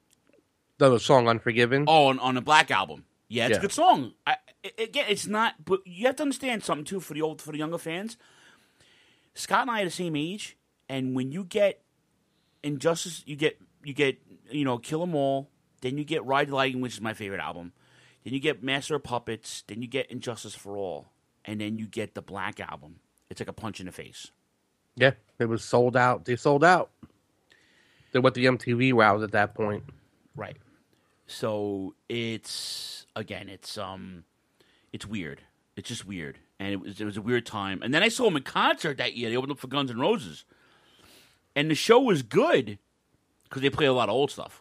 [SPEAKER 9] The song Unforgiven.
[SPEAKER 7] Oh, on, on the Black Album. Yeah, it's
[SPEAKER 9] Yeah.
[SPEAKER 7] a good song. I, I- again, it's not, but you have to understand something too for the old, for the younger fans. Scott and I are the same age, and when you get Injustice, you get you get you know Kill 'Em All, then you get Ride the Lightning, which is my favorite album. Then you get Master of Puppets. Then you get Injustice for All, and then you get the Black Album. It's like a punch in the face.
[SPEAKER 9] Yeah, it was sold out. They sold out. They went the M T V route at that point.
[SPEAKER 7] Right. So it's again, it's um, it's weird. It's just weird, and it was it was a weird time. And then I saw them in concert that year. They opened up for Guns N' Roses, and the show was good because they play a lot of old stuff.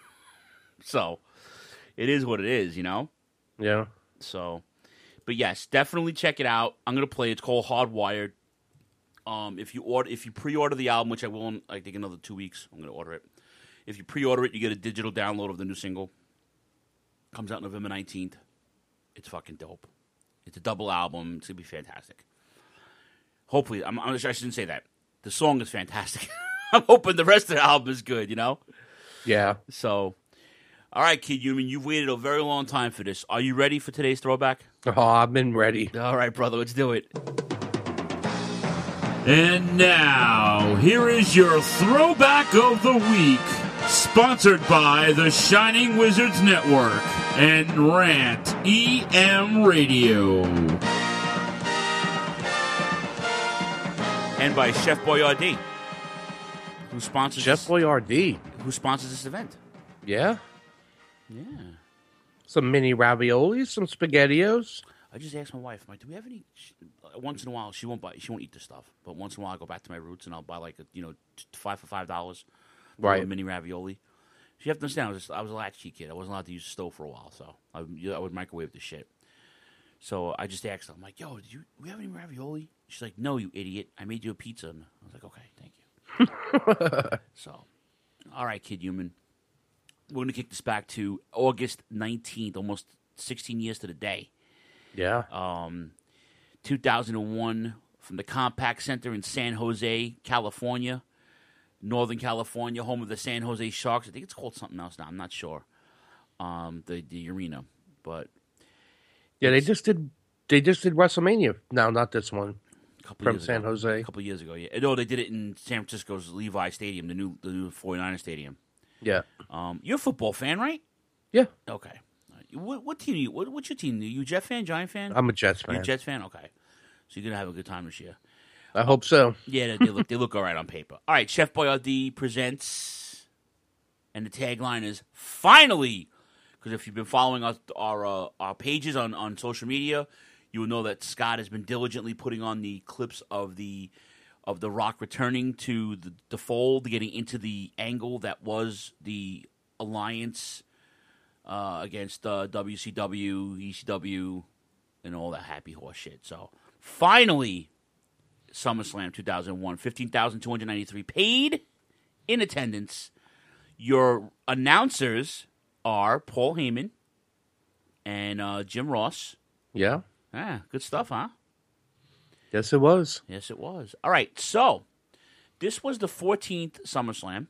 [SPEAKER 7] So it is what it is, you know.
[SPEAKER 9] Yeah.
[SPEAKER 7] So, but yes, definitely check it out. I'm gonna play. It's called Hardwired. Um, if you order, if you pre-order the album, which I will, in, I think another two weeks, I'm gonna order it. If you pre-order it, you get a digital download of the new single. Comes out November nineteenth. It's fucking dope. It's a double album. It's gonna be fantastic. Hopefully, I'm, I'm, I shouldn't say that. The song is fantastic. I'm hoping the rest of the album is good. You know.
[SPEAKER 9] Yeah.
[SPEAKER 7] So, all right, Kid Human, you've waited a very long time for this. Are you ready for today's throwback?
[SPEAKER 9] Oh, I've been ready.
[SPEAKER 7] All right, brother, let's do it.
[SPEAKER 3] And now, here is your Throwback of the Week, sponsored by the Shining Wizards Network and Rant E M Radio.
[SPEAKER 7] And by Chef Boyardee, who sponsors
[SPEAKER 9] Chef
[SPEAKER 7] this,
[SPEAKER 9] Boyardee,
[SPEAKER 7] who sponsors this event.
[SPEAKER 9] Yeah.
[SPEAKER 7] Yeah.
[SPEAKER 9] Some mini raviolis, some SpaghettiOs.
[SPEAKER 7] I just asked my wife, I'm like, do we have any? She, once in a while, she won't buy. She won't eat this stuff. But once in a while, I go back to my roots and I'll buy like a, you know, t- five for five dollars.
[SPEAKER 9] Right.
[SPEAKER 7] A mini ravioli. You have to understand, I was, just, I was a latchkey kid. I wasn't allowed to use the stove for a while, so I, I would microwave the shit. So I just asked her, I'm like, yo, did you, do we have any ravioli? She's like, no, you idiot. I made you a pizza. And I was like, okay, thank you. So, all right, Kid Human. We're going to kick this back to August nineteenth, almost sixteen years to the day.
[SPEAKER 9] Yeah.
[SPEAKER 7] Um, two thousand one, from the Compaq Center in San Jose, California, Northern California, home of the San Jose Sharks. I think it's called something else now. I'm not sure. Um, the the arena, but
[SPEAKER 9] Yeah, they just did. They just did WrestleMania. No, not this one.
[SPEAKER 7] Couple
[SPEAKER 9] From
[SPEAKER 7] years
[SPEAKER 9] San
[SPEAKER 7] ago.
[SPEAKER 9] Jose.
[SPEAKER 7] A couple of years ago, yeah. No, they did it in San Francisco's Levi Stadium, the new the new 49er Stadium.
[SPEAKER 9] Yeah.
[SPEAKER 7] Um, you're a football fan, right?
[SPEAKER 9] Yeah.
[SPEAKER 7] Okay. What, what team? Are you, what, what's your team? Are you a Jet fan, Giant fan?
[SPEAKER 9] I'm a Jets
[SPEAKER 7] You're
[SPEAKER 9] fan.
[SPEAKER 7] a Jets fan. Okay. So you're gonna have a good time this year.
[SPEAKER 9] I hope so.
[SPEAKER 7] Yeah, they, they look they look all right on paper. All right, Chef Boyardee presents, and the tagline is finally. Because if you've been following our our, uh, our pages on, on social media, you will know that Scott has been diligently putting on the clips of the of the Rock returning to the, the fold, getting into the angle that was the alliance uh, against uh, W C W, E C W, and all that happy horse shit. So finally, SummerSlam two thousand one, fifteen thousand two hundred ninety-three paid in attendance. Your announcers are Paul Heyman and uh, Jim Ross.
[SPEAKER 9] Yeah.
[SPEAKER 7] Ah, good stuff, huh?
[SPEAKER 9] Yes, it was.
[SPEAKER 7] Yes, it was. All right, so this was the fourteenth SummerSlam.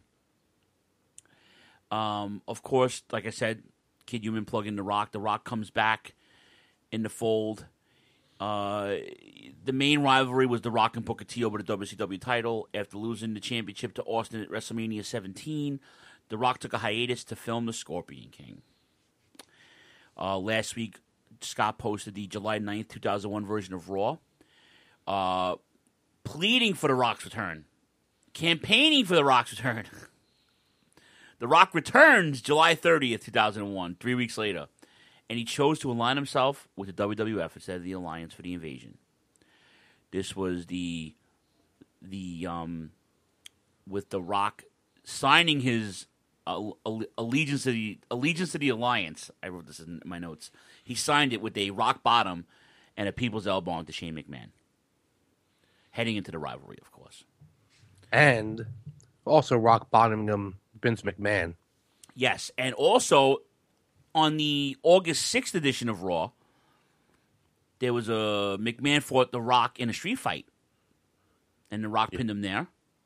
[SPEAKER 7] Um, of course, like I said, Kid Human plug in The Rock. The Rock comes back in the fold. Uh, the main rivalry was The Rock and Booker T over the W C W title. After losing the championship to Austin at WrestleMania seventeen, The Rock took a hiatus to film The Scorpion King. Uh, last week, Scott posted the July ninth, two thousand one version of Raw, uh, pleading for The Rock's return, campaigning for The Rock's return. The Rock returns July thirtieth, two thousand one, three weeks later, and he chose to align himself with the W W F instead of the Alliance for the Invasion. This was the the um, with The Rock signing his uh, allegiance to the allegiance to the Alliance. I wrote this in my notes. He signed it with a rock bottom and a people's elbow onto Shane McMahon, heading into the rivalry, of course.
[SPEAKER 9] And also rock bottoming him, Vince McMahon.
[SPEAKER 7] Yes, and also on the August sixth edition of Raw, there was a McMahon fought The Rock in a street fight, and The Rock yeah. pinned him there.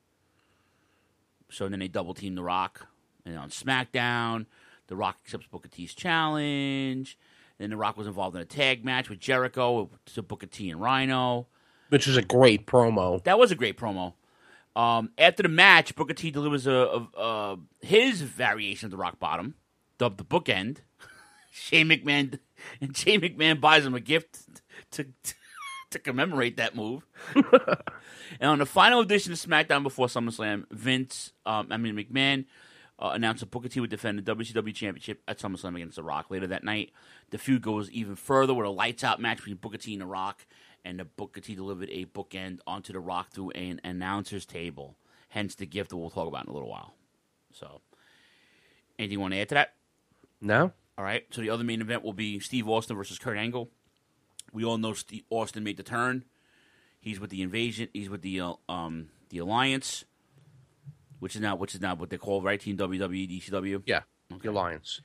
[SPEAKER 7] So then they double teamed The Rock, and on SmackDown, The Rock accepts Booker T's challenge. Then The Rock was involved in a tag match with Jericho to Booker T and Rhino,
[SPEAKER 9] which was a great promo.
[SPEAKER 7] That was a great promo. Um, after the match, Booker T delivers a, a, a his variation of the rock bottom, dubbed the bookend. Shane McMahon and Shane McMahon buys him a gift to to, to commemorate that move. And on the final edition of SmackDown before SummerSlam, Vince, um, I mean McMahon, uh, announced that Booker T would defend the W C W Championship at SummerSlam against The Rock. Later that night, the feud goes even further with a lights-out match between Booker T and The Rock. And the Booker T delivered a bookend onto The Rock through an announcer's table. Hence the gift that we'll talk about in a little while. So, anything you want to add to that?
[SPEAKER 9] No.
[SPEAKER 7] All right. So the other main event will be Steve Austin versus Kurt Angle. We all know Steve Austin made the turn. He's with the Invasion. He's with the uh, um the Alliance, which is now which is now what they call right Team W W E, D C W.
[SPEAKER 9] Yeah, okay. The Alliance.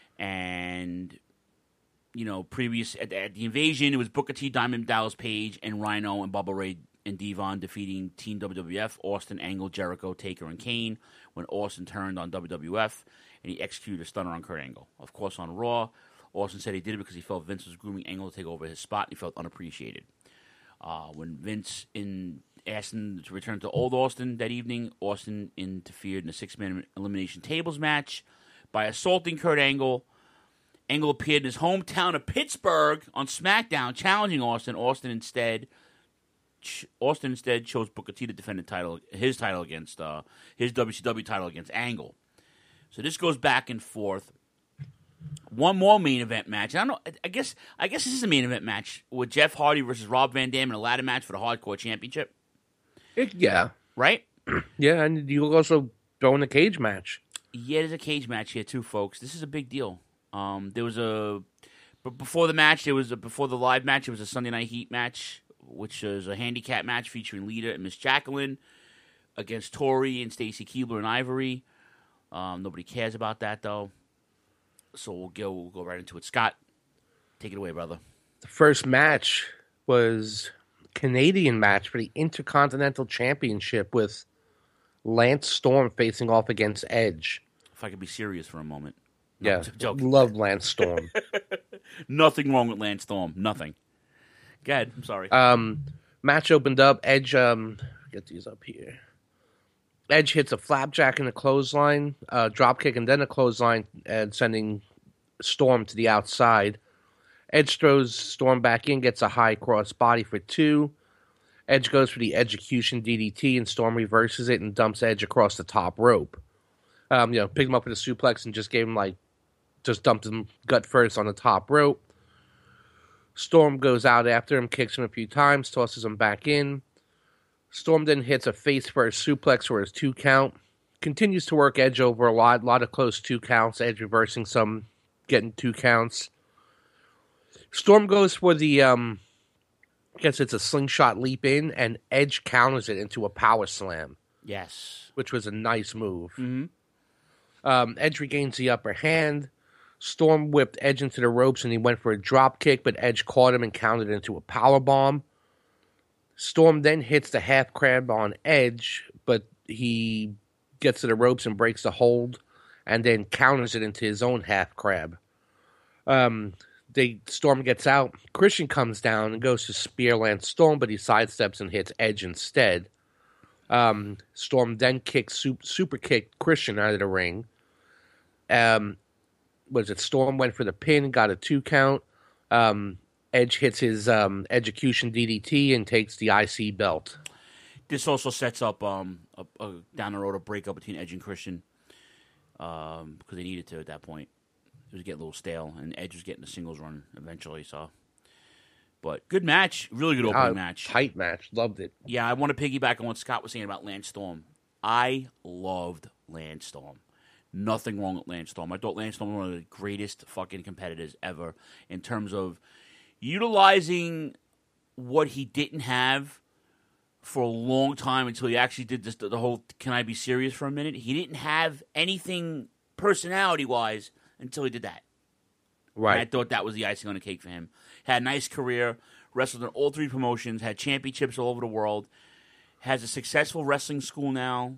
[SPEAKER 7] And you know, previous at, at the Invasion, it was Booker T, Diamond Dallas Page, and Rhino and Bubba Ray and Devon defeating Team W W F, Austin, Angle, Jericho, Taker, and Kane when Austin turned on W W F, and he executed a stunner on Kurt Angle. Of course, on Raw, Austin said he did it because he felt Vince was grooming Angle to take over his spot, and he felt unappreciated. Uh, when Vince in, asked him to return to Old Austin that evening, Austin interfered in a six-man elimination tables match by assaulting Kurt Angle. Angle appeared in his hometown of Pittsburgh on SmackDown, challenging Austin. Austin instead, ch- Austin instead chose Booker T to defend the title, his title against uh, his W C W title against Angle. So this goes back and forth. One more main event match. I don't know. I guess I guess this is a main event match with Jeff Hardy versus Rob Van Dam in a ladder match for the Hardcore Championship.
[SPEAKER 9] It, yeah.
[SPEAKER 7] Right.
[SPEAKER 9] Yeah, and you also throw in a cage match.
[SPEAKER 7] Yeah, there's a cage match here too, folks. This is a big deal. Um, there was a, but before the match, there was a, before the live match, it was a Sunday Night Heat match, which was a handicap match featuring Lita and Miss Jacqueline against Tori and Stacy Keibler and Ivory. Um, nobody cares about that though, so we'll go we'll go right into it. Scott, take it away, brother.
[SPEAKER 9] The first match was a Canadian match for the Intercontinental Championship with Lance Storm facing off against Edge.
[SPEAKER 7] If I could be serious for a moment. No,
[SPEAKER 9] Yeah, love Lance Storm.
[SPEAKER 7] Nothing wrong with Lance Storm. Nothing. Go ahead. I'm sorry.
[SPEAKER 9] Um, match opened up. Edge, um, get these up here. Edge hits a flapjack in a clothesline, uh, drop kick, and then a clothesline, and sending Storm to the outside. Edge throws Storm back in, gets a high cross body for two. Edge goes for the execution D D T, and Storm reverses it and dumps Edge across the top rope. Um, you know, picked him up with a suplex and just gave him like, just dumped him gut first on the top rope. Storm goes out after him, kicks him a few times, tosses him back in. Storm then hits a face first suplex for his two count. Continues to work Edge over a lot, a lot of close two counts. Edge reversing some, getting two counts. Storm goes for the, um, I guess it's a slingshot leap in, and Edge counters it into a power slam.
[SPEAKER 7] Yes.
[SPEAKER 9] Which was a nice move.
[SPEAKER 7] Mm-hmm.
[SPEAKER 9] Um, Edge regains the upper hand. Storm whipped Edge into the ropes, and he went for a drop kick, but Edge caught him and countered it into a power bomb. Storm then hits the half crab on Edge, but he gets to the ropes and breaks the hold, and then counters it into his own half crab. Um, they Storm gets out. Christian comes down and goes to spear Lance Storm, but he sidesteps and hits Edge instead. Um, Storm then kicks super, super kicked Christian out of the ring. Um, was it Storm went for the pin, got a two count. Um, Edge hits his um, execution D D T and takes the I C belt.
[SPEAKER 7] This also sets up um, a, a down the road a breakup between Edge and Christian um, because they needed to at that point. It was getting a little stale, and Edge was getting a singles run eventually. So, but good match, really good opening
[SPEAKER 9] uh,
[SPEAKER 7] match,
[SPEAKER 9] tight match, loved it.
[SPEAKER 7] Yeah, I want to piggyback on what Scott was saying about Lance Storm. I loved Lance Storm. Nothing wrong with Lance Storm. I thought Lance Storm was one of the greatest fucking competitors ever in terms of utilizing what he didn't have for a long time until he actually did this, the whole "can I be serious for a minute?" He didn't have anything personality-wise until he did that.
[SPEAKER 9] Right.
[SPEAKER 7] And I thought that was the icing on the cake for him. Had a nice career, wrestled in all three promotions, had championships all over the world, has a successful wrestling school now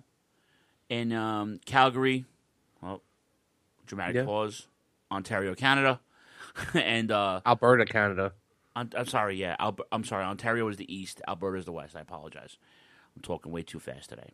[SPEAKER 7] in um, Calgary, well, dramatic
[SPEAKER 9] Yeah.
[SPEAKER 7] pause, Ontario, Canada, and uh,
[SPEAKER 9] Alberta, Canada.
[SPEAKER 7] I'm, I'm sorry, yeah. Alber- I'm sorry. Ontario is the east. Alberta is the west. I apologize. I'm talking way too fast today.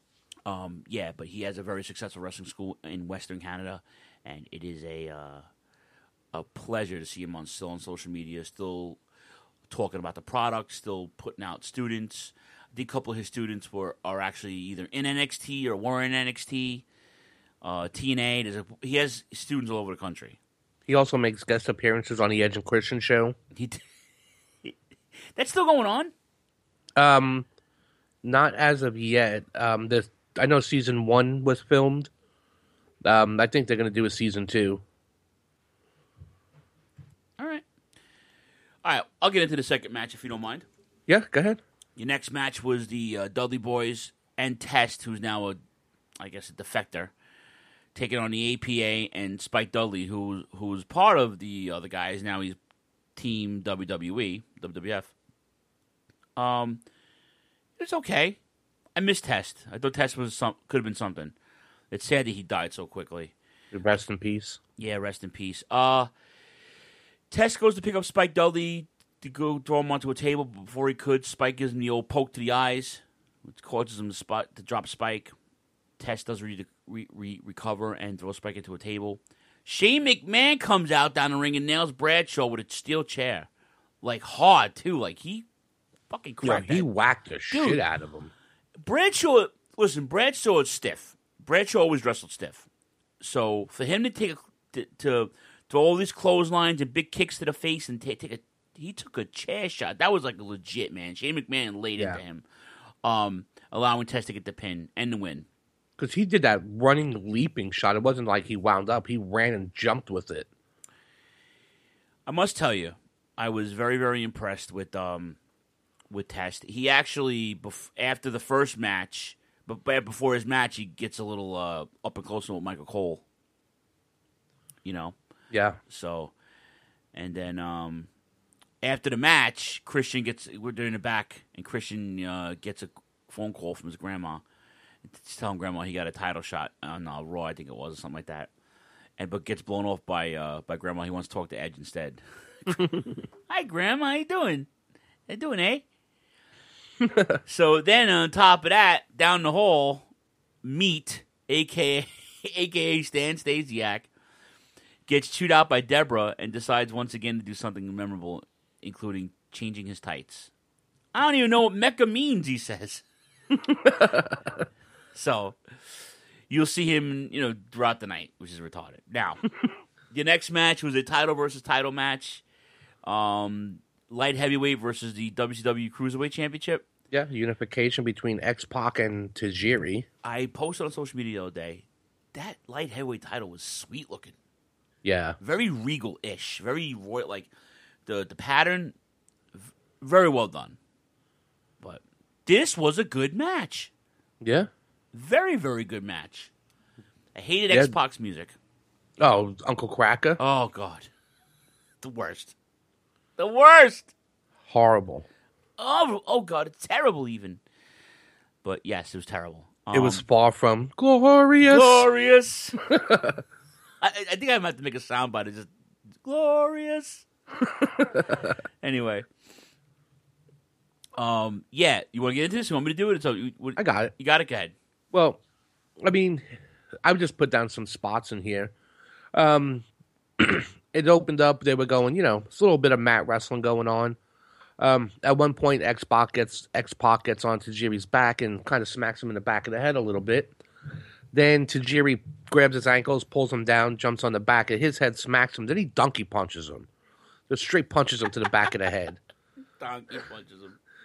[SPEAKER 7] Um, yeah, but he has a very successful wrestling school in Western Canada, and it is a uh, a pleasure to see him on still on social media, still talking about the product, still putting out students. I think a couple of his students were are actually either in N X T or were in N X T, uh, T N A. There's a, he has students all over the country.
[SPEAKER 9] He also makes guest appearances on the Edge and Christian show.
[SPEAKER 7] He t- That's still going on?
[SPEAKER 9] Um, not as of yet. Um, this I know season one was filmed. Um, I think they're going to do a season two.
[SPEAKER 7] All right. All right, I'll get into the second match if you don't mind.
[SPEAKER 9] Yeah, go ahead.
[SPEAKER 7] Your next match was the uh, Dudley Boys and Test, who's now a, I guess, a defector, taking on the A P A and Spike Dudley, who who was part of the other guys. Now he's Team W W E, W W F. Um, it's okay. I miss Test. I thought Test was some could have been something. It's sad that he died so quickly.
[SPEAKER 9] Rest in peace.
[SPEAKER 7] Yeah, rest in peace. Uh, Test goes to pick up Spike Dudley to go throw him onto a table, but before he could, Spike gives him the old poke to the eyes, which causes him to, spot, to drop Spike. Test does re- re- re- recover and throw Spike into a table. Shane McMahon comes out down the ring and nails Bradshaw with a steel chair. Like, hard, too. Like, he fucking
[SPEAKER 9] Yeah,
[SPEAKER 7] cracked
[SPEAKER 9] he
[SPEAKER 7] that.
[SPEAKER 9] whacked the
[SPEAKER 7] Dude,
[SPEAKER 9] shit out of him.
[SPEAKER 7] Bradshaw, listen, Bradshaw is stiff. Bradshaw always wrestled stiff. So for him to take a, to, to throw all these clotheslines and big kicks to the face and take, take a, he took a chair shot. That was like a legit, man. Shane McMahon laid
[SPEAKER 9] Yeah.
[SPEAKER 7] into him, um, allowing Test to get the pin and the win.
[SPEAKER 9] Because he did that running, leaping shot. It wasn't like he wound up. He ran and jumped with it.
[SPEAKER 7] I must tell you, I was very, very impressed with um, with Test. He actually, bef- after the first match, but but before his match, he gets a little uh, up and close with Michael Cole. You know?
[SPEAKER 9] Yeah.
[SPEAKER 7] So, and then um, after the match, Christian gets, we're doing the back, and Christian uh, gets a phone call from his grandma. It's telling grandma he got a title shot on uh, Raw, I think it was, or something like that. and but gets blown off by uh, by Grandma. He wants to talk to Edge instead. Hi, Grandma. How you doing? How you doing, eh? So then on top of that, down the hall, Meat, a k a. a k a. Stan Stasiak, gets chewed out by Deborah and decides once again to do something memorable, including changing his tights. I don't even know what Mecca means, he says. So, you'll see him, you know, throughout the night, which is retarded. Now, the next match was a title versus title match. Um, light heavyweight versus the W C W Cruiserweight Championship.
[SPEAKER 9] Yeah, unification between X-Pac and Tajiri.
[SPEAKER 7] I posted on social media the other day. That light heavyweight title was sweet looking.
[SPEAKER 9] Yeah.
[SPEAKER 7] Very regal-ish. Very royal. Like, the, the pattern, v- very well done. But this was a good match.
[SPEAKER 9] Yeah.
[SPEAKER 7] Very, very good match. I hated
[SPEAKER 9] Yeah.
[SPEAKER 7] X-Pac's music.
[SPEAKER 9] Oh, Uncle Cracker?
[SPEAKER 7] Oh, God. The worst. The worst!
[SPEAKER 9] Horrible.
[SPEAKER 7] Oh, oh God, it's terrible even. But yes, it was terrible. Um,
[SPEAKER 9] It was far from glorious.
[SPEAKER 7] glorious. I, I think I might have to make a soundbite. It's just glorious. Anyway, um, yeah, you want to get into this? You want me to do it? So you, what,
[SPEAKER 9] I got it.
[SPEAKER 7] You got it. Go ahead.
[SPEAKER 9] Well, I mean, I would just put down some spots in here. Um, it opened up. They were going, you know, it's a little bit of mat wrestling going on. Um, at one point, X-Pac gets X-Pac gets on Tajiri's back and kind of smacks him in the back of the head a little bit. Then Tajiri grabs his ankles, pulls him down, jumps on the back of his head, smacks him. Then he donkey punches him. Just straight punches him to the back of the head.
[SPEAKER 7] Donkey punches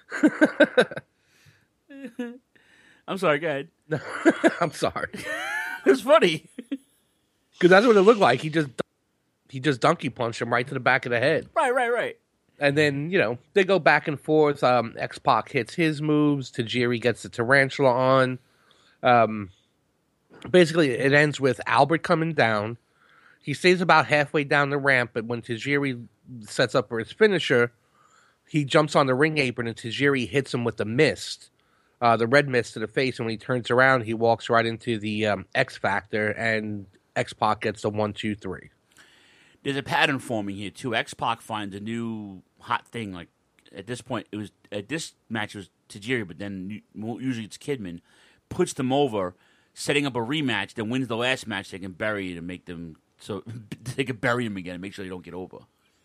[SPEAKER 7] him. I'm sorry. Go ahead.
[SPEAKER 9] I'm sorry.
[SPEAKER 7] It's funny
[SPEAKER 9] because that's what it looked like. He just he just donkey punched him right to the back of the head.
[SPEAKER 7] Right, right, right.
[SPEAKER 9] And then, you know, they go back and forth. Um, X-Pac hits his moves. Tajiri gets the tarantula on. Um, basically, it ends with Albert coming down. He stays about halfway down the ramp, but when Tajiri sets up for his finisher, he jumps on the ring apron and Tajiri hits him with the mist, uh, the red mist to the face. And when he turns around, he walks right into the um, X Factor, and X-Pac gets the one, two, three.
[SPEAKER 7] There's a pattern forming here too. X-Pac finds a new hot thing. Like at this point, it was at this match it was Tajiri, but then usually it's Kidman. Puts them over, setting up a rematch. Then wins the last match. They can bury it and make them so they can bury him again and make sure they don't get over.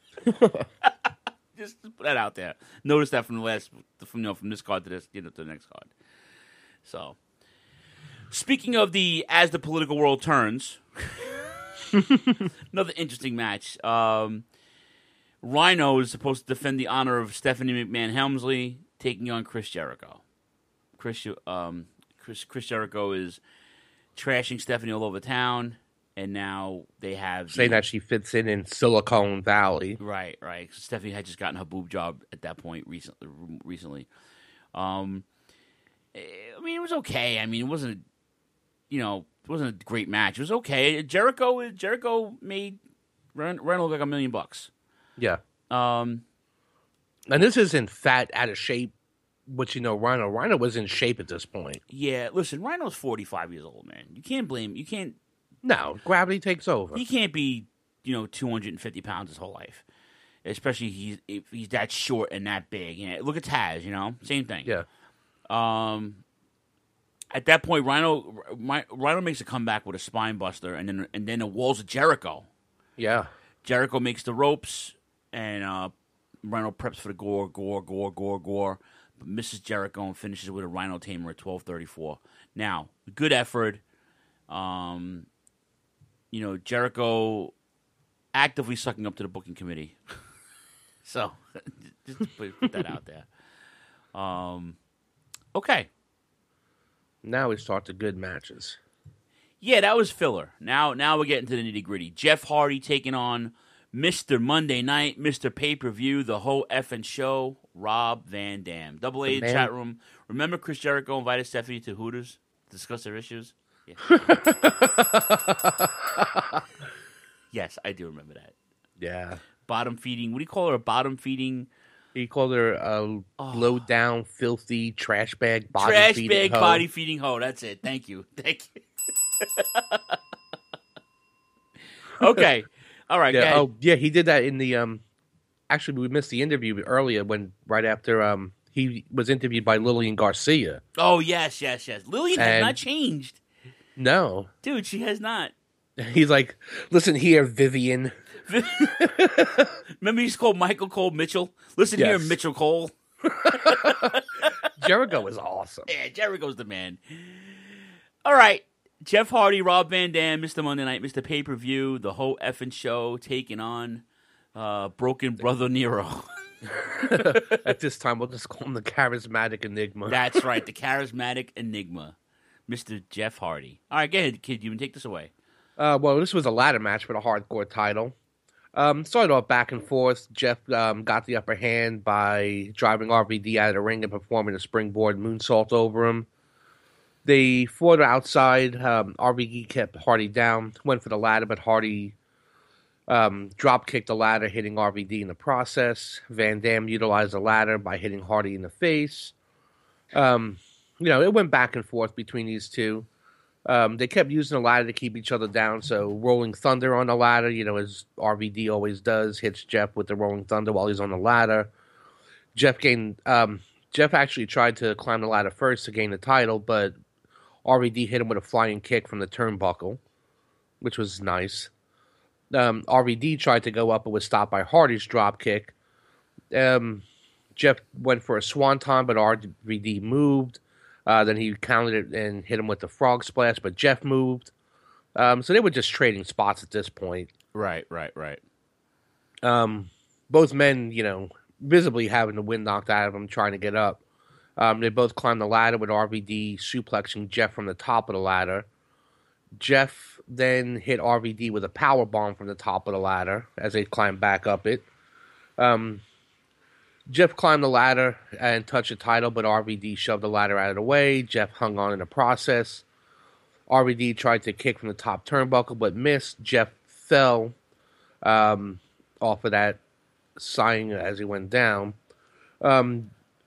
[SPEAKER 7] Just put that out there. Notice that from the last, from you know, from this card to this, you know, to the next card. So, speaking of the as the political world turns. Another interesting match. Um, Rhino is supposed to defend the honor of Stephanie McMahon Helmsley taking on Chris Jericho. Chris, um, Chris, Chris Jericho is trashing Stephanie all over town, and now they have
[SPEAKER 9] saying
[SPEAKER 7] the,
[SPEAKER 9] that she fits in in Silicon Valley.
[SPEAKER 7] Right, right. Stephanie had just gotten her boob job at that point recently. Recently, um, I mean, it was okay. I mean, it wasn't, you know. It wasn't a great match. It was okay. Jericho Jericho made Reynolds like a million bucks.
[SPEAKER 9] Yeah.
[SPEAKER 7] Um,
[SPEAKER 9] and this isn't fat, out of shape, which, you know, Rhino. Rhino was in shape at this point.
[SPEAKER 7] Yeah, listen, Rhino's forty-five years old, man. You can't blame, you can't.
[SPEAKER 9] No, gravity takes over.
[SPEAKER 7] He can't be, you know, two hundred fifty pounds his whole life. Especially he's, if he's that short and that big. You know, look at Taz, you know, same thing.
[SPEAKER 9] Yeah.
[SPEAKER 7] Um... At that point, Rhino Rhino makes a comeback with a spine buster, and then and then the walls of Jericho.
[SPEAKER 9] Yeah,
[SPEAKER 7] Jericho makes the ropes, and uh, Rhino preps for the gore, gore, gore, gore, gore, but misses Jericho and finishes with a Rhino Tamer at twelve thirty-four. Now, good effort. Um, you know, Jericho actively sucking up to the booking committee. So, just to put, put that out there. Um, okay.
[SPEAKER 9] Now we start the good matches.
[SPEAKER 7] Yeah, that was filler. Now now we're getting to the nitty-gritty. Jeff Hardy taking on Mister Monday Night, Mister Pay-Per-View, the whole effing show, Rob Van Dam. Double A
[SPEAKER 9] man.
[SPEAKER 7] chat room. Remember Chris Jericho invited Stephanie to Hooters to discuss their issues? Yeah. Yes, I do remember that.
[SPEAKER 9] Yeah.
[SPEAKER 7] Bottom feeding. What do you call her? A bottom feeding?
[SPEAKER 9] He called her a
[SPEAKER 7] Oh.
[SPEAKER 9] low down, filthy trash bag body
[SPEAKER 7] Trash
[SPEAKER 9] feeding
[SPEAKER 7] bag
[SPEAKER 9] hoe.
[SPEAKER 7] body feeding hoe. That's it. Thank you. Thank you. Okay. All right.
[SPEAKER 9] Yeah.
[SPEAKER 7] go ahead.
[SPEAKER 9] Oh, yeah. He did that in the um. Actually, we missed the interview earlier when right after um he was interviewed by Lillian Garcia.
[SPEAKER 7] Oh, yes, yes, yes. Lillian has
[SPEAKER 9] And-
[SPEAKER 7] not changed.
[SPEAKER 9] No,
[SPEAKER 7] Dude, she has not.
[SPEAKER 9] he's like, listen here, Vivian.
[SPEAKER 7] Remember he's called Michael Cole Mitchell? Listen here,
[SPEAKER 9] Yes.
[SPEAKER 7] Mitchell Cole.
[SPEAKER 9] Jericho is awesome.
[SPEAKER 7] Yeah, Jericho's the man. All right. Jeff Hardy, Rob Van Dam, Mister Monday Night, Mister Pay-Per-View, the whole effing show taking on uh, Broken Brother Nero.
[SPEAKER 9] At this time, we'll just call him the charismatic enigma.
[SPEAKER 7] That's right, the charismatic enigma, Mister Jeff Hardy. All right, go ahead, kid. You can take this away.
[SPEAKER 9] Uh, well, this was a ladder match for the hardcore title. Um, started off back and forth. Jeff um, got the upper hand by driving R V D out of the ring and performing a springboard moonsault over him. They fought outside. Um, R V D kept Hardy down, went for the ladder, but Hardy um, drop kicked the ladder, hitting R V D in the process. Van Dam utilized the ladder by hitting Hardy in the face. Um, you know, it went back and forth between these two. Um, they kept using the ladder to keep each other down, so Rolling Thunder on the ladder, you know, as R V D always does, hits Jeff with the Rolling Thunder while he's on the ladder. Jeff gained, um, Jeff actually tried to climb the ladder first to gain the title, but R V D hit him with a flying kick from the turnbuckle, which was nice. Um, R V D tried to go up but was stopped by Hardy's drop kick. Um, Jeff went for a swanton, but R V D moved. Uh, then he counted it and hit him with the frog splash, but Jeff moved. Um, so they were just trading spots at this point.
[SPEAKER 7] Right, right, right.
[SPEAKER 9] Um, both men, you know, visibly having the wind knocked out of them, trying to get up. Um, they both climbed the ladder with R V D suplexing Jeff from the top of the ladder. Jeff then hit R V D with a power bomb from the top of the ladder as they climbed back up it. Um, Jeff climbed the ladder and touched the title, but R V D shoved the ladder out of the way. Jeff hung on in the process. R V D tried to kick from the top turnbuckle, but missed. Jeff fell um, off of that, sighing as he went down. Um,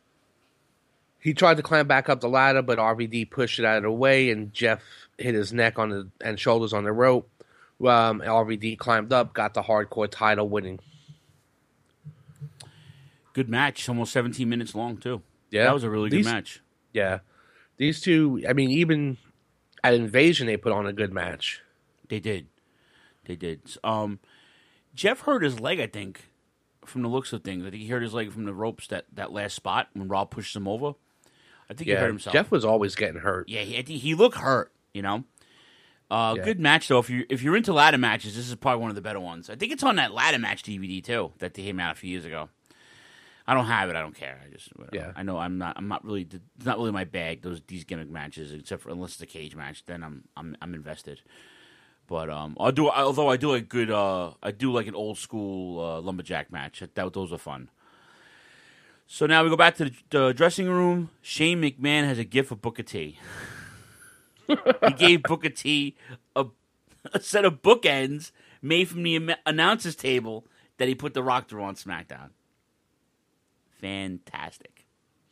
[SPEAKER 9] he tried to climb back up the ladder, but R V D pushed it out of the way, and Jeff hit his neck on the and shoulders on the rope. Um, R V D climbed up, got the hardcore title, winning.
[SPEAKER 7] Good match, almost seventeen minutes long, too.
[SPEAKER 9] Yeah.
[SPEAKER 7] That was a really good
[SPEAKER 9] These-
[SPEAKER 7] match.
[SPEAKER 9] Yeah. These two, I mean, even at Invasion, they put on a good match.
[SPEAKER 7] They did. They did. Um, Jeff hurt his leg, I think, from the looks of things. I think he hurt his leg from the ropes, that, that last spot when Rob pushed him over. I think he
[SPEAKER 9] Yeah,
[SPEAKER 7] hurt himself.
[SPEAKER 9] Jeff was always getting hurt.
[SPEAKER 7] Yeah, he, I think he looked hurt, you know. Uh,
[SPEAKER 9] Yeah.
[SPEAKER 7] Good match, though. If you're, if you're into ladder matches, this is probably one of the better ones. I think it's on that ladder match D V D, too, that came out a few years ago. I don't have it. I don't care. I just, yeah. I know I'm not. I'm not really. It's not really my bag. Those these gimmick matches, except for unless it's a cage match, then I'm I'm I'm invested. But um, I'll do. Although I do like good. Uh, I do like an old school uh, lumberjack match. That those are fun. So now we go back to the, the dressing room. Shane McMahon has a gift for Booker T. He gave Booker T a, a set of bookends made from the am- announcer's table that he put the Rock through on SmackDown. Fantastic.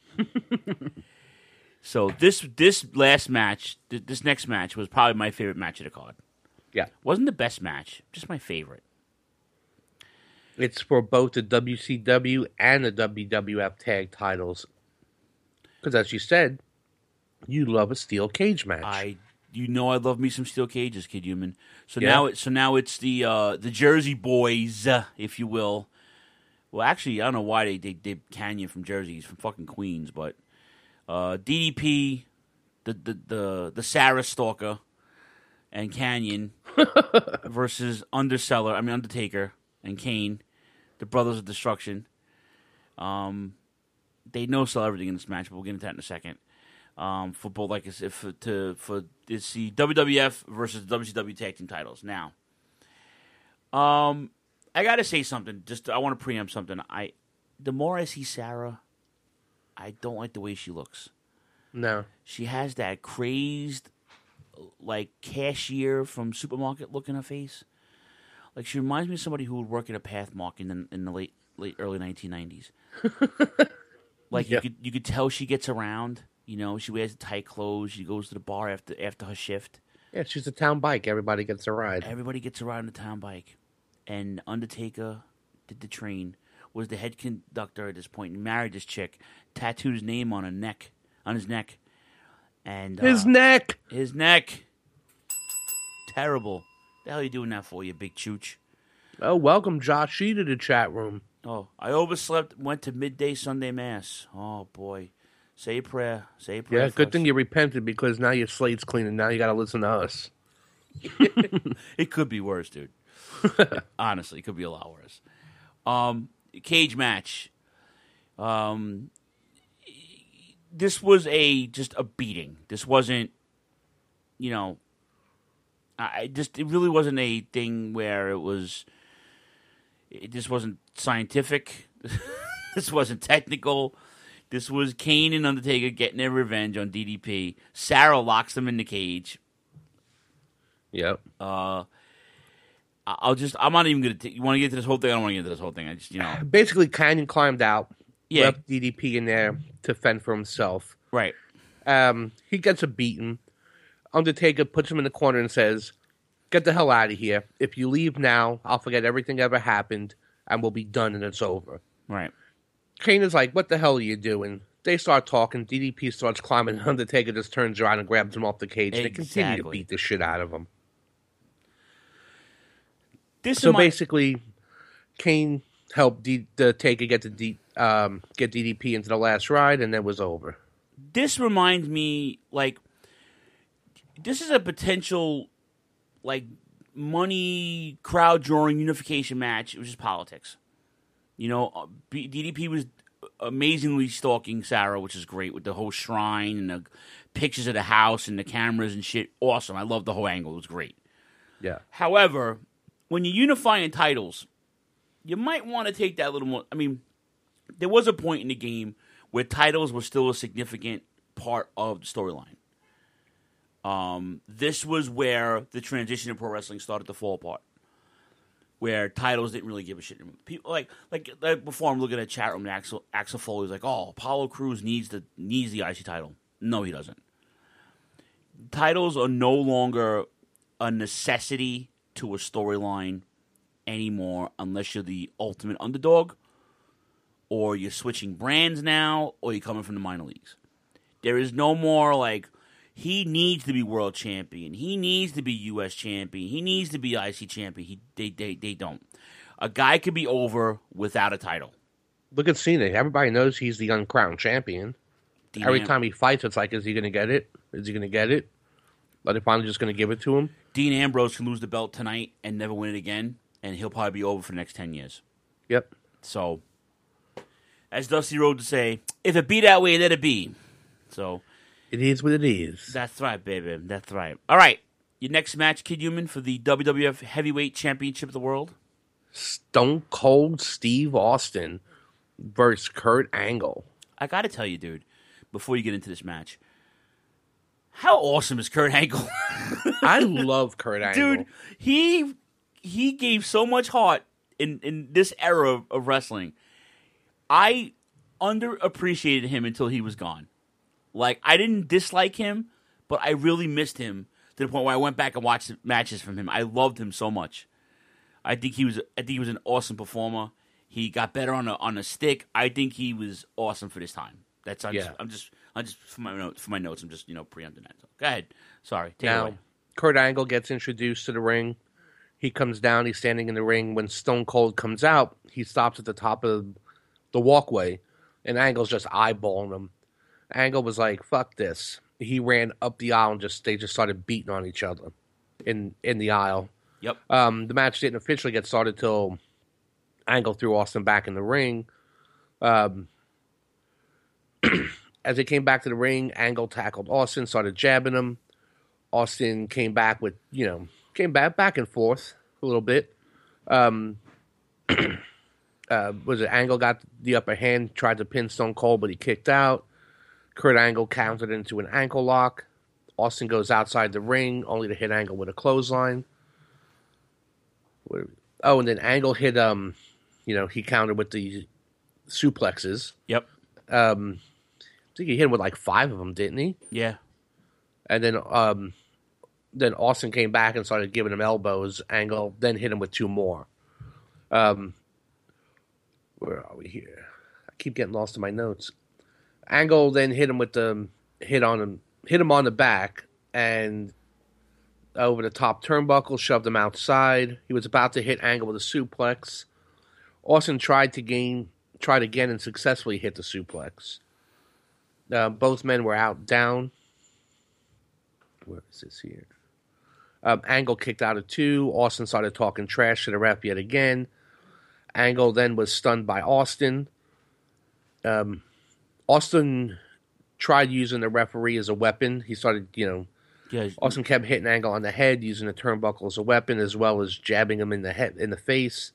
[SPEAKER 7] So this this last match, th- this next match was probably my favorite match of the card.
[SPEAKER 9] Yeah.
[SPEAKER 7] Wasn't the best match, just my favorite.
[SPEAKER 9] It's for both the W C W and the W W F tag titles. Because as you said, you love a steel cage match.
[SPEAKER 7] I, you know, I love me some steel cages, Kid Human. So
[SPEAKER 9] Yeah.
[SPEAKER 7] now, it, so now it's the uh, the Jersey Boys, uh, if you will. Well, actually, I don't know why they they did Canyon from Jersey. He's from fucking Queens, but uh, D D P, the the the the Sarah Stalker, and Canyon versus Underseller. I mean Undertaker and Kane, the Brothers of Destruction. Um, they no sell everything in this match, but we'll get into that in a second. Um, for both, like I said, for to for it's the W W F versus the W C W tag team titles. Now, um, I gotta say something. Just I want to preempt something. I, the more I see Sarah, I don't like the way she looks.
[SPEAKER 9] No,
[SPEAKER 7] she has that crazed, like cashier from supermarket look in her face. Like she reminds me of somebody who would work at a Pathmark in the, in the late late early nineteen nineties. Like
[SPEAKER 9] Yeah.
[SPEAKER 7] you could you could tell she gets around. You know, she wears tight clothes. She goes to the bar after after her shift.
[SPEAKER 9] Yeah, she's a town bike. Everybody gets a ride.
[SPEAKER 7] Everybody gets a ride on the town bike. And Undertaker did the train, was the head conductor at this point, and married this chick, tattooed his name on her neck, on his neck. And
[SPEAKER 9] His
[SPEAKER 7] uh,
[SPEAKER 9] neck!
[SPEAKER 7] His neck. Terrible. The hell are you doing that for, you big chooch?
[SPEAKER 9] Oh, welcome Josh Shee to the chat room.
[SPEAKER 7] Oh, I overslept, went to midday Sunday Mass. Oh, boy. Say a prayer. Say a prayer.
[SPEAKER 9] Yeah, good thing you repented because now your slate's clean and now you got to listen to us.
[SPEAKER 7] It could be worse, dude. Honestly, it could be a lot worse. Um, cage match. Um, this was a just a beating. This wasn't, you know, I just it really wasn't a thing where it was. It just wasn't scientific. This wasn't technical. This was Kane and Undertaker getting their revenge on D D P. Sarah locks them in the cage.
[SPEAKER 9] Yep.
[SPEAKER 7] Uh, I'll just. I'm not even gonna. T- you want to get to this whole thing? I don't want to get into this whole thing. I just, you know.
[SPEAKER 9] Basically, Canyon climbed out.
[SPEAKER 7] Yeah.
[SPEAKER 9] Left D D P in there to fend for himself.
[SPEAKER 7] Right.
[SPEAKER 9] Um, he gets a beating. Undertaker puts him in the corner and says, "Get the hell out of here. If you leave now, I'll forget everything ever happened, and we'll be done, and it's over."
[SPEAKER 7] Right.
[SPEAKER 9] Kane is like, "What the hell are you doing?" They start talking. D D P starts climbing. Undertaker just turns around and grabs him off the cage. Exactly. They continue to beat the shit out of him. This so my- basically, Kane helped D- the Taker get the D- um, get D D P into the last ride, and it was over.
[SPEAKER 7] This reminds me, like, this is a potential, like, money crowd drawing unification match. It was just politics. You know, D D P was amazingly stalking Sarah, which is great, with the whole shrine and the pictures of the house and the cameras and shit. Awesome. I love the whole angle. It was great.
[SPEAKER 9] Yeah.
[SPEAKER 7] However, when you're unifying titles, you might want to take that a little more. I mean, there was a point in the game where titles were still a significant part of the storyline. Um, this was where the transition in pro wrestling started to fall apart, where titles didn't really give a shit. People like like, like before, I'm looking at chat room, and Axel Axel Foley's like, "Oh, Apollo Crews needs the needs the I C title." No, he doesn't. Titles are no longer a necessity to a storyline anymore, unless you're the ultimate underdog, or you're switching brands now, or you're coming from the minor leagues. There is no more like, he needs to be world champion, he needs to be U S champion, he needs to be I C champion. He they they they don't. A guy could be over without a title.
[SPEAKER 9] Look at Cena. Everybody knows he's the uncrowned champion.
[SPEAKER 7] Dean
[SPEAKER 9] Every
[SPEAKER 7] Am-
[SPEAKER 9] time he fights, it's like, is he going to get it? Is he going to get it? Are they finally just going to give it to him?
[SPEAKER 7] Dean Ambrose can lose the belt tonight and never win it again, and he'll probably be over for the next ten years.
[SPEAKER 9] Yep.
[SPEAKER 7] So, as Dusty Rhodes would say, if it be that way, let it be. So,
[SPEAKER 9] it is what it is.
[SPEAKER 7] That's right, baby. That's right. All right. Your next match, Kid Human, for the W W F Heavyweight Championship of the World?
[SPEAKER 9] Stone Cold Steve Austin versus Kurt Angle.
[SPEAKER 7] I got to tell you, dude, before you get into this match, how awesome is Kurt Angle?
[SPEAKER 9] I love Kurt Angle.
[SPEAKER 7] Dude, he he gave so much heart in, in this era of, of wrestling. I underappreciated him until he was gone. Like, I didn't dislike him, but I really missed him to the point where I went back and watched matches from him. I loved him so much. I think he was I think he was an awesome performer. He got better on a on a stick. I think he was awesome for this time. That's I'm
[SPEAKER 9] Yeah.
[SPEAKER 7] just I'm just I'm just for my notes for my notes. I'm just you know preempting that. So, go ahead. Sorry. Take it
[SPEAKER 9] Now,
[SPEAKER 7] away.
[SPEAKER 9] Kurt Angle gets introduced to the ring. He comes down. He's standing in the ring. When Stone Cold comes out, he stops at the top of the walkway, and Angle's just eyeballing him. Angle was like, "Fuck this." He ran up the aisle and just they just started beating on each other in in the aisle.
[SPEAKER 7] Yep.
[SPEAKER 9] Um, the match didn't officially get started till Angle threw Austin back in the ring. Um, as they came back to the ring, Angle tackled Austin, started jabbing him. Austin came back with, you know, came back back and forth a little bit. Um, uh, was it Angle got the upper hand, tried to pin Stone Cold, but he kicked out. Kurt Angle countered into an ankle lock. Austin goes outside the ring, only to hit Angle with a clothesline. Oh, and then Angle hit, um, you know, he countered with the suplexes.
[SPEAKER 7] Yep.
[SPEAKER 9] Um, I think he hit him with like five of them, didn't he?
[SPEAKER 7] Yeah.
[SPEAKER 9] And then um, then Austin came back and started giving him elbows. Angle then hit him with two more. Um, where are we here? I keep getting lost in my notes. Angle then hit him with the hit on him, hit him on the back, and over the top turnbuckle, shoved him outside. He was about to hit Angle with a suplex. Austin tried to gain, tried again, and successfully hit the suplex. Uh, both men were out down. Where is this here? Um, Angle kicked out of two. Austin started talking trash to the ref yet again. Angle then was stunned by Austin. Um, Austin tried using the referee as a weapon. He started, you know,
[SPEAKER 7] yeah.
[SPEAKER 9] Austin kept hitting Angle on the head, using the turnbuckle as a weapon, as well as jabbing him in the head, in the face.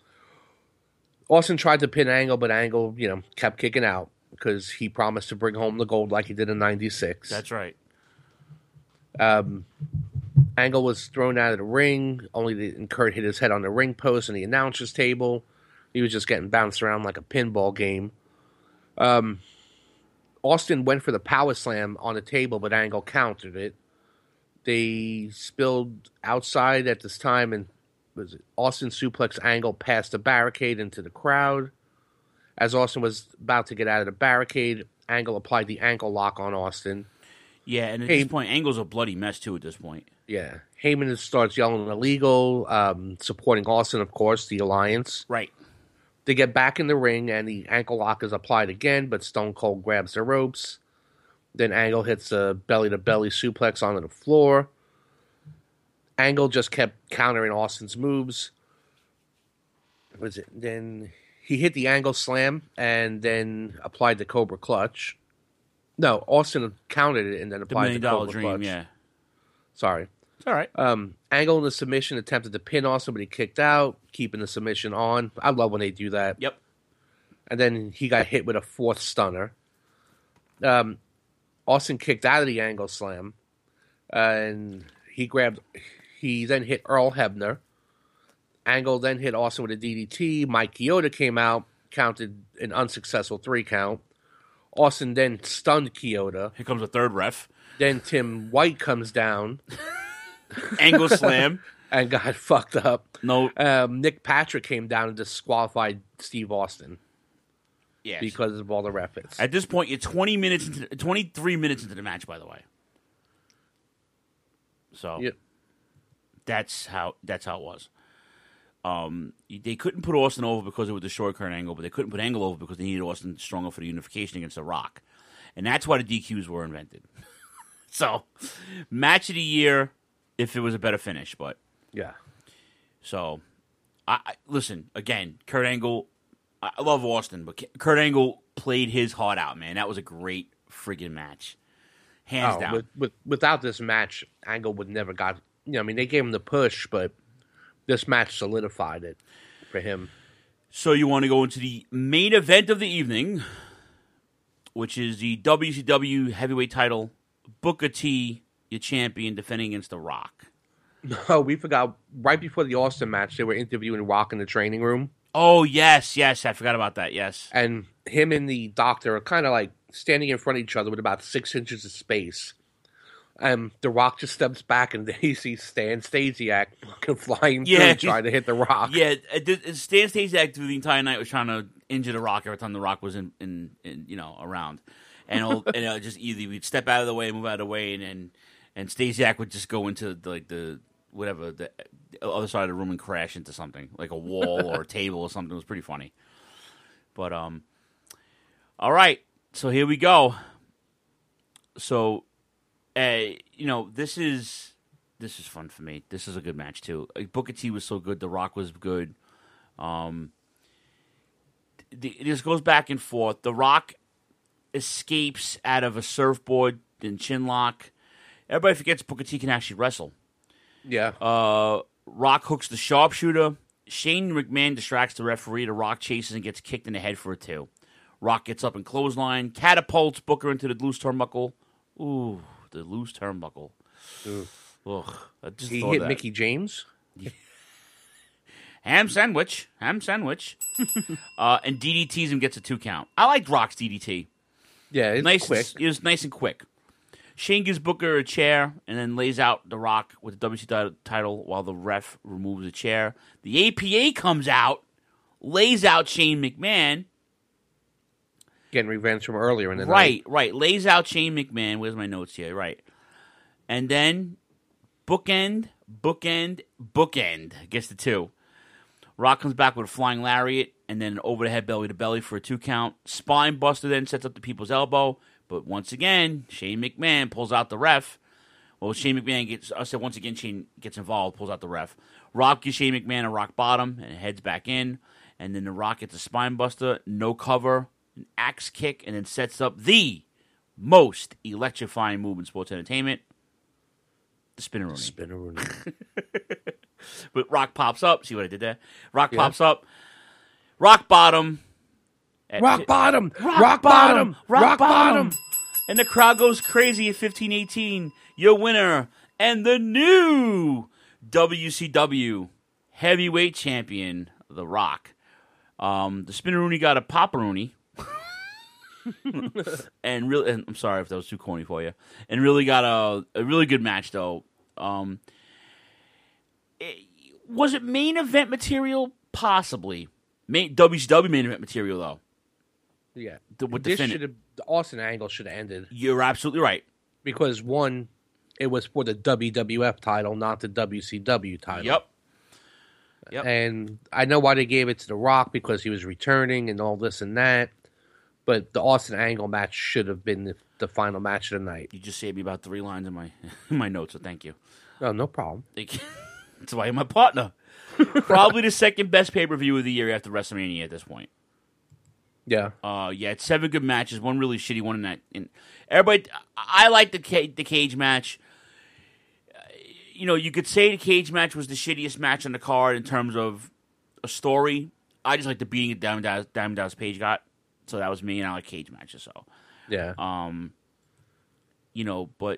[SPEAKER 9] Austin tried to pin Angle, but Angle, you know, kept kicking out because he promised to bring home the gold like he did in ninety-six.
[SPEAKER 7] That's right.
[SPEAKER 9] Um, Angle was thrown out of the ring, only that Kurt hit his head on the ring post and the announcer's table. He was just getting bounced around like a pinball game. Um, Austin went for the power slam on the table, but Angle countered it. They spilled outside at this time, and was it Austin suplex Angle past the barricade into the crowd. As Austin was about to get out of the barricade, Angle applied the ankle lock on Austin.
[SPEAKER 7] Yeah, and at
[SPEAKER 9] Hey-
[SPEAKER 7] this point, Angle's a bloody mess, too, at this point.
[SPEAKER 9] Yeah. Heyman starts yelling illegal, um, supporting Austin, of course, the Alliance.
[SPEAKER 7] Right.
[SPEAKER 9] They get back in the ring, and the ankle lock is applied again, but Stone Cold grabs the ropes. Then Angle hits a belly-to-belly suplex onto the floor. Angle just kept countering Austin's moves. What was it? Then he hit the Angle slam, and then applied the Cobra Clutch. No, Austin countered it and then
[SPEAKER 7] The
[SPEAKER 9] applied
[SPEAKER 7] Million
[SPEAKER 9] the
[SPEAKER 7] Dollar
[SPEAKER 9] Cobra
[SPEAKER 7] Dream,
[SPEAKER 9] Clutch.
[SPEAKER 7] yeah.
[SPEAKER 9] Sorry.
[SPEAKER 7] It's all right.
[SPEAKER 9] Um, Angle in the submission attempted to pin Austin, but he kicked out, keeping the submission on. I love when they do that.
[SPEAKER 7] Yep.
[SPEAKER 9] And then he got hit with a fourth stunner. Um, Austin kicked out of the Angle slam, and he grabbed. He then hit Earl Hebner. Angle then hit Austin with a D D T. Mike Chioda came out, counted an unsuccessful three count. Austin then stunned Chioda.
[SPEAKER 7] Here comes a third ref.
[SPEAKER 9] Then Tim White comes down.
[SPEAKER 7] Angle slam.
[SPEAKER 9] And got fucked up.
[SPEAKER 7] No.
[SPEAKER 9] Um, Nick Patrick came down and disqualified Steve Austin.
[SPEAKER 7] Yes.
[SPEAKER 9] Because of all the ref hits.
[SPEAKER 7] At this point, you're twenty minutes into, twenty-three minutes into the match, by the way. So
[SPEAKER 9] Yep.
[SPEAKER 7] that's how that's how it was. Um, they couldn't put Austin over because it was the short current Angle, but they couldn't put Angle over because they needed Austin stronger for the unification against The Rock, and that's why the D Qs were invented. So, match of the year if it was a better finish, but
[SPEAKER 9] yeah.
[SPEAKER 7] So, I, I listen again. Kurt Angle, I I love Austin, but Kurt Angle played his heart out, man. That was a great friggin' match, hands
[SPEAKER 9] Oh,
[SPEAKER 7] down.
[SPEAKER 9] With, with, without this match, Angle would never got. You know, I mean, they gave him the push, but this match solidified it for him.
[SPEAKER 7] So you want to go into the main event of the evening, which is the W C W Heavyweight Title. Booker T, your champion, defending against The Rock.
[SPEAKER 9] No, we forgot. Right before the Austin match, they were interviewing Rock in the training room.
[SPEAKER 7] Oh, yes, yes. I forgot about that, yes.
[SPEAKER 9] And him and the doctor are kind of like standing in front of each other with about six inches of space. And The Rock just steps back, and then he sees Stan Stasiak fucking flying
[SPEAKER 7] Yeah.
[SPEAKER 9] through trying to hit The Rock.
[SPEAKER 7] Yeah, uh, th- Stan Stasiak through the entire night was trying to injure The Rock every time The Rock was in, in, in you know, around. And it'll, and it'll just either we'd step out of the way, move out of the way, and and, and Stasiak would just go into the, like the whatever the other side of the room and crash into something like a wall or a table or something. It was pretty funny. But um, all right, so here we go. So, uh, you know, this is this is fun for me. This is a good match too. Like, Booker T was so good. The Rock was good. Um, the, this goes back and forth. The Rock escapes out of a surfboard and chin lock. Everybody forgets Booker T can actually wrestle.
[SPEAKER 9] Yeah.
[SPEAKER 7] Uh, Rock hooks the sharpshooter. Shane McMahon distracts the referee. The Rock chases and gets kicked in the head for a two. Rock gets up and clothesline. Catapults Booker into the loose turnbuckle. Ooh, the loose turnbuckle.
[SPEAKER 9] Ooh.
[SPEAKER 7] Ugh, I just
[SPEAKER 9] He
[SPEAKER 7] thought
[SPEAKER 9] hit
[SPEAKER 7] that.
[SPEAKER 9] Mickey James.
[SPEAKER 7] Ham sandwich. Ham sandwich. uh, and D D Ts him, gets a two count. I liked Rock's D D T.
[SPEAKER 9] Yeah, it's
[SPEAKER 7] nice
[SPEAKER 9] quick.
[SPEAKER 7] And, it was nice and quick. Shane gives Booker a chair and then lays out The Rock with the W C W title while the ref removes the chair. The A P A comes out, lays out Shane McMahon.
[SPEAKER 9] Getting revenge from earlier in the
[SPEAKER 7] right,
[SPEAKER 9] night.
[SPEAKER 7] Right, right. Lays out Shane McMahon. Where's my notes here? Right. And then bookend, bookend, bookend. Gets the two. Rock comes back with a flying lariat and then an over-the-head belly-to-belly for a two count. Spine buster then sets up the people's elbow. But once again, Shane McMahon pulls out the ref. Well, Shane McMahon gets, I said once again, Shane gets involved, pulls out the ref. Rock gives Shane McMahon a rock bottom and heads back in. And then the Rock gets a spine buster, no cover, an axe kick, and then sets up the most electrifying move in sports entertainment, the Spinneroonie.
[SPEAKER 9] Spinneroonie.
[SPEAKER 7] But Rock pops up. See what I did there? Rock
[SPEAKER 9] Yeah.
[SPEAKER 7] pops up. Rock bottom. At
[SPEAKER 9] Rock
[SPEAKER 7] fi-
[SPEAKER 9] bottom!
[SPEAKER 7] Rock,
[SPEAKER 9] Rock
[SPEAKER 7] bottom!
[SPEAKER 9] bottom!
[SPEAKER 7] Rock,
[SPEAKER 9] Rock
[SPEAKER 7] bottom!
[SPEAKER 9] bottom!
[SPEAKER 7] And the crowd goes crazy at fifteen eighteen. Your winner and the new W C W heavyweight champion, The Rock. Um, the Spinneroonie got a Pop-a-Rooney. and really, and I'm sorry if that was too corny for you. And really got a, a really good match, though. Um, it, was it main event material? Possibly. Main, W C W main event material, though.
[SPEAKER 9] Yeah.
[SPEAKER 7] The, with the
[SPEAKER 9] this
[SPEAKER 7] finish.
[SPEAKER 9] should have, the Austin Angle should have ended.
[SPEAKER 7] You're absolutely right.
[SPEAKER 9] Because, one, it was for the W W F title, not the W C W title.
[SPEAKER 7] Yep. Yep.
[SPEAKER 9] And I know why they gave it to The Rock, because he was returning and all this and that. But the Austin Angle match should have been the, the final match of the night.
[SPEAKER 7] You just saved me about three lines in my in my notes, so thank you.
[SPEAKER 9] Oh, no problem.
[SPEAKER 7] Thank you. That's why you're my partner. Probably the second best pay-per-view of the year after WrestleMania at this point.
[SPEAKER 9] Yeah.
[SPEAKER 7] Uh, yeah, it's seven good matches, one really shitty one in that. In, everybody, I like the ca- the cage match. Uh, you know, you could say the cage match was the shittiest match on the card in terms of a story. I just like the beating that Diamond Dallas, Diamond Dallas Page got. So that was me, and I like cage matches. So,
[SPEAKER 9] yeah,
[SPEAKER 7] um, you know, but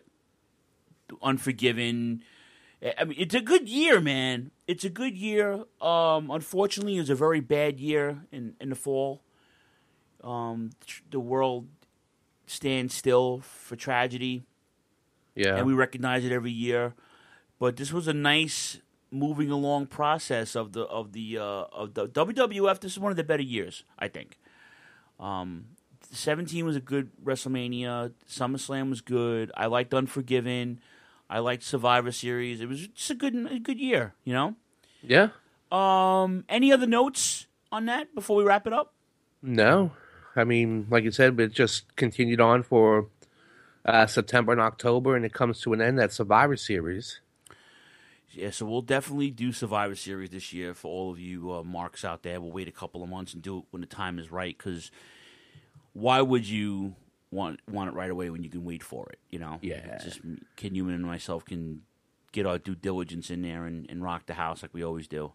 [SPEAKER 7] Unforgiven. I mean, it's a good year, man. It's a good year. Um, unfortunately, it was a very bad year in, in the fall. Um, tr- the world stands still for tragedy.
[SPEAKER 9] Yeah,
[SPEAKER 7] and we recognize it every year. But this was a nice moving along process of the of the uh, of the W W F. This is one of the better years, I think. Um, seventeen was a good WrestleMania. SummerSlam was good. I liked Unforgiven. I liked Survivor Series. It was just a good, a good year, you know.
[SPEAKER 9] Yeah.
[SPEAKER 7] Um, any other notes on that before we wrap it up?
[SPEAKER 9] No, I mean, like you said, it just continued on for uh, September and October, and it comes to an end at Survivor Series.
[SPEAKER 7] Yeah, so we'll definitely do Survivor Series this year for all of you uh, marks out there. We'll wait a couple of months and do it when the time is right, because why would you want want it right away when you can wait for it, you know?
[SPEAKER 9] Yeah.
[SPEAKER 7] It's just Ken Newman and myself can get our due diligence in there and, and rock the house like we always do.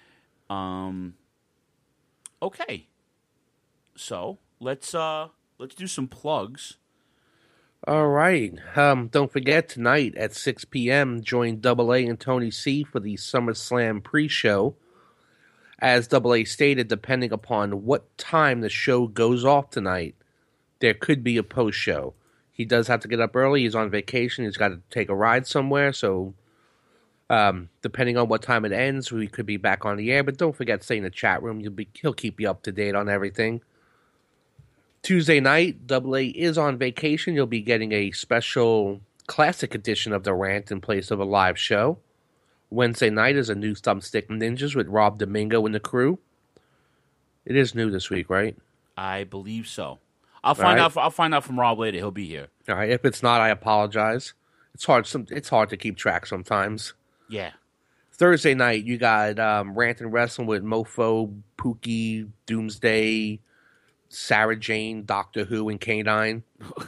[SPEAKER 7] Um. Okay. So, let's uh let's do some plugs.
[SPEAKER 9] All right. Um, don't forget, tonight at six p.m., join Double A and Tony C for the SummerSlam pre-show. As Double A stated, depending upon what time the show goes off tonight, there could be a post-show. He does have to get up early. He's on vacation. He's got to take a ride somewhere. So, um, depending on what time it ends, we could be back on the air. But don't forget to stay in the chat room. You'll be, he'll keep you up to date on everything. Tuesday night, Double A is on vacation. You'll be getting a special classic edition of The Rant in place of a live show. Wednesday night is a new Thumbstick Ninjas with Rob Domingo and the crew. It is new this week, right?
[SPEAKER 7] I believe so. I'll find
[SPEAKER 9] right.
[SPEAKER 7] out. I'll find out from Rob later. He'll be here.
[SPEAKER 9] All right. If it's not, I apologize. It's hard. Some. It's hard to keep track sometimes.
[SPEAKER 7] Yeah.
[SPEAKER 9] Thursday night, you got um, Rant and Wrestling with Mofo, Pookie, Doomsday, Sarah Jane, Doctor Who, and Canine.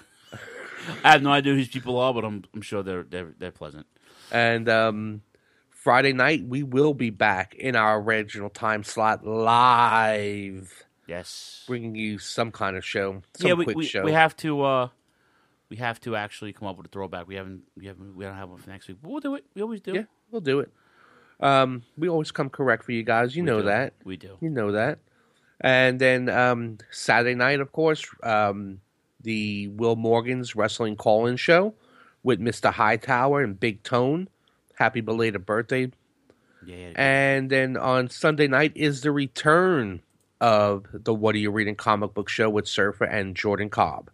[SPEAKER 7] I have no idea who these people are, but I'm I'm sure they're they're they're pleasant.
[SPEAKER 9] And um, Friday night, we will be back in our original time slot live.
[SPEAKER 7] Yes,
[SPEAKER 9] bringing you some kind of show, some
[SPEAKER 7] yeah, we,
[SPEAKER 9] quick
[SPEAKER 7] we,
[SPEAKER 9] show.
[SPEAKER 7] We have to uh, we have to actually come up with a throwback. We haven't we haven't we don't have one for next week, but we'll do it. We always do.
[SPEAKER 9] Yeah, we'll do it. Um, we always come correct for you guys. You
[SPEAKER 7] We
[SPEAKER 9] know
[SPEAKER 7] do.
[SPEAKER 9] that.
[SPEAKER 7] We do.
[SPEAKER 9] You know that. And then um, Saturday night, of course, um, the Will Morgan's Wrestling Call-In Show. with Mister Hightower and Big Tone. Happy belated birthday.
[SPEAKER 7] Yeah.
[SPEAKER 9] And then on Sunday night is the return of the What Are You Reading comic book show with Surfer and Jordan Cobb.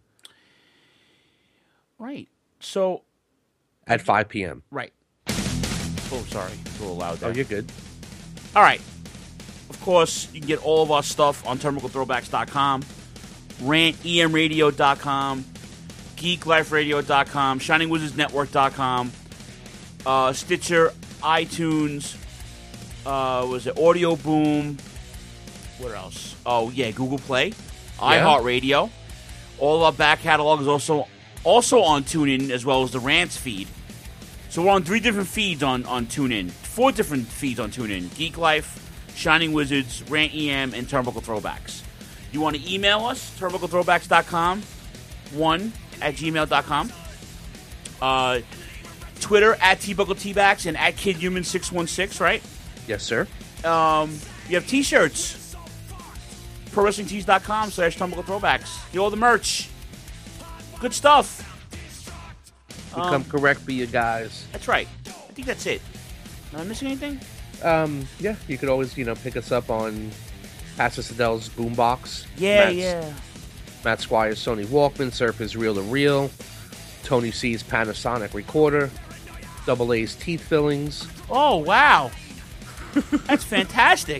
[SPEAKER 7] Right. So.
[SPEAKER 9] At five p.m.
[SPEAKER 7] Right. Oh, sorry. It's a little loud there.
[SPEAKER 9] Oh, you're good.
[SPEAKER 7] All right. Of course, you can get all of our stuff on turnbuckle throwbacks dot com, rant e m radio dot com, geek life radio dot com, shining wizards network dot com, uh, Stitcher, iTunes, uh, was it Audio Boom? What else? Oh, yeah, Google Play,
[SPEAKER 9] Yeah.
[SPEAKER 7] iHeartRadio. All of our back catalog is also also on TuneIn, as well as the Rants feed. So we're on three different feeds on, on TuneIn. Four different feeds on TuneIn. Geek Life, Shining Wizards, Rant E M, and Turnbuckle Throwbacks. You want to email us, turnbuckle throwbacks dot com, one at gmail dot com. Uh, Twitter, at tbuckletbacks, and at kidhuman six one six, right?
[SPEAKER 9] Yes, sir.
[SPEAKER 7] Um, you have t-shirts. pro wrestling tees dot com slash turnbuckle throwbacks. Get all the merch. Good stuff.
[SPEAKER 9] We come
[SPEAKER 7] Um,
[SPEAKER 9] correct for you guys.
[SPEAKER 7] That's right. I think that's it. Am I missing anything?
[SPEAKER 9] Um, yeah, you could always, you know, pick us up on Pastor Siddell's Boombox.
[SPEAKER 7] Yeah,
[SPEAKER 9] Matt's,
[SPEAKER 7] yeah.
[SPEAKER 9] Matt Squire's Sony Walkman, Surface Reel to Reel, Tony C's Panasonic Recorder, Double A's Teeth Fillings.
[SPEAKER 7] Oh, wow. That's fantastic.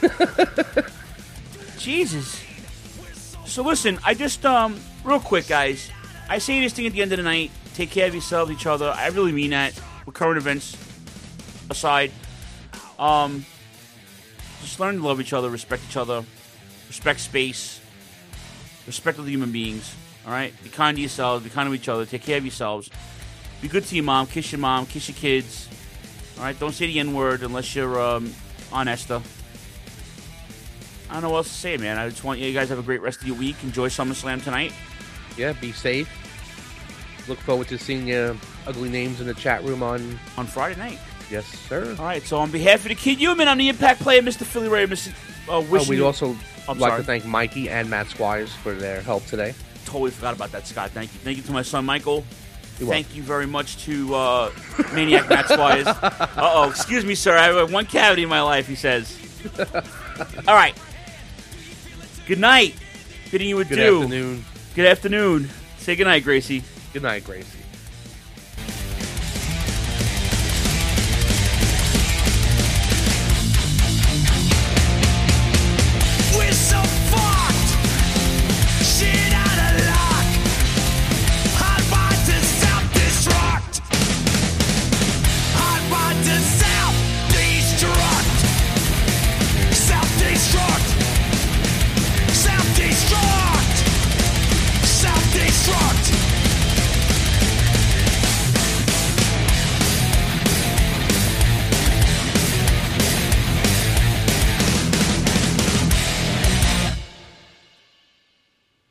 [SPEAKER 7] Jesus. So listen, I just, um, real quick, guys. I say this thing at the end of the night. Take care of yourselves, each other. I really mean that. With current events aside. Um, just learn to love each other, respect each other, respect space, respect other human beings. All right? Be kind to yourselves, be kind to each other, take care of yourselves. Be good to your mom, kiss your mom, kiss your kids. All right? Don't say the N-word unless you're um, on Esther. I don't know what else to say, man. I just want you guys to have a great rest of your week. Enjoy SummerSlam tonight.
[SPEAKER 9] Yeah, be safe. Look forward to seeing your ugly names in the chat room on...
[SPEAKER 7] On Friday night.
[SPEAKER 9] Yes, sir.
[SPEAKER 7] All right, so on behalf of the Kid Human, I'm the Impact player, Mister Philly Ray. Mister Uh,
[SPEAKER 9] Oh,
[SPEAKER 7] wishing
[SPEAKER 9] we'd
[SPEAKER 7] you-
[SPEAKER 9] also
[SPEAKER 7] I'm
[SPEAKER 9] like
[SPEAKER 7] sorry.
[SPEAKER 9] to thank Mikey and Matt Squires for their help today.
[SPEAKER 7] Totally forgot about that, Scott. Thank you. Thank you to my son, Michael.
[SPEAKER 9] You're
[SPEAKER 7] Thank you very much to uh, Maniac Matt Squires. Uh-oh, excuse me, sir. I have one cavity in my life, he says. All right. Good night. Bidding you
[SPEAKER 9] Good
[SPEAKER 7] adieu.
[SPEAKER 9] afternoon.
[SPEAKER 7] Good afternoon. Say good night, Gracie.
[SPEAKER 9] Good night, Gracie.